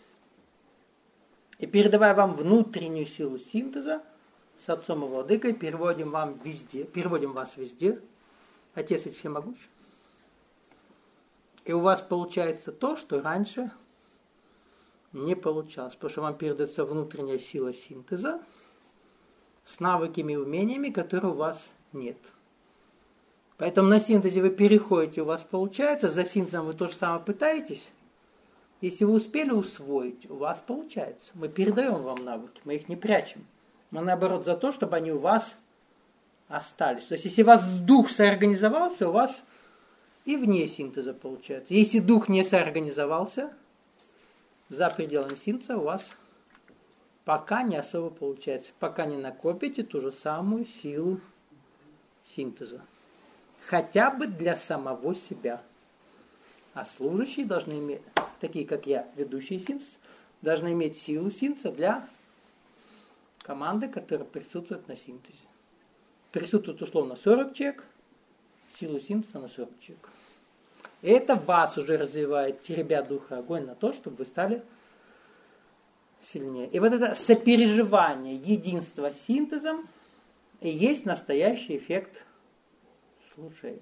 И передавая вам внутреннюю силу синтеза, с Отцом и Владыкой переводим, вам везде, переводим вас везде. Отец ведь всемогущ. И у вас получается то, что раньше не получалось. Потому что вам передается внутренняя сила синтеза с навыками и умениями, которые у вас нет. Поэтому на синтезе вы переходите, у вас получается, за синтезом вы то же самое пытаетесь. Если вы успели усвоить, у вас получается. Мы передаем вам навыки, мы их не прячем. Мы наоборот за то, чтобы они у вас остались. То есть если у вас дух соорганизовался, у вас и вне синтеза получается. Если дух не соорганизовался, за пределами синтеза у вас пока не особо получается. Пока не накопите ту же самую силу синтеза. Хотя бы для самого себя. А служащие должны иметь, такие как я, ведущие синтез, должны иметь силу синтеза для команды, которая присутствует на синтезе. Присутствует условно сорок человек, силу синтеза на сорок человек. И это вас уже развивает, теребя духа огонь на то, чтобы вы стали сильнее. И вот это сопереживание, единство с синтезом и есть настоящий эффект служения.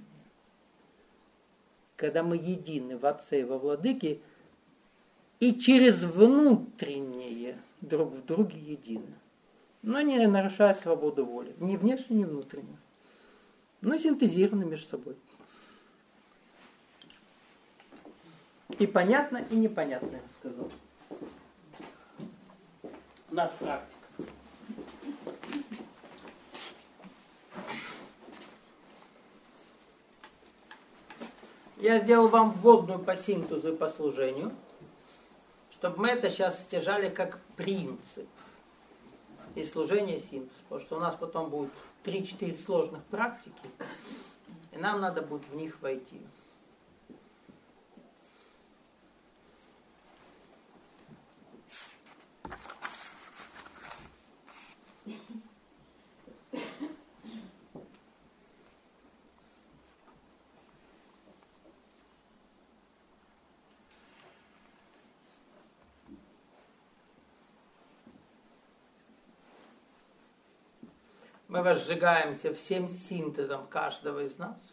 Когда мы едины в Отце и во Владыке, и через внутреннее друг в друге едины. Но не нарушая свободу воли. Ни внешне, ни внутренне. Но синтезированы между собой. И понятно, и непонятно, я сказал. У нас практика. Я сделал вам вводную по синтезу и по служению, чтобы мы это сейчас стяжали как принцип. И служение синтез. Потому что у нас потом будет три-четыре сложных практики, и нам надо будет в них войти. Мы возжигаемся всем синтезом каждого из нас.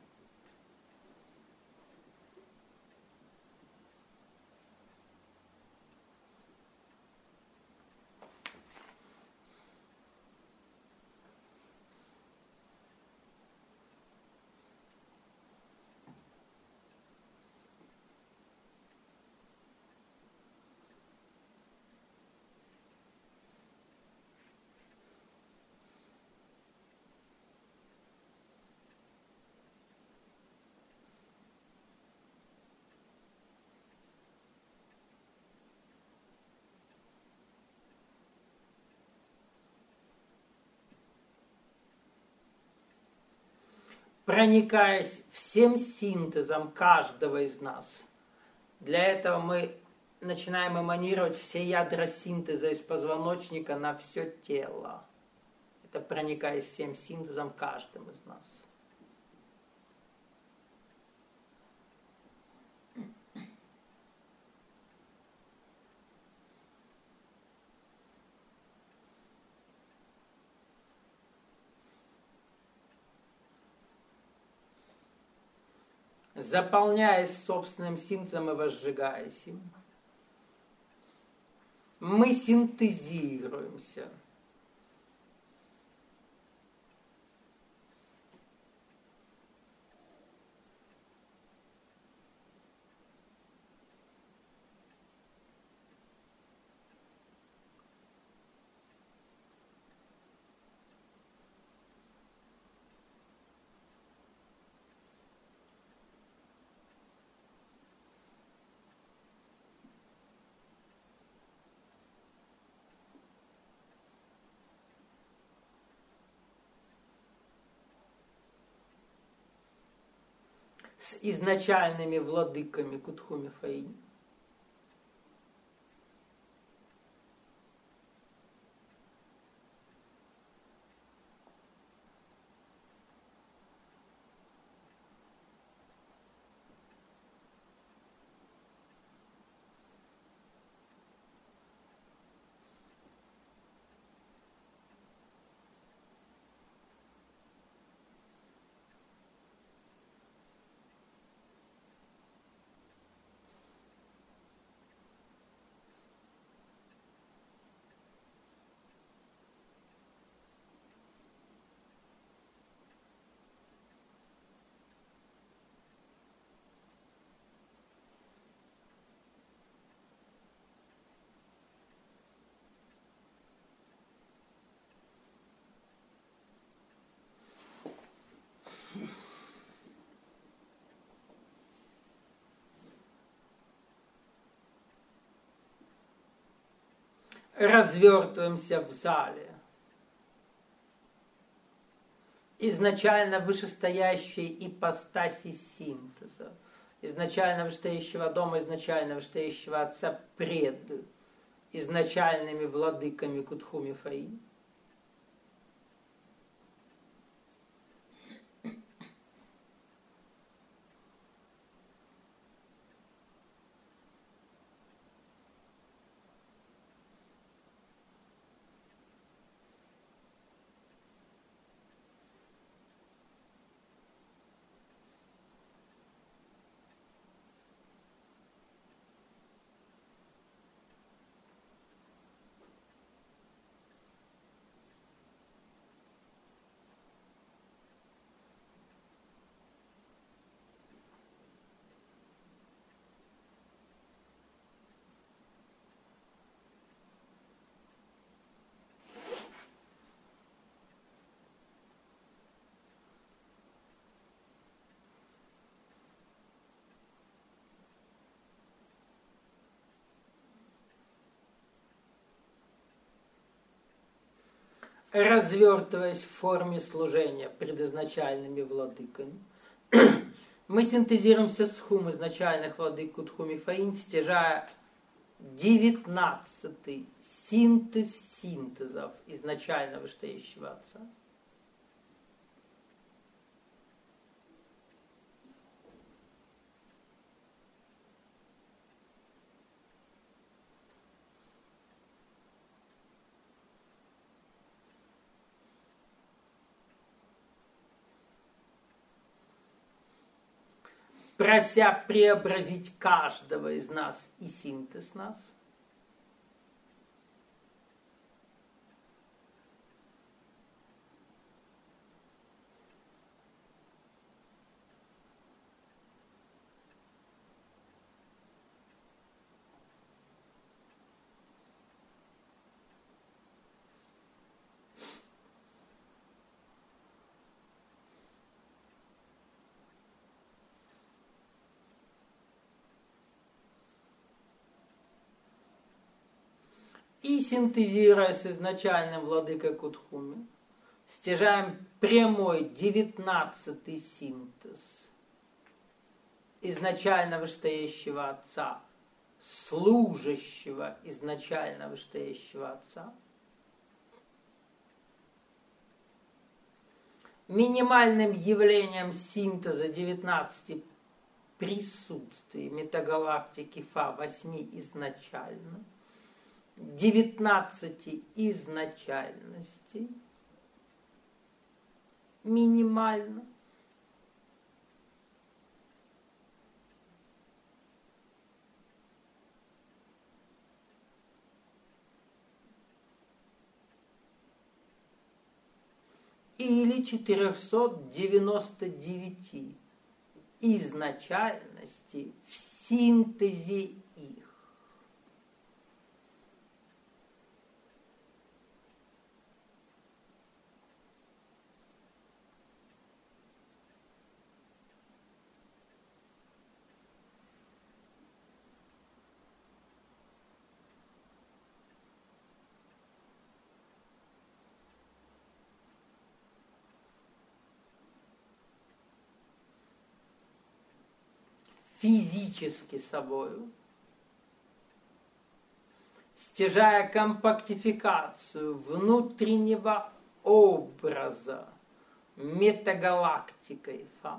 Проникаясь всем синтезом каждого из нас. Для этого мы начинаем эманировать все ядра синтеза из позвоночника на все тело. Это проникаясь всем синтезом каждым из нас. заполняясь собственным синтезом и возжигаясь им. Мы синтезируемся. С изначальными владыками Кутхуми Фаини. Развертываемся в зале. Изначально вышестоящей ипостаси синтеза, изначально вышестоящего дома, изначально вышестоящего отца пред изначальными владыками Кутхуми Фаини. Развертываясь в форме служения предизначальными владыками, мы синтезируемся с хум изначальных владык Кутхуми Фаини, стяжая девятнадцатый синтез синтезов изначально вышестоящего Отца. Прося преобразить каждого из нас и синтез нас. И синтезируя с изначальным владыкой Кутхуми, стяжаем прямой девятнадцатый синтез изначально вышестоящего Отца, служащего изначально вышестоящего Отца. Минимальным явлением синтеза девятнадцати присутствий метагалактики Фа восьми изначально, девятнадцати изначальностей, минимально, или четырехсот девяноста девяти изначальностей в синтезе их. Физически собою, стяжая компактификацию внутреннего образа метагалактикой Фа,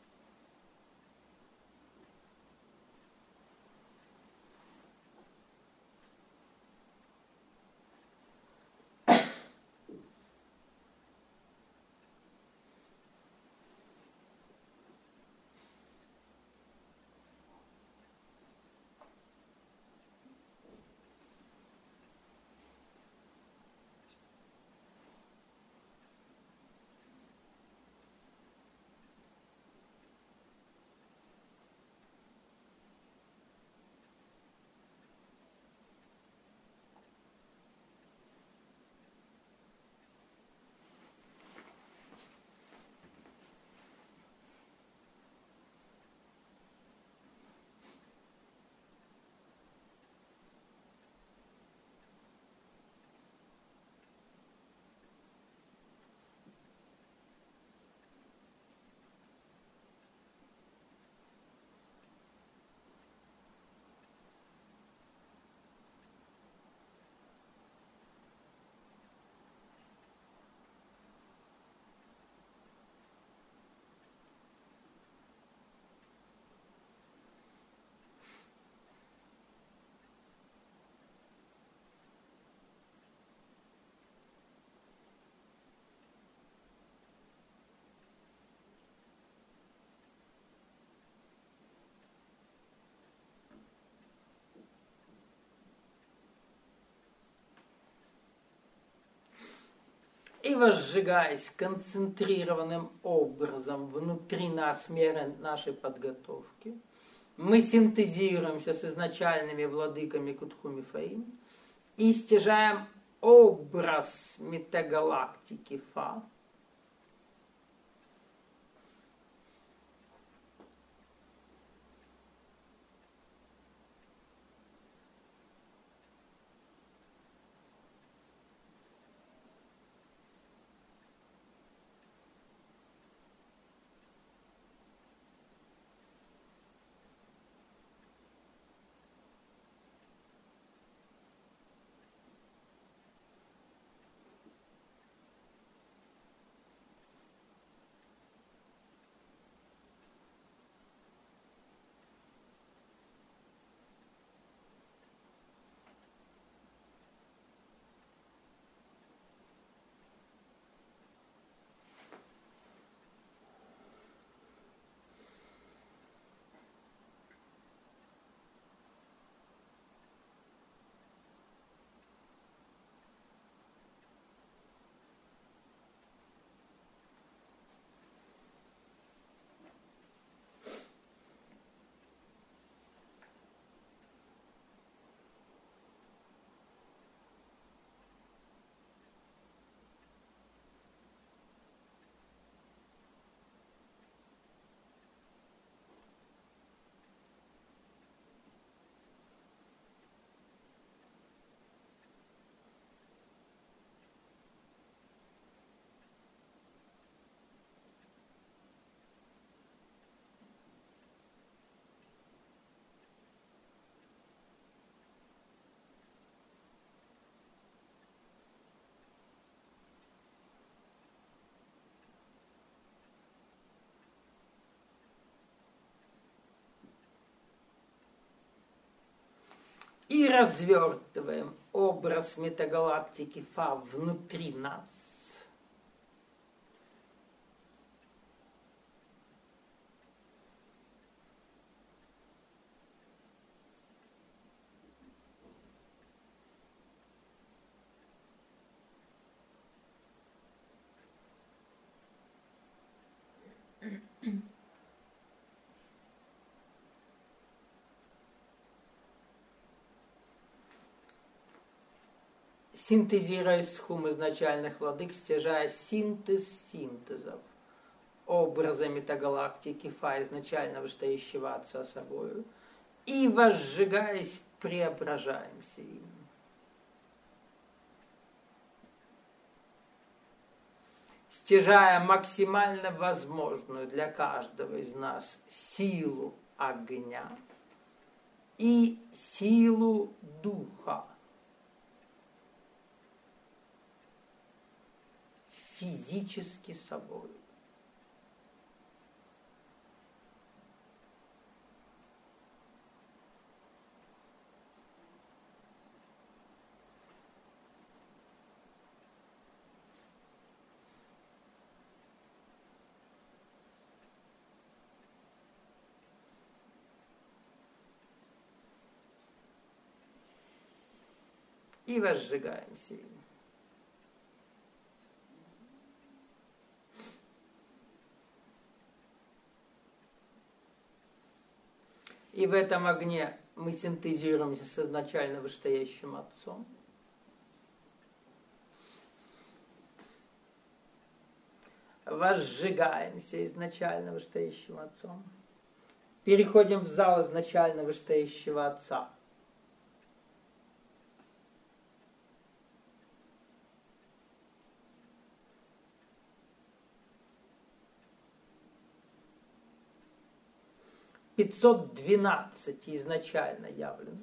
и возжигаясь концентрированным образом внутри нас меры нашей подготовки, мы синтезируемся с изначальными владыками Кутхуми Фаим и стяжаем образ метагалактики Фа, и развертываем образ метагалактики Фа внутри нас. синтезируя схум изначальных владык, стяжая синтез синтезов, образа метагалактики Фа, изначально вышестоящего Отца собою, и, возжигаясь, преображаемся им. Стяжая максимально возможную для каждого из нас силу огня и силу духа, физически собой. И возжигаемся им. И в этом огне мы синтезируемся с изначально вышестоящим Отцом. Возжигаемся изначально вышестоящим Отцом. Переходим в зал изначально вышестоящего Отца. пятьсот двенадцать изначально явлен.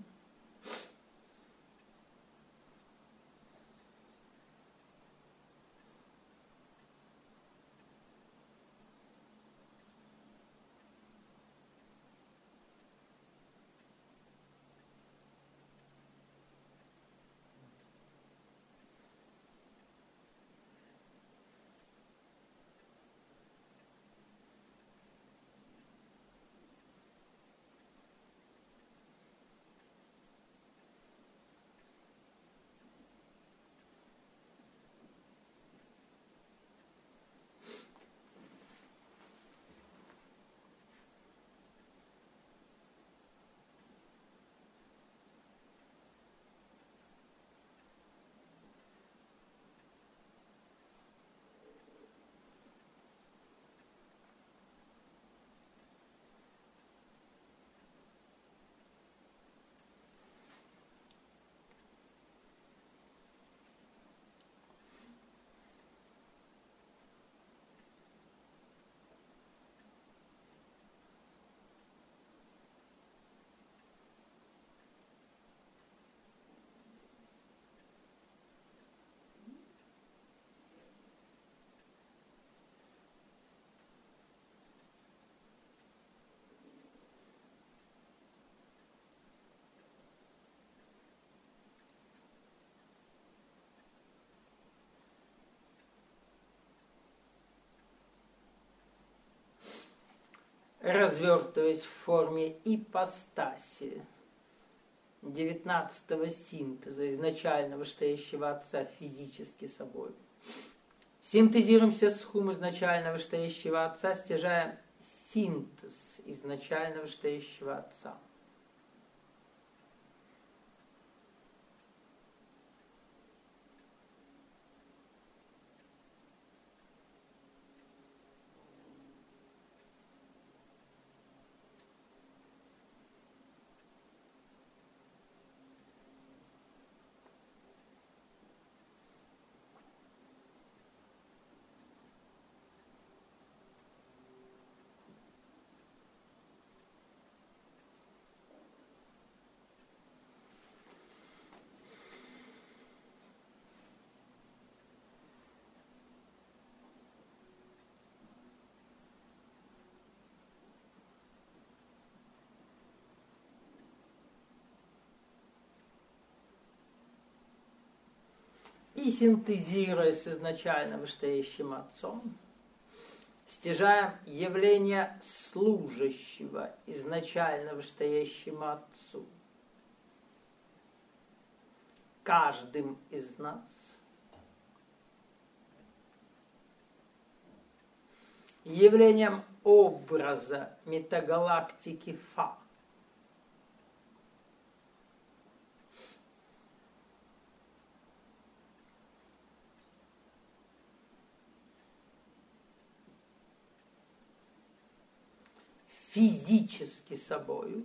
Развертываясь в форме ипостаси девятнадцатого синтеза изначально вышестоящего Отца физически собой. Синтезируемся с хум изначально вышестоящего Отца, стяжая синтез изначально вышестоящего Отца. И синтезируя с изначально вышестоящим Отцом, стяжаем явление служащего изначально вышестоящему Отцу. Каждым из нас явлением образа метагалактики Фа. физически собою.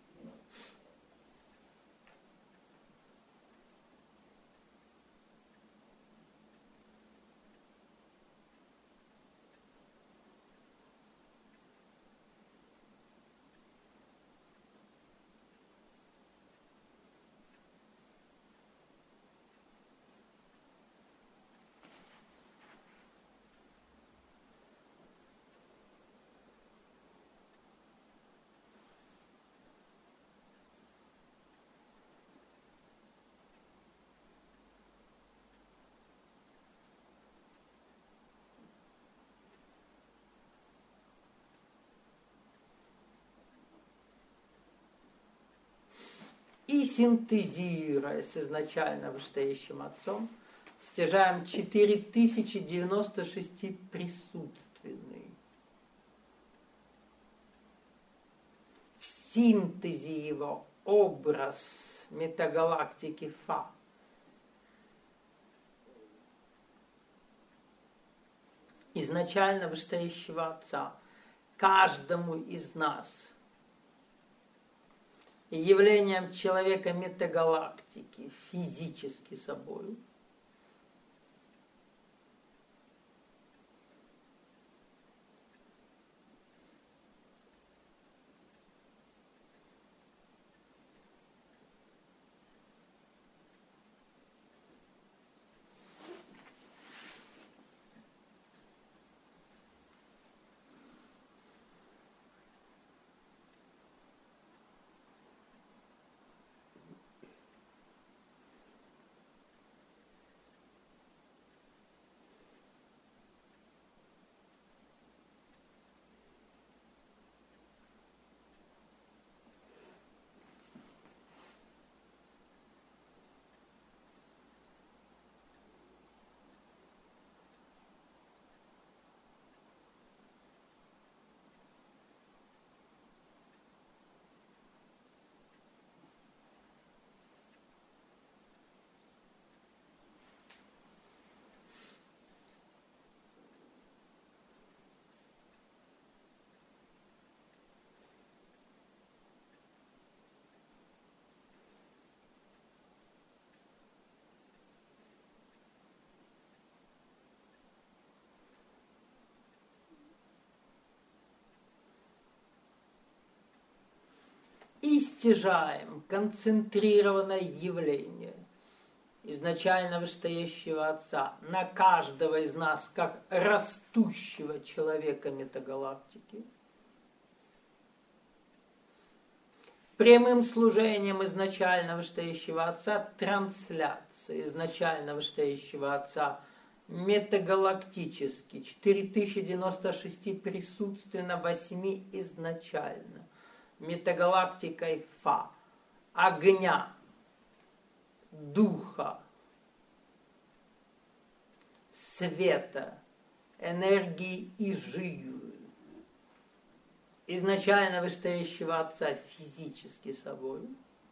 И синтезируя с изначально вышестоящим Отцом, стяжаем четыре тысячи девяносто шесть присутственный. В синтезе его образ метагалактики Фа. Изначально вышестоящего Отца каждому из нас явлением человека метагалактики, физически собою, и стяжаем концентрированное явление изначально вышестоящего Отца на каждого из нас, как растущего человека метагалактики, прямым служением изначально вышестоящего Отца трансляции изначально вышестоящего Отца метагалактически, четыре тысячи девяносто шесть присутственно восьми изначально, метагалактикой Фа, огня, духа, света, энергии и живы, изначально вышестоящего Отца физически собой,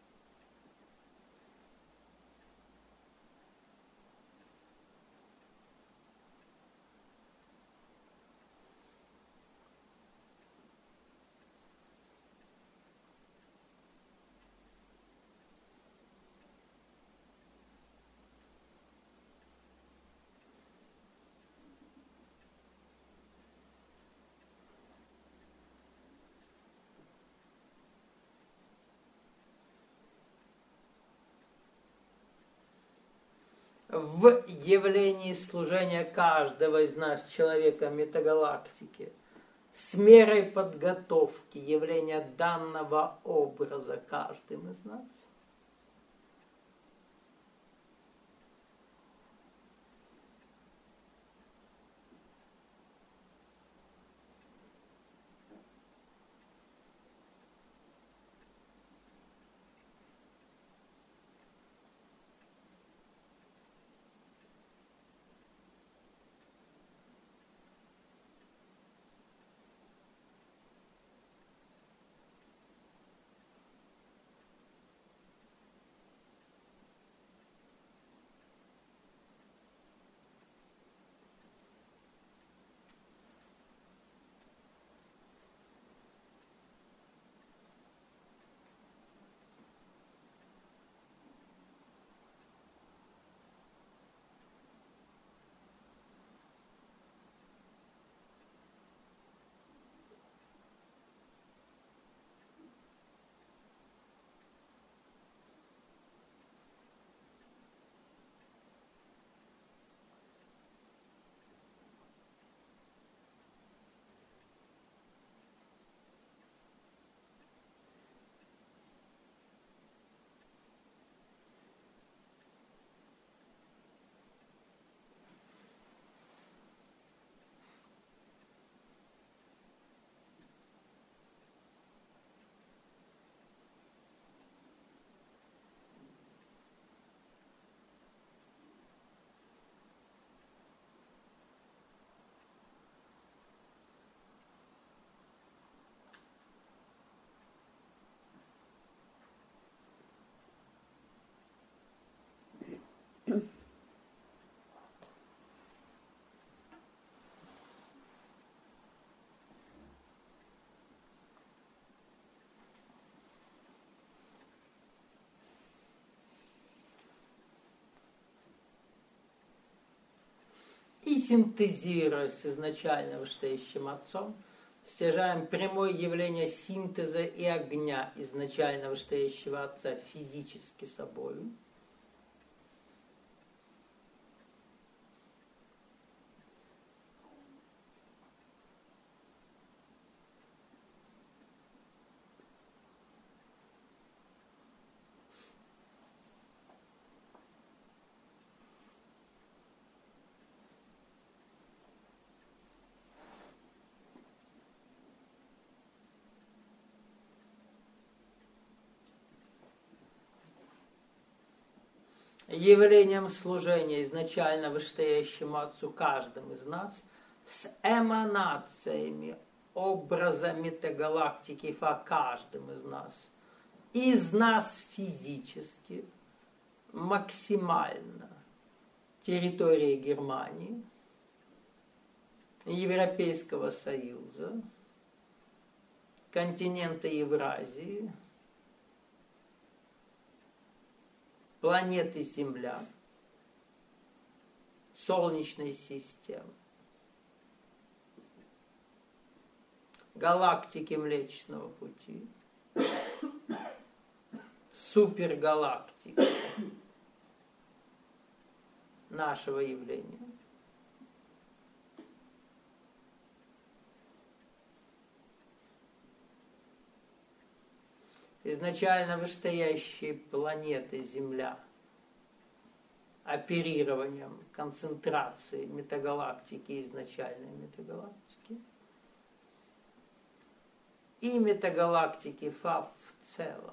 в явлении служения каждого из нас, человека метагалактики, с мерой подготовки явления данного образа каждым из нас, И синтезируя с изначально вышестоящим Отцом, стяжаем прямое явление синтеза и огня изначально вышестоящего Отца физически собою. Явлением служения изначально вышестоящему Отцу каждым из нас с эманациями образа метагалактики во каждым из нас, из нас физически, максимально территории Германии, Европейского Союза, континента Евразии, планеты Земля, Солнечной системы, галактики Млечного Пути, супергалактики нашего явления. Изначально вышестоящие планеты Земля оперированием концентрации метагалактики изначальной метагалактики и метагалактики ФАФ в целом.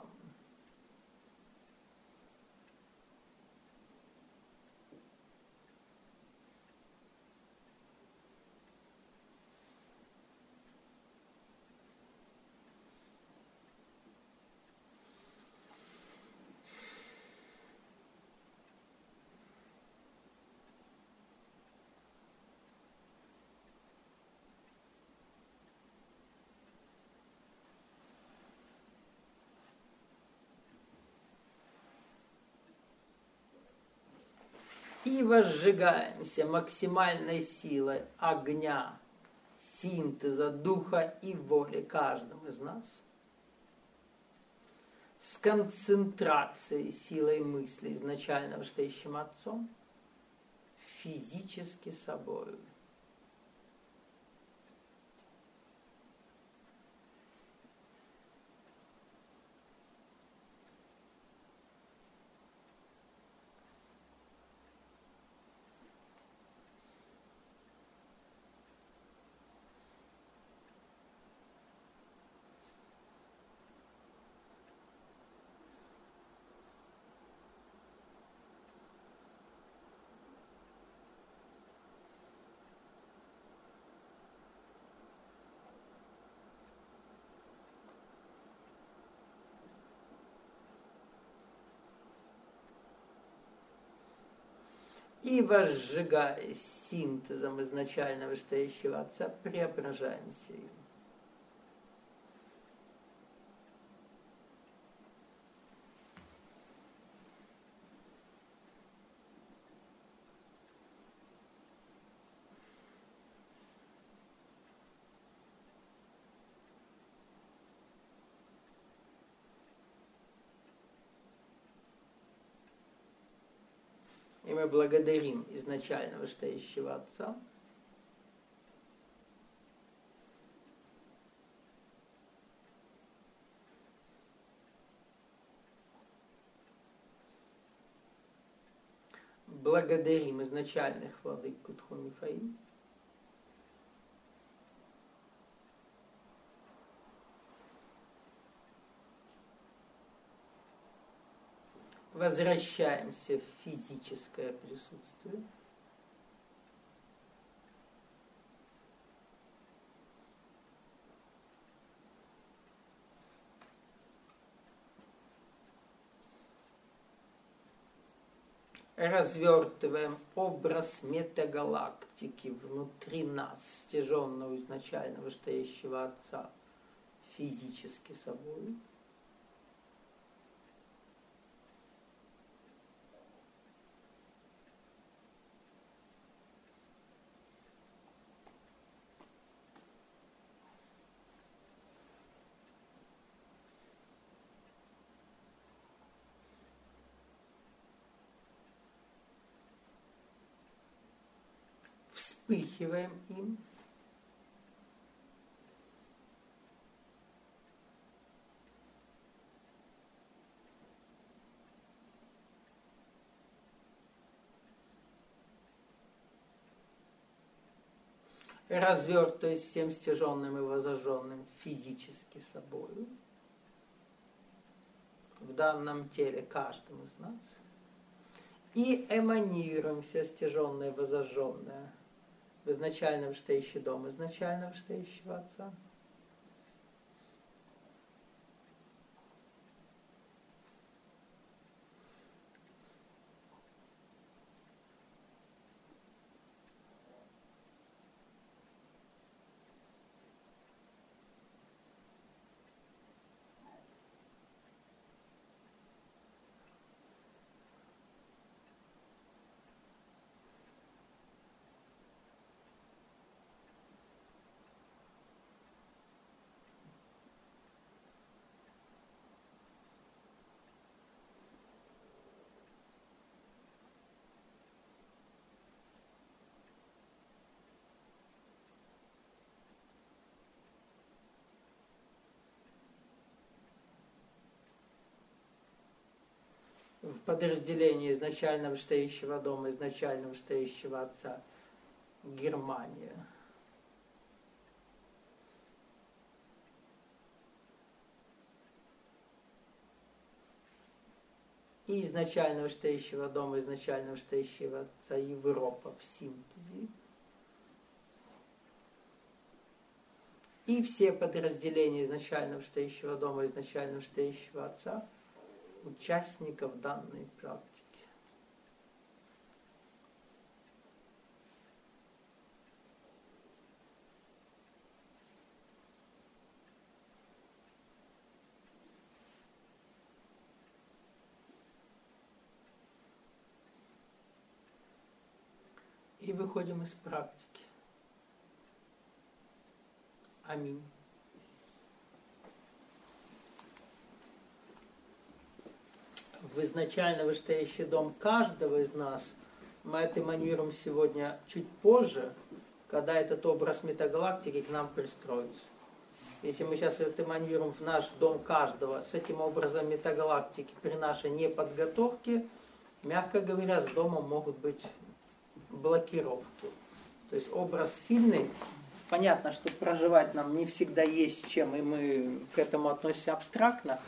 И возжигаемся максимальной силой огня, синтеза, духа и воли каждым из нас, с концентрацией силой мысли изначально вышестоящим Отцом, физически собою. И возжигаясь синтезом изначально вышестоящего Отца, преображаемся им. И мы благодарим изначально вышестоящего Отца благодарим изначальных владык Кутху Мифаим, возвращаемся в физическое присутствие. Развертываем образ метагалактики внутри нас, стяженного изначально вышестоящего Отца, физически собой. вспыхиваем им. Развертываясь всем стяженным и возожженным физически собою, в данном теле каждым из нас, и эманируем все стяженное и возожженное в изначально вышестоящий дом изначально вышестоящего Отца. В подразделении изначально вышестоящего дома, изначально вышестоящего Отца, Германия. И изначально вышестоящего дома, изначально вышестоящего Отца, Европа в синтезе. И все подразделения изначально вышестоящего дома, изначально вышестоящего Отца, участников данной практики. И выходим из практики. Аминь. В изначально вышестоящий дом каждого из нас мы это эманируем сегодня чуть позже, когда этот образ метагалактики к нам пристроится. Если мы сейчас это эманируем в наш дом каждого с этим образом метагалактики при нашей неподготовке, мягко говоря, с домом могут быть блокировки. То есть образ сильный. Понятно, что проживать нам не всегда есть чем, и мы к этому относимся абстрактно.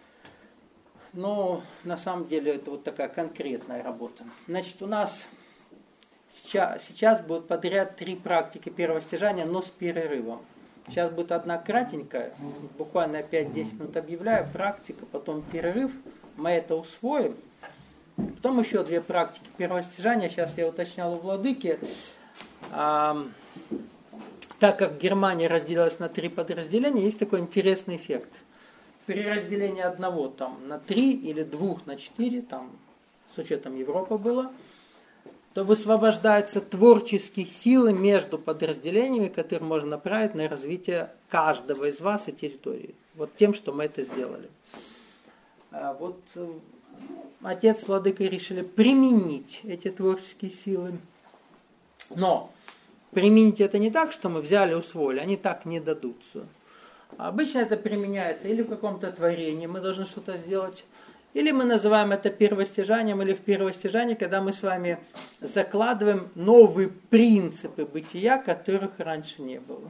Но на самом деле это вот такая конкретная работа. Значит, у нас сейчас, сейчас будут подряд три практики первого стяжания, но с перерывом. Сейчас будет одна кратенькая, буквально пять-десять минут объявляю, практика, потом перерыв. Мы это усвоим. Потом еще две практики первого стяжания. Сейчас я уточнял у владыки. А, так как Германия разделилась на три подразделения, есть такой интересный эффект. При разделении одного там, на три или двух на четыре, там, с учетом Европы было, то высвобождаются творческие силы между подразделениями, которые можно направить на развитие каждого из вас и территории. Вот тем, что мы это сделали. А вот отец с владыкой решили применить эти творческие силы. Но применить это не так, что мы взяли и усвоили, они так не дадутся. Обычно это применяется или в каком-то творении, мы должны что-то сделать, или мы называем это первостяжанием, или в первостяжании, когда мы с вами закладываем новые принципы бытия, которых раньше не было.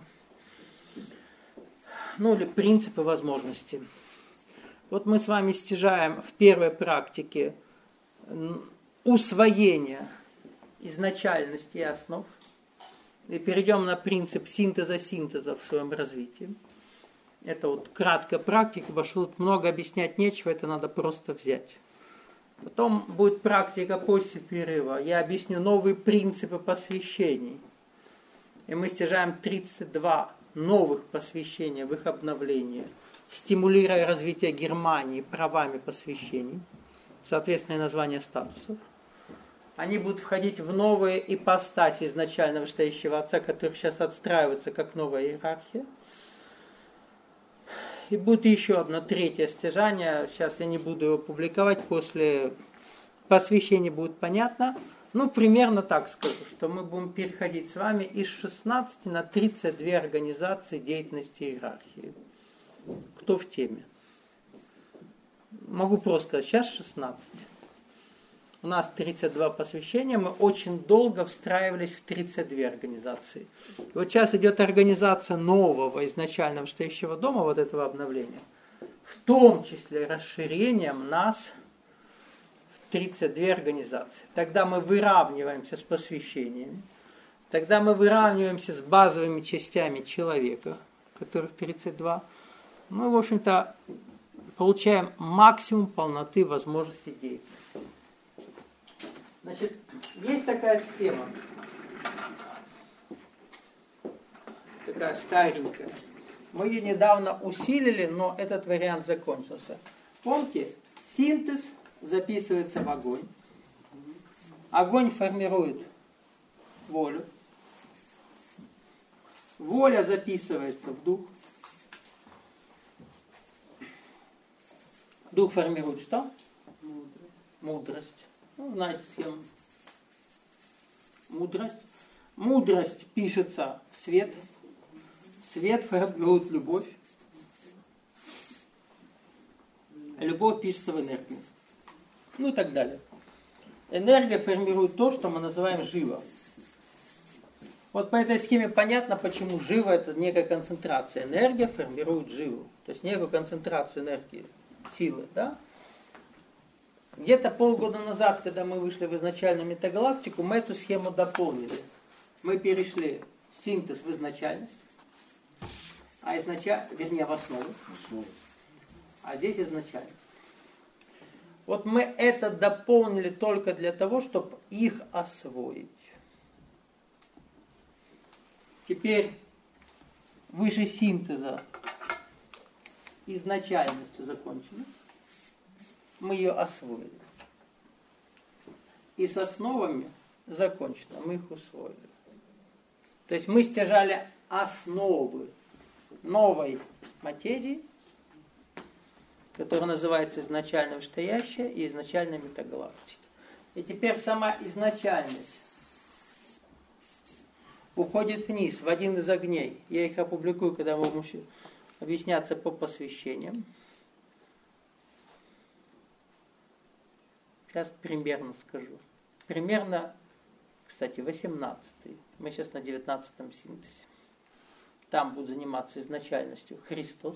Ну, или принципы возможностей. Вот мы с вами стяжаем в первой практике усвоение изначальности и основ, и перейдем на принцип синтеза-синтеза в своем развитии. Это вот краткая практика, потому что тут много объяснять нечего, это надо просто взять. Потом будет практика после перерыва. Я объясню новые принципы посвящений. И мы стяжаем тридцать два новых посвящения в их обновление, стимулируя развитие Германии правами посвящений, соответственное название статусов. Они будут входить в новые ипостаси изначально вышестоящего Отца, которые сейчас отстраиваются как новая иерархия. И будет еще одно третье стяжание. Сейчас я не буду его публиковать. После посвящения будет понятно. Ну, примерно так скажу, что мы будем переходить с вами из шестнадцати на тридцать две организации деятельности иерархии. Кто в теме? Могу просто сказать, сейчас шестнадцать. У нас тридцать два посвящения, мы очень долго встраивались в тридцать две организации. И вот сейчас идет организация нового изначального стоящего дома, вот этого обновления, в том числе расширением нас в тридцать две организации. Тогда мы выравниваемся с посвящениями, тогда мы выравниваемся с базовыми частями человека, которых тридцать два. Ну, в общем-то, получаем максимум полноты возможностей деятельности. Значит, есть такая схема, такая старенькая. Мы ее недавно усилили, но этот вариант закончился. Помните, синтез записывается в огонь. Огонь формирует волю. Воля записывается в дух. Дух формирует что? Мудрость. Ну, знаете схему. Мудрость. Мудрость пишется в свет. Свет формирует любовь. Любовь пишется в энергию. Ну и так далее. Энергия формирует то, что мы называем живо. Вот по этой схеме понятно, почему живо это некая концентрация. Энергия формирует живу. То есть некую концентрацию энергии, силы, да? Где-то полгода назад, когда мы вышли в изначальную метагалактику, мы эту схему дополнили. Мы перешли синтез в изначальность, а изначально, вернее, в основу. А здесь изначальность. Вот мы это дополнили только для того, чтобы их освоить. Теперь выше синтеза с изначальностью закончено. Мы ее освоили. И с основами закончено, мы их усвоили. То есть мы стяжали основы новой материи, которая называется изначально вышестоящая и изначальная метагалактика. И теперь сама изначальность уходит вниз, в один из огней. Я их опубликую, когда мы будем объясняться по посвящениям. Сейчас примерно скажу. Примерно, кстати, восемнадцатый. Мы сейчас на девятнадцатом синтезе. Там будут заниматься изначальностью Христос.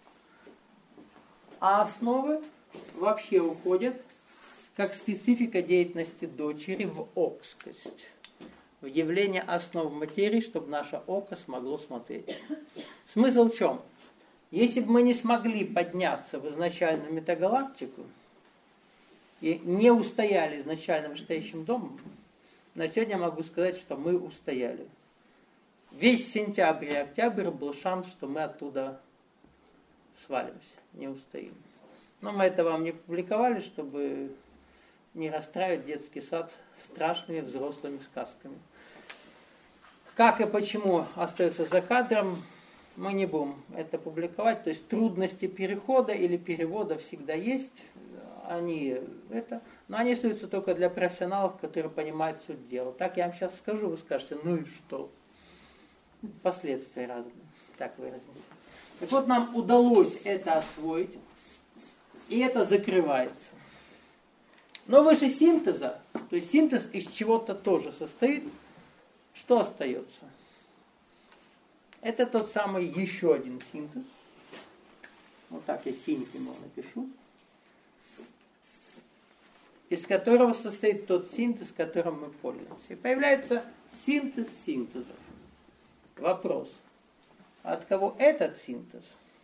А основы вообще уходят как специфика деятельности дочери в окскость. В явление основ материи, чтобы наше око смогло смотреть. Смысл в чем? Если бы мы не смогли подняться в изначальную метагалактику, и не устояли изначально вышестоящим домом, на сегодня могу сказать, что мы устояли. Весь сентябрь и октябрь был шанс, что мы оттуда свалимся, не устоим. Но мы это вам не публиковали, чтобы не расстраивать детский сад страшными взрослыми сказками. Как и почему остается за кадром, мы не будем это публиковать. То есть трудности перехода или перевода всегда есть. Они это, но они остаются только для профессионалов, которые понимают суть дела. Так я вам сейчас скажу, вы скажете, ну и что? Последствия разные. Так выразимся. Так вот, нам удалось это освоить, и это закрывается. Но выше синтеза, то есть синтез из чего-то тоже состоит, что остается? Это тот самый еще один синтез. Вот так я синеньким его напишу. Из которого состоит тот синтез, которым мы пользуемся. И появляется синтез синтезов. Вопрос. От кого этот синтез?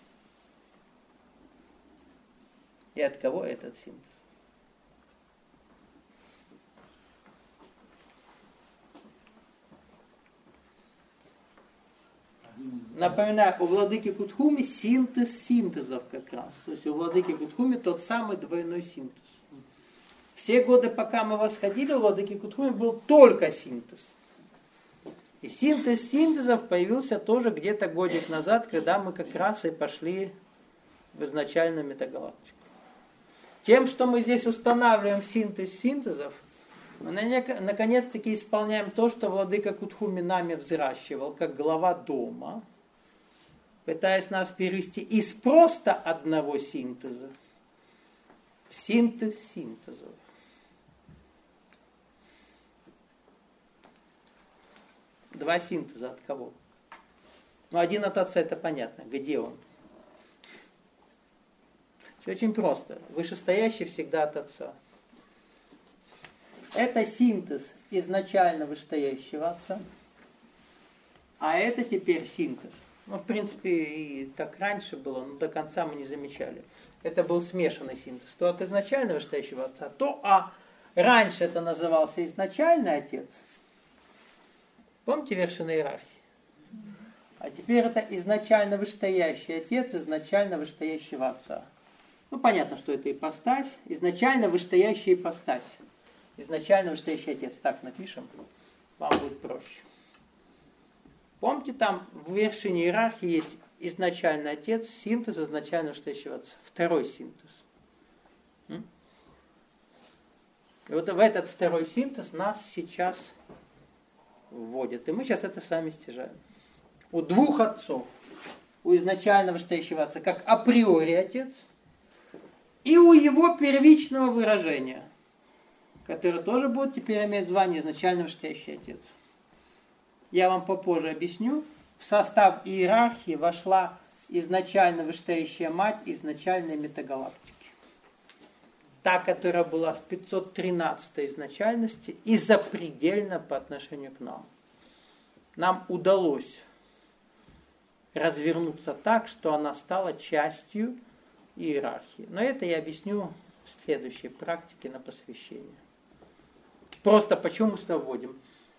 И от кого этот синтез? Напоминаю, у владыки Кутхуми синтез синтезов как раз. То есть у владыки Кутхуми тот самый двойной синтез. Все годы, пока мы восходили, у владыки Кутхуми был только синтез. И синтез синтезов появился тоже где-то годик назад, когда мы как раз и пошли в изначальную метагалактику. Тем, что мы здесь устанавливаем синтез синтезов, Мы наконец-таки исполняем то, что владыка Кутхуми нами взращивал, как глава дома, пытаясь нас перевести из просто одного синтеза в синтез синтезов. Два синтеза от кого? Ну, один от Отца, это понятно. Где он? Все очень просто. Вышестоящий всегда от Отца. Это синтез изначально вышестоящего Отца. А это теперь синтез. Ну, в принципе, и так раньше было, но до конца мы не замечали. Это был смешанный синтез. То от изначально вышестоящего Отца, то а раньше это назывался изначальный Отец. Помните вершины иерархии? А теперь это изначально вышестоящий Отец, изначально вышестоящего Отца. Ну, понятно, что это ипостась. Изначально вышестоящая ипостась. Изначально вышестоящий Отец. Так напишем, вам будет проще. Помните, там в вершине иерархии есть изначальный Отец, синтез изначально вышестоящего Отца. Второй синтез. И вот в этот второй синтез нас сейчас вводят. И мы сейчас это с вами стяжаем. У двух отцов. У изначально вышестоящего Отца, как априори Отец, и у его первичного выражения, который тоже будет теперь иметь звание изначально вышестоящий Отец. Я вам попозже объясню. В состав иерархии вошла изначально вышестоящая мать изначальной метагалактики. Та, которая была в пятьсот тринадцатой изначальности и запредельна по отношению к нам. Нам удалось развернуться так, что она стала частью иерархии. Но это я объясню в следующей практике на посвящение. Просто почему мы сюда вводим?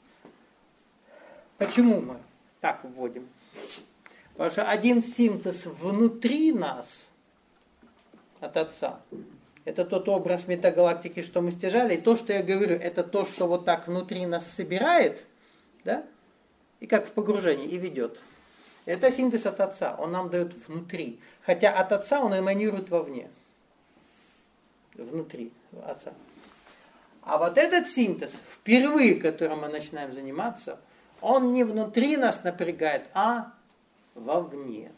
Почему мы так вводим? Потому что один синтез внутри нас от Отца, это тот образ метагалактики, что мы стяжали, и то, что я говорю, это то, что вот так внутри нас собирает, да, и как в погружении, и ведет. Это синтез от Отца, он нам дает внутри. Хотя от Отца он эманирует вовне. Внутри Отца. А вот этот синтез, впервые, которым мы начинаем заниматься, он не внутри нас напрягает, а вовне.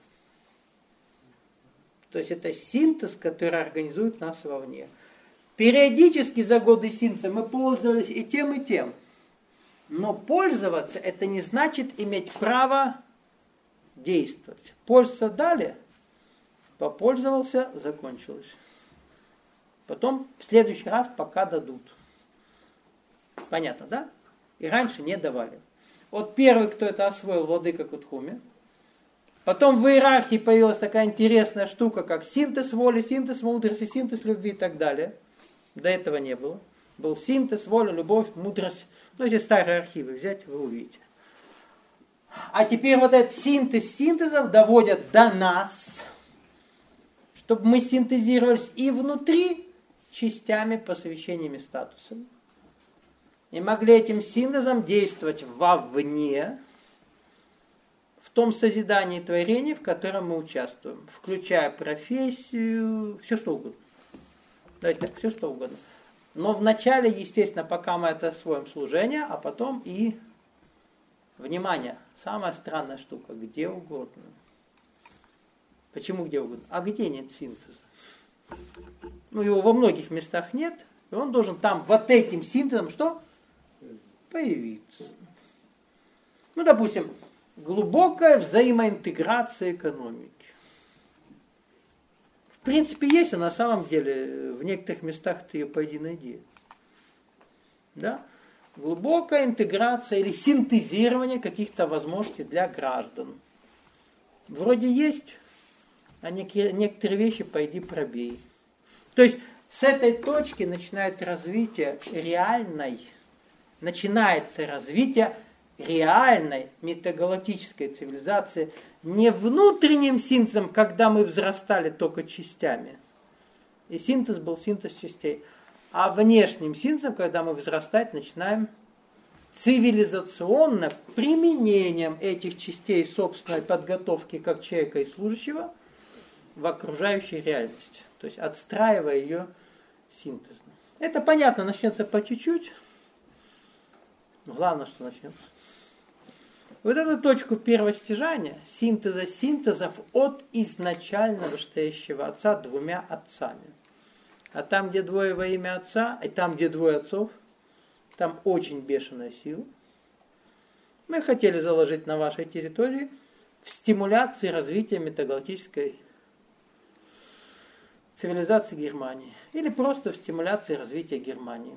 То есть это синтез, который организует нас вовне. Периодически за годы синтеза мы пользовались и тем, и тем. Но пользоваться это не значит иметь право действовать. Пользоваться дали, попользовался, закончилось. Потом в следующий раз пока дадут. Понятно, да? И раньше не давали. Вот первый, кто это освоил, владыка Кутхуми. Потом в иерархии появилась такая интересная штука, как синтез воли, синтез мудрости, синтез любви и так далее. До этого не было. Был синтез, воля, любовь, мудрость. Ну, если старые архивы взять, вы увидите. А теперь вот этот синтез синтезов доводят до нас, чтобы мы синтезировались и внутри частями, посвящениями, статусами. И могли этим синтезом действовать вовне, в том созидании и творении, в котором мы участвуем, включая профессию, все что угодно. Давайте так, все что угодно. Но вначале, естественно, пока мы это освоим, служение, а потом и внимание. Самая странная штука, где угодно. Почему где угодно? А где нет синтеза? Ну, его во многих местах нет, и он должен там вот этим синтезом что? Появиться. Ну, допустим, глубокая взаимоинтеграция экономики. В принципе, есть, а на самом деле в некоторых местах ты ее пойди найди. Да? Глубокая интеграция или синтезирование каких-то возможностей для граждан. Вроде есть, а некоторые вещи пойди пробей. То есть с этой точки начинает развитие реальной, начинается развитие реальной метагалактической цивилизации не внутренним синтезом, когда мы взрастали только частями. И синтез был синтез частей. А внешним синтезом, когда мы взрастать начинаем цивилизационно применением этих частей собственной подготовки как человека и служащего в окружающей реальности. То есть отстраивая ее синтезно. Это понятно, начнется по чуть-чуть. Но главное, что начнется. Вот эту точку первостяжания, синтеза синтезов от изначально вышестоящего Отца двумя отцами. А там, где двое во имя Отца, и там, где двое отцов, там очень бешеная сила. Мы хотели заложить на вашей территории в стимуляции развития метагалактической цивилизации Германии. Или просто в стимуляции развития Германии.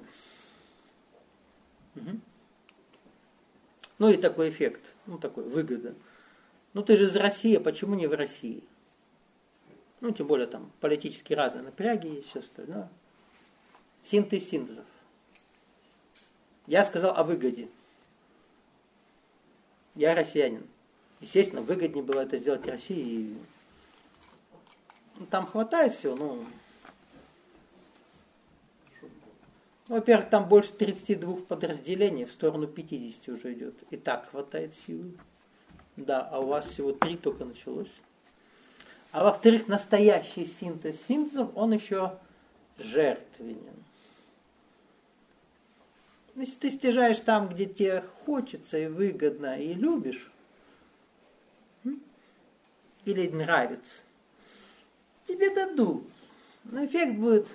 Угу. Ну и такой эффект, ну такой выгода. Ну ты же из России, почему не в России? Ну тем более там политически разные напряги есть, все остальное. Синтез синтезов. Я сказал о выгоде. Я россиянин. Естественно, выгоднее было это сделать России. Ну, там хватает всего, ну... Во-первых, там больше тридцати двух подразделений, в сторону пятидесяти уже идет. И так хватает силы. Да, а у вас всего три только началось. А во-вторых, настоящий синтез синтезов, он еще жертвенен. Если ты стяжаешь там, где тебе хочется и выгодно, и любишь, или нравится, тебе дадут. Но эффект будет...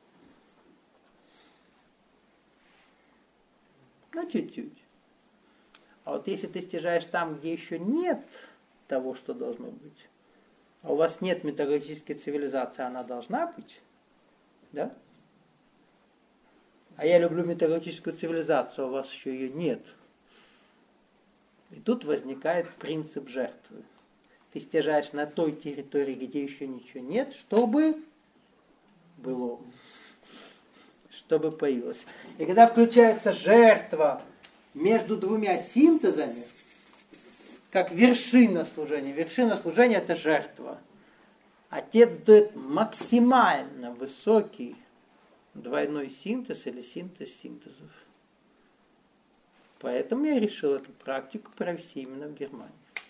Ну, чуть-чуть. А вот если ты стяжаешь там, где еще нет того, что должно быть, а у вас нет метагалактической цивилизации, она должна быть, да? А я люблю метагалактическую цивилизацию, а у вас еще ее нет. И тут возникает принцип жертвы. Ты стяжаешь на той территории, где еще ничего нет, чтобы было. Чтобы появилось. И когда включается жертва между двумя синтезами, как вершина служения. Вершина служения – это жертва. Отец дает максимально высокий двойной синтез или синтез синтезов. Поэтому я решил эту практику провести именно в Германии.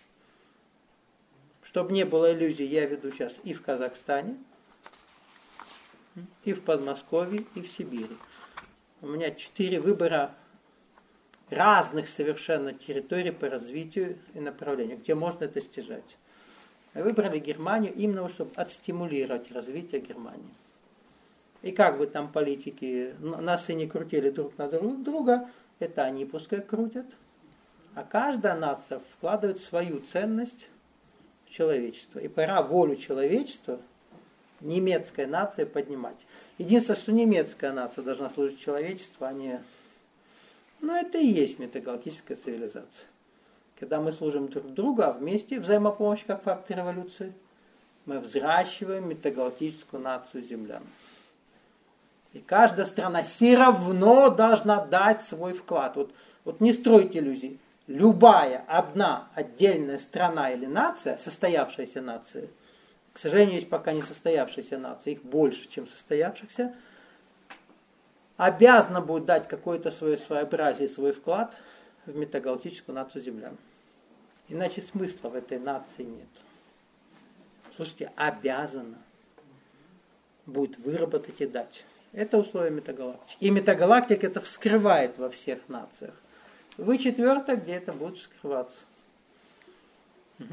Чтобы не было иллюзий, я веду сейчас и в Казахстане, и в Подмосковье, и в Сибири. У меня четыре выбора разных совершенно территорий по развитию и направлению, где можно это стяжать. Мы выбрали Германию именно, чтобы отстимулировать развитие Германии. И как бы там политики нас и не крутили друг на друга, это они пускай крутят. А каждая нация вкладывает свою ценность в человечество. И пора волю человечества немецкая нация поднимать. Единственное, что немецкая нация должна служить человечеству, а не... Ну, это и есть метагалактическая цивилизация. Когда мы служим друг другу, а вместе взаимопомощь как фактор эволюции, мы взращиваем метагалактическую нацию землян. И каждая страна все равно должна дать свой вклад. Вот, вот не стройте иллюзий. Любая одна отдельная страна или нация, состоявшаяся нация, к сожалению, есть пока не состоявшиеся нации, их больше, чем состоявшихся, обязана будет дать какое-то свое своеобразие, свой вклад в метагалактическую нацию землян. Иначе смысла в этой нации нет. Слушайте, обязана будет выработать и дать. Это условие метагалактики. И метагалактика это вскрывает во всех нациях. Вы четвертая, где это будет вскрываться. Угу.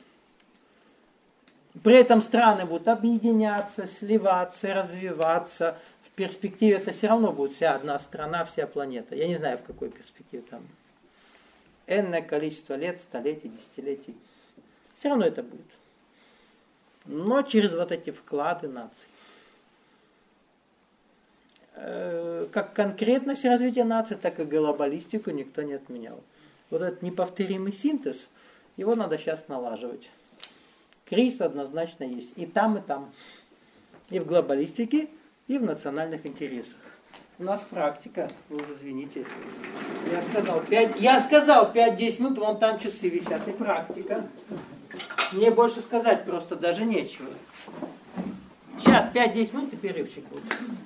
При этом страны будут объединяться, сливаться, развиваться. В перспективе это все равно будет вся одна страна, вся планета. Я не знаю, в какой перспективе там. Энное количество лет, столетий, десятилетий. Все равно это будет. Но через вот эти вклады наций. Как конкретность развития нации, так и глобалистику никто не отменял. Вот этот неповторимый синтез, его надо сейчас налаживать. Кризис однозначно есть. И там, и там. И в глобалистике, и в национальных интересах. У нас практика, вы уже извините. Я сказал пять, я сказал пять-десять минут, вон там часы висят, и практика. Мне больше сказать просто даже нечего. Сейчас пять-десять минут и перерывчик будет.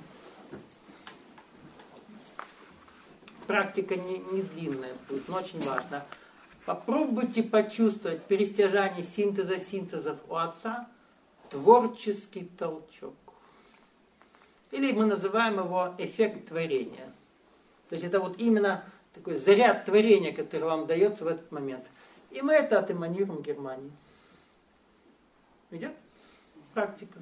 Практика не, не длинная будет, но очень важно. Попробуйте почувствовать при стяжании синтеза синтезов у Отца творческий толчок. Или мы называем его эффект творения. То есть это вот именно такой заряд творения, который вам дается в этот момент. И мы это отэманируем в Германии. Идет? Практика.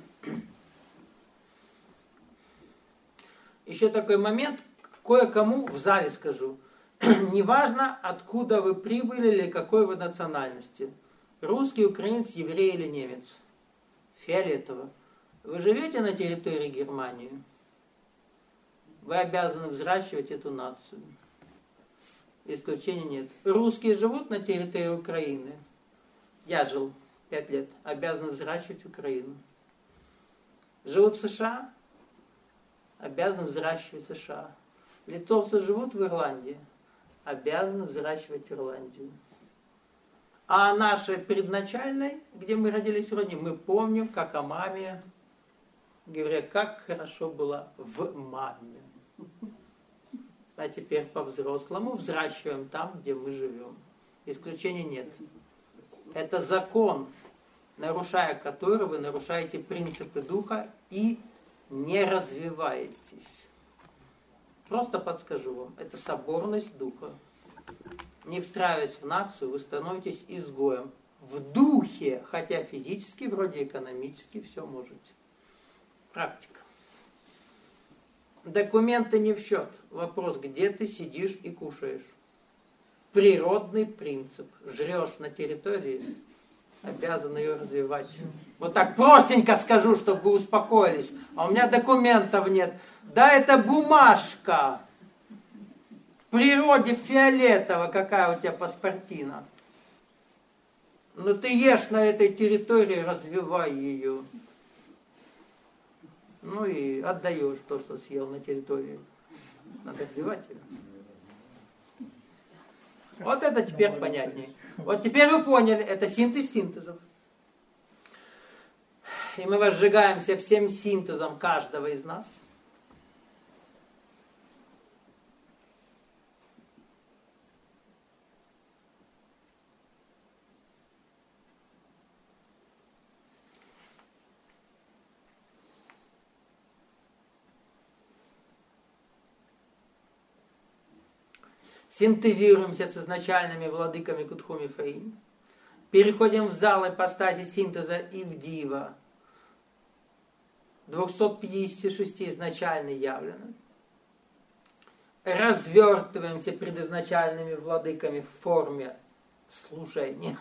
Еще такой момент, кое-кому в зале скажу. Неважно, откуда вы прибыли или какой вы национальности. Русский, украинец, еврей или немец. Фиолетово. Вы живете на территории Германии? Вы обязаны взращивать эту нацию. Исключений нет. Русские живут на территории Украины. Я жил пять лет. Обязан взращивать Украину. Живут в США? Обязан взращивать США. Литовцы живут в Ирландии? Обязаны взращивать Ирландию. А нашей предначальной, где мы родились в родине, мы помним, как о маме, говоря, как хорошо было в маме. А теперь по-взрослому взращиваем там, где мы живем. Исключений нет. Это закон, нарушая который вы нарушаете принципы духа и не развиваетесь. Просто подскажу вам, это соборность духа. Не встраиваясь в нацию, вы становитесь изгоем. В духе, хотя физически, вроде экономически, все можете. Практика. Документы не в счет. Вопрос, где ты сидишь и кушаешь. Природный принцип. Жрешь на территории, обязан ее развивать. Вот так простенько скажу, чтобы вы успокоились. А у меня документов нет. Да это бумажка. В природе фиолетово, какая у тебя паспортина. Но ты ешь на этой территории, развивай ее. Ну и отдаешь то, что съел на территории. Надо развивать ее. Вот это теперь понятнее. Вот теперь вы поняли, это синтез синтезов. И мы возжигаемся всем синтезом каждого из нас. Синтезируемся с изначальными владыками Кутхуми Фаим. Переходим в зал ипостаси синтеза Ивдива. двести пятьдесят шесть изначально явлено. Развертываемся пред изначальными владыками в форме служения.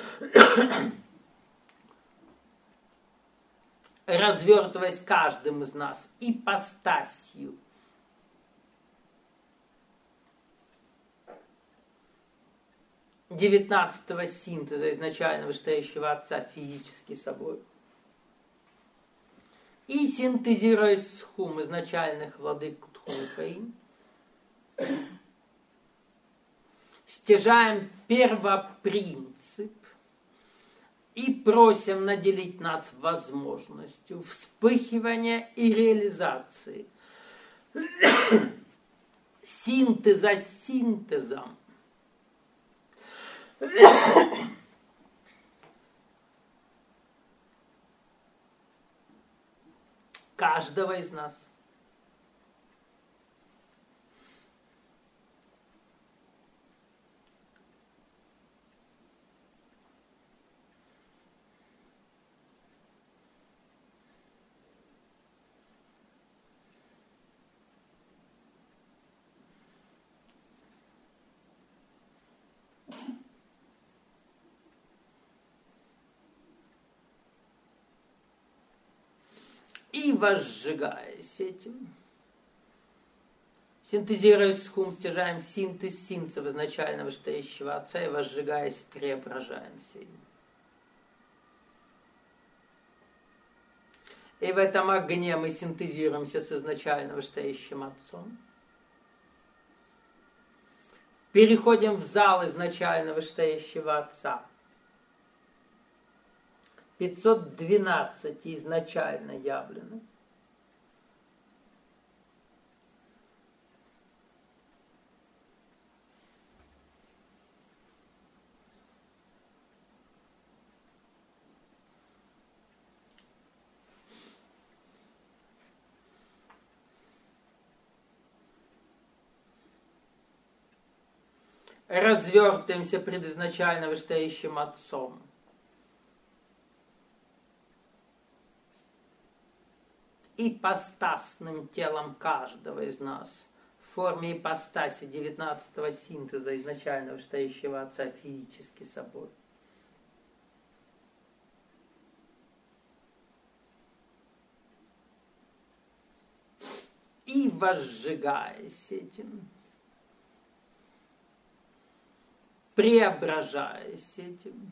Развертываясь каждым из нас ипостасью. девятнадцатого синтеза изначально вышестоящего Отца физически собой. И синтезируясь с хум изначальных владык Кутхуми Фаим, стяжаем первопринцип и просим наделить нас возможностью вспыхивания и реализации синтеза синтезом каждого из нас. И возжигаясь этим, синтезируясь с хум, стяжаем синтез синтеза изначального вышестоящего Отца и возжигаясь, преображаемся им. И в этом огне мы синтезируемся с изначально вышестоящим Отцом. Переходим в зал изначально вышестоящего Отца. пятьсот двенадцать изначально явлено. развертываемся пред изначально вышестоящим Отцом. Ипостасным телом каждого из нас в форме ипостаси девятнадцатого синтеза изначально вышестоящего Отца физически собой. И возжигаясь этим, преображаясь этим,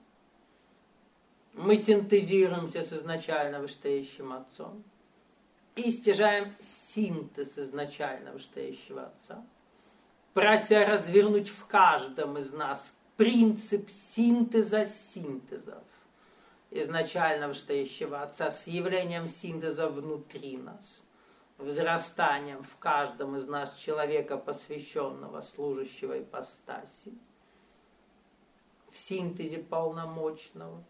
мы синтезируемся с изначально вышестоящим Отцом и стяжаем синтез изначально вышестоящего Отца, прося развернуть в каждом из нас принцип синтеза синтезов изначально вышестоящего Отца с явлением синтеза внутри нас, взрастанием в каждом из нас человека, посвященного, служащего ипостаси, в синтезе полномочного,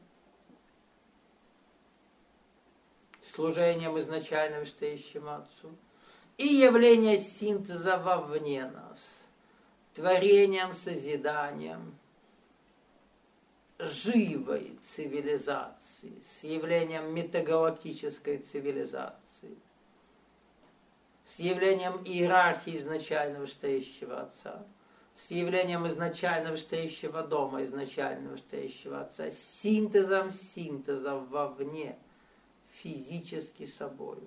служением изначально вышестоящему Отцу, и явление синтеза вовне нас, творением, созиданием живой цивилизации, с явлением метагалактической цивилизации, с явлением иерархии изначально вышестоящего Отца, с явлением изначально вышестоящего дома, изначально вышестоящего Отца, с синтезом синтеза вовне, физически собою.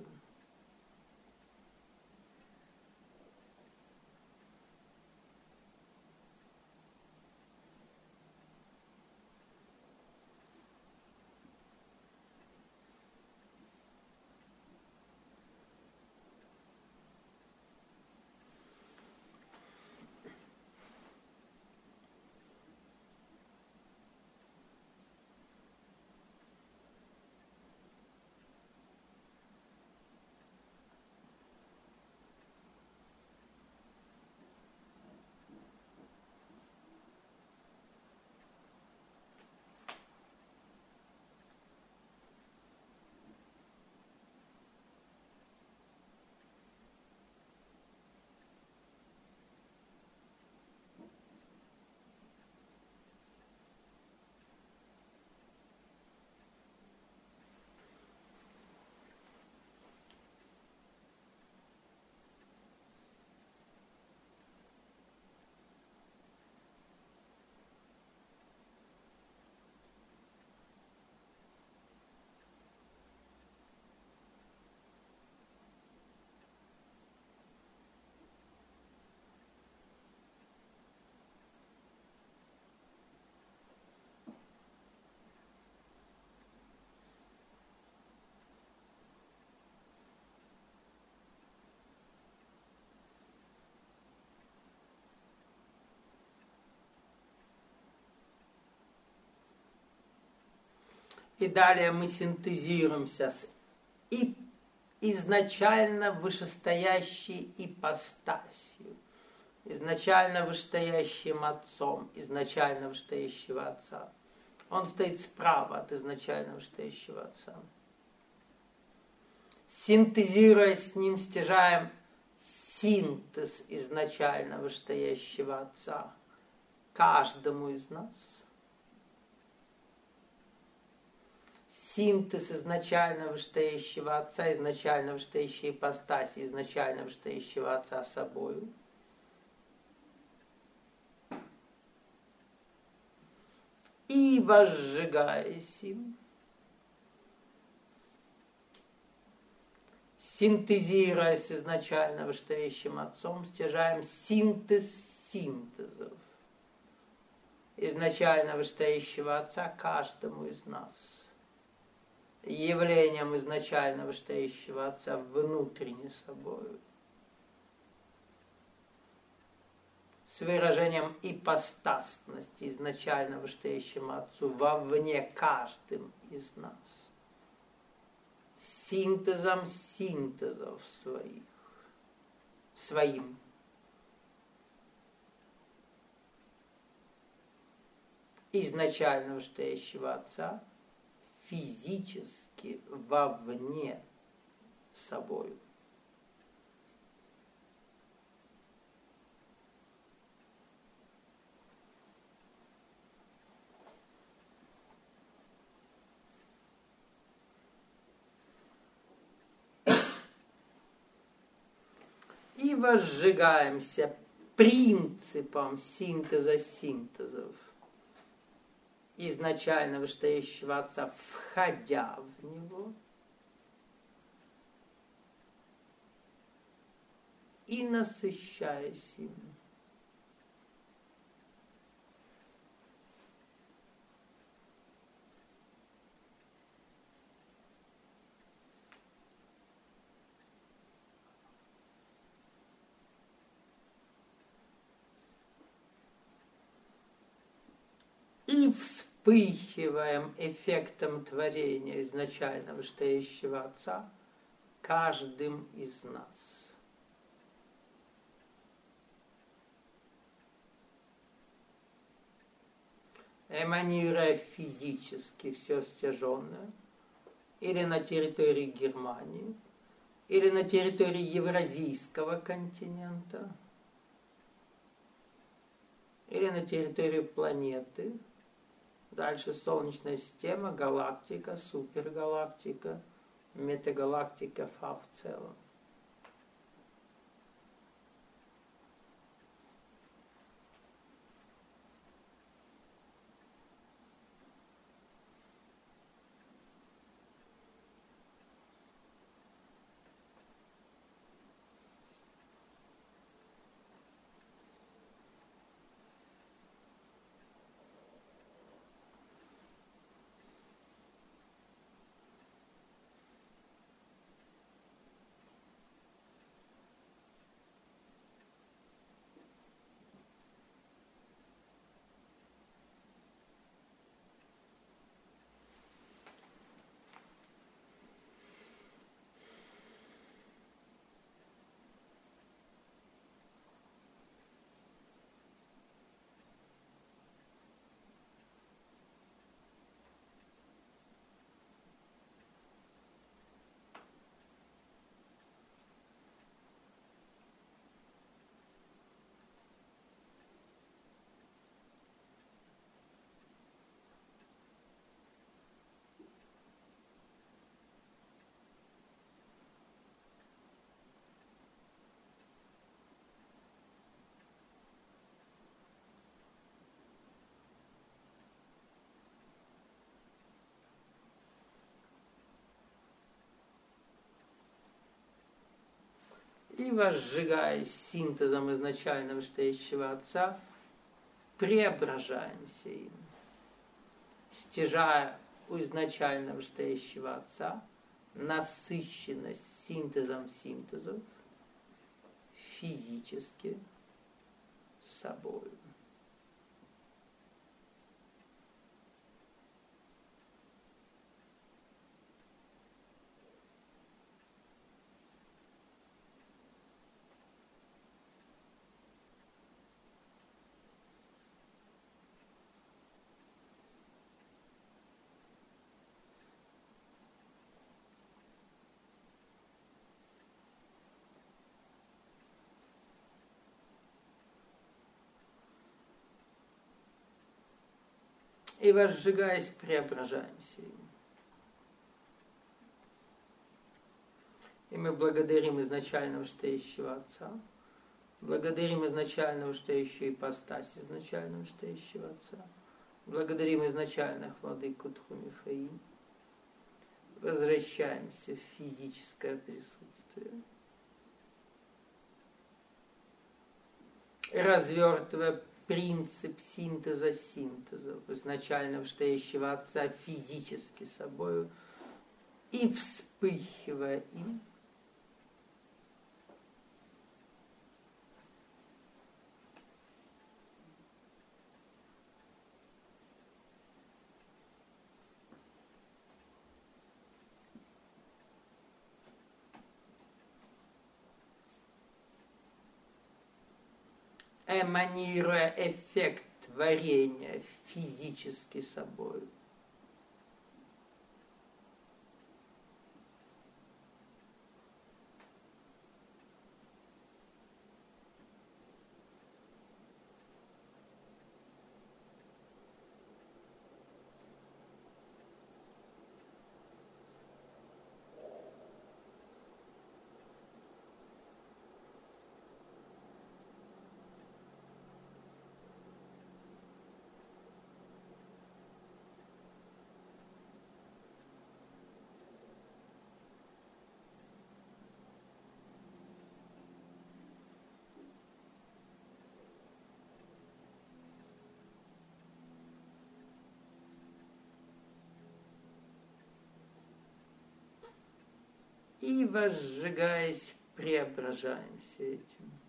И далее мы синтезируемся с и изначально вышестоящей ипостасью, изначально вышестоящим Отцом, изначально вышестоящего Отца. Он стоит справа от изначально вышестоящего Отца. Синтезируя с ним, стяжаем синтез изначально вышестоящего Отца каждому из нас. Синтез изначально вышестоящего Отца, изначально вышестоящей ипостаси, изначально вышестоящего Отца собою. И возжигаясь им, синтезируясь изначально вышестоящим Отцом, стяжаем синтез синтезов изначально вышестоящего Отца каждому из нас, явлением изначально вышестоящего Отца внутренне собою, с выражением ипостасности изначально вышестоящему Отцу вовне каждым из нас, синтезом синтезов своих, своим. Изначально вышестоящего Отца физически вовне собою. возжигаемся принципом синтеза синтезов изначально вышестоящего Отца, входя в него и насыщаясь им. И вспыхиваем эффектом творения изначально вышестоящего Отца каждым из нас. Эманируя физически все стяженное, или на территории Германии, или на территории Евразийского континента, или на территории планеты, дальше Солнечная система, галактика, супергалактика, метагалактика, Фа в целом. И возжигаясь синтезом изначально вышестоящего Отца, преображаемся им, стяжая у изначально вышестоящего Отца насыщенность синтезом синтезов физически собою. И возжигаясь, преображаемся им. И мы благодарим изначально вышестоящего Отца, благодарим изначально вышестоящую ипостась изначально вышестоящего Отца, благодарим изначальных владыку Тхумифаим, возвращаемся в физическое присутствие, развертывая принцип синтеза синтезов изначально вышестоящего Отца физически собою и вспыхивая им, эманируя эффект творения физически собою. И, возжигаясь, преображаемся этим.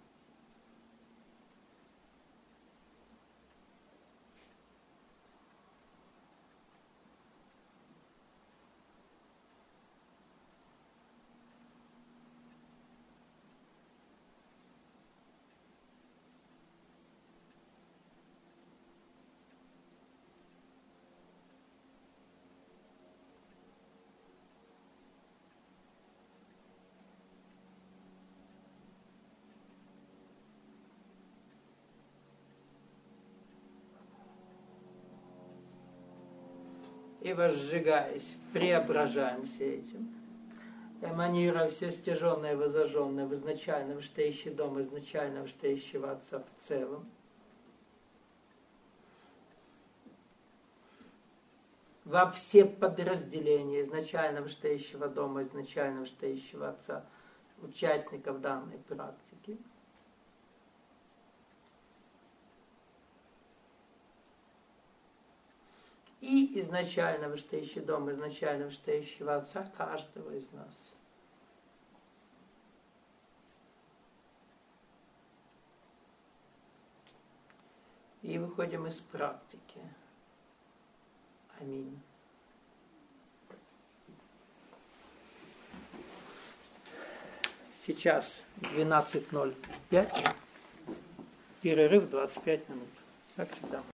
И, возжигаясь, преображаемся этим, эманируя все стяженное и возожженное в изначальном штейще дома, изначальном штейщего Отца в целом, во все подразделения изначального штейщего дома, изначального штейщего Отца, участников данной практики, и изначального штейщего дома, изначального штейщего Отца каждого из нас. И выходим из практики. Аминь. Сейчас двенадцать ноль пять, перерыв двадцать пять минут, как всегда.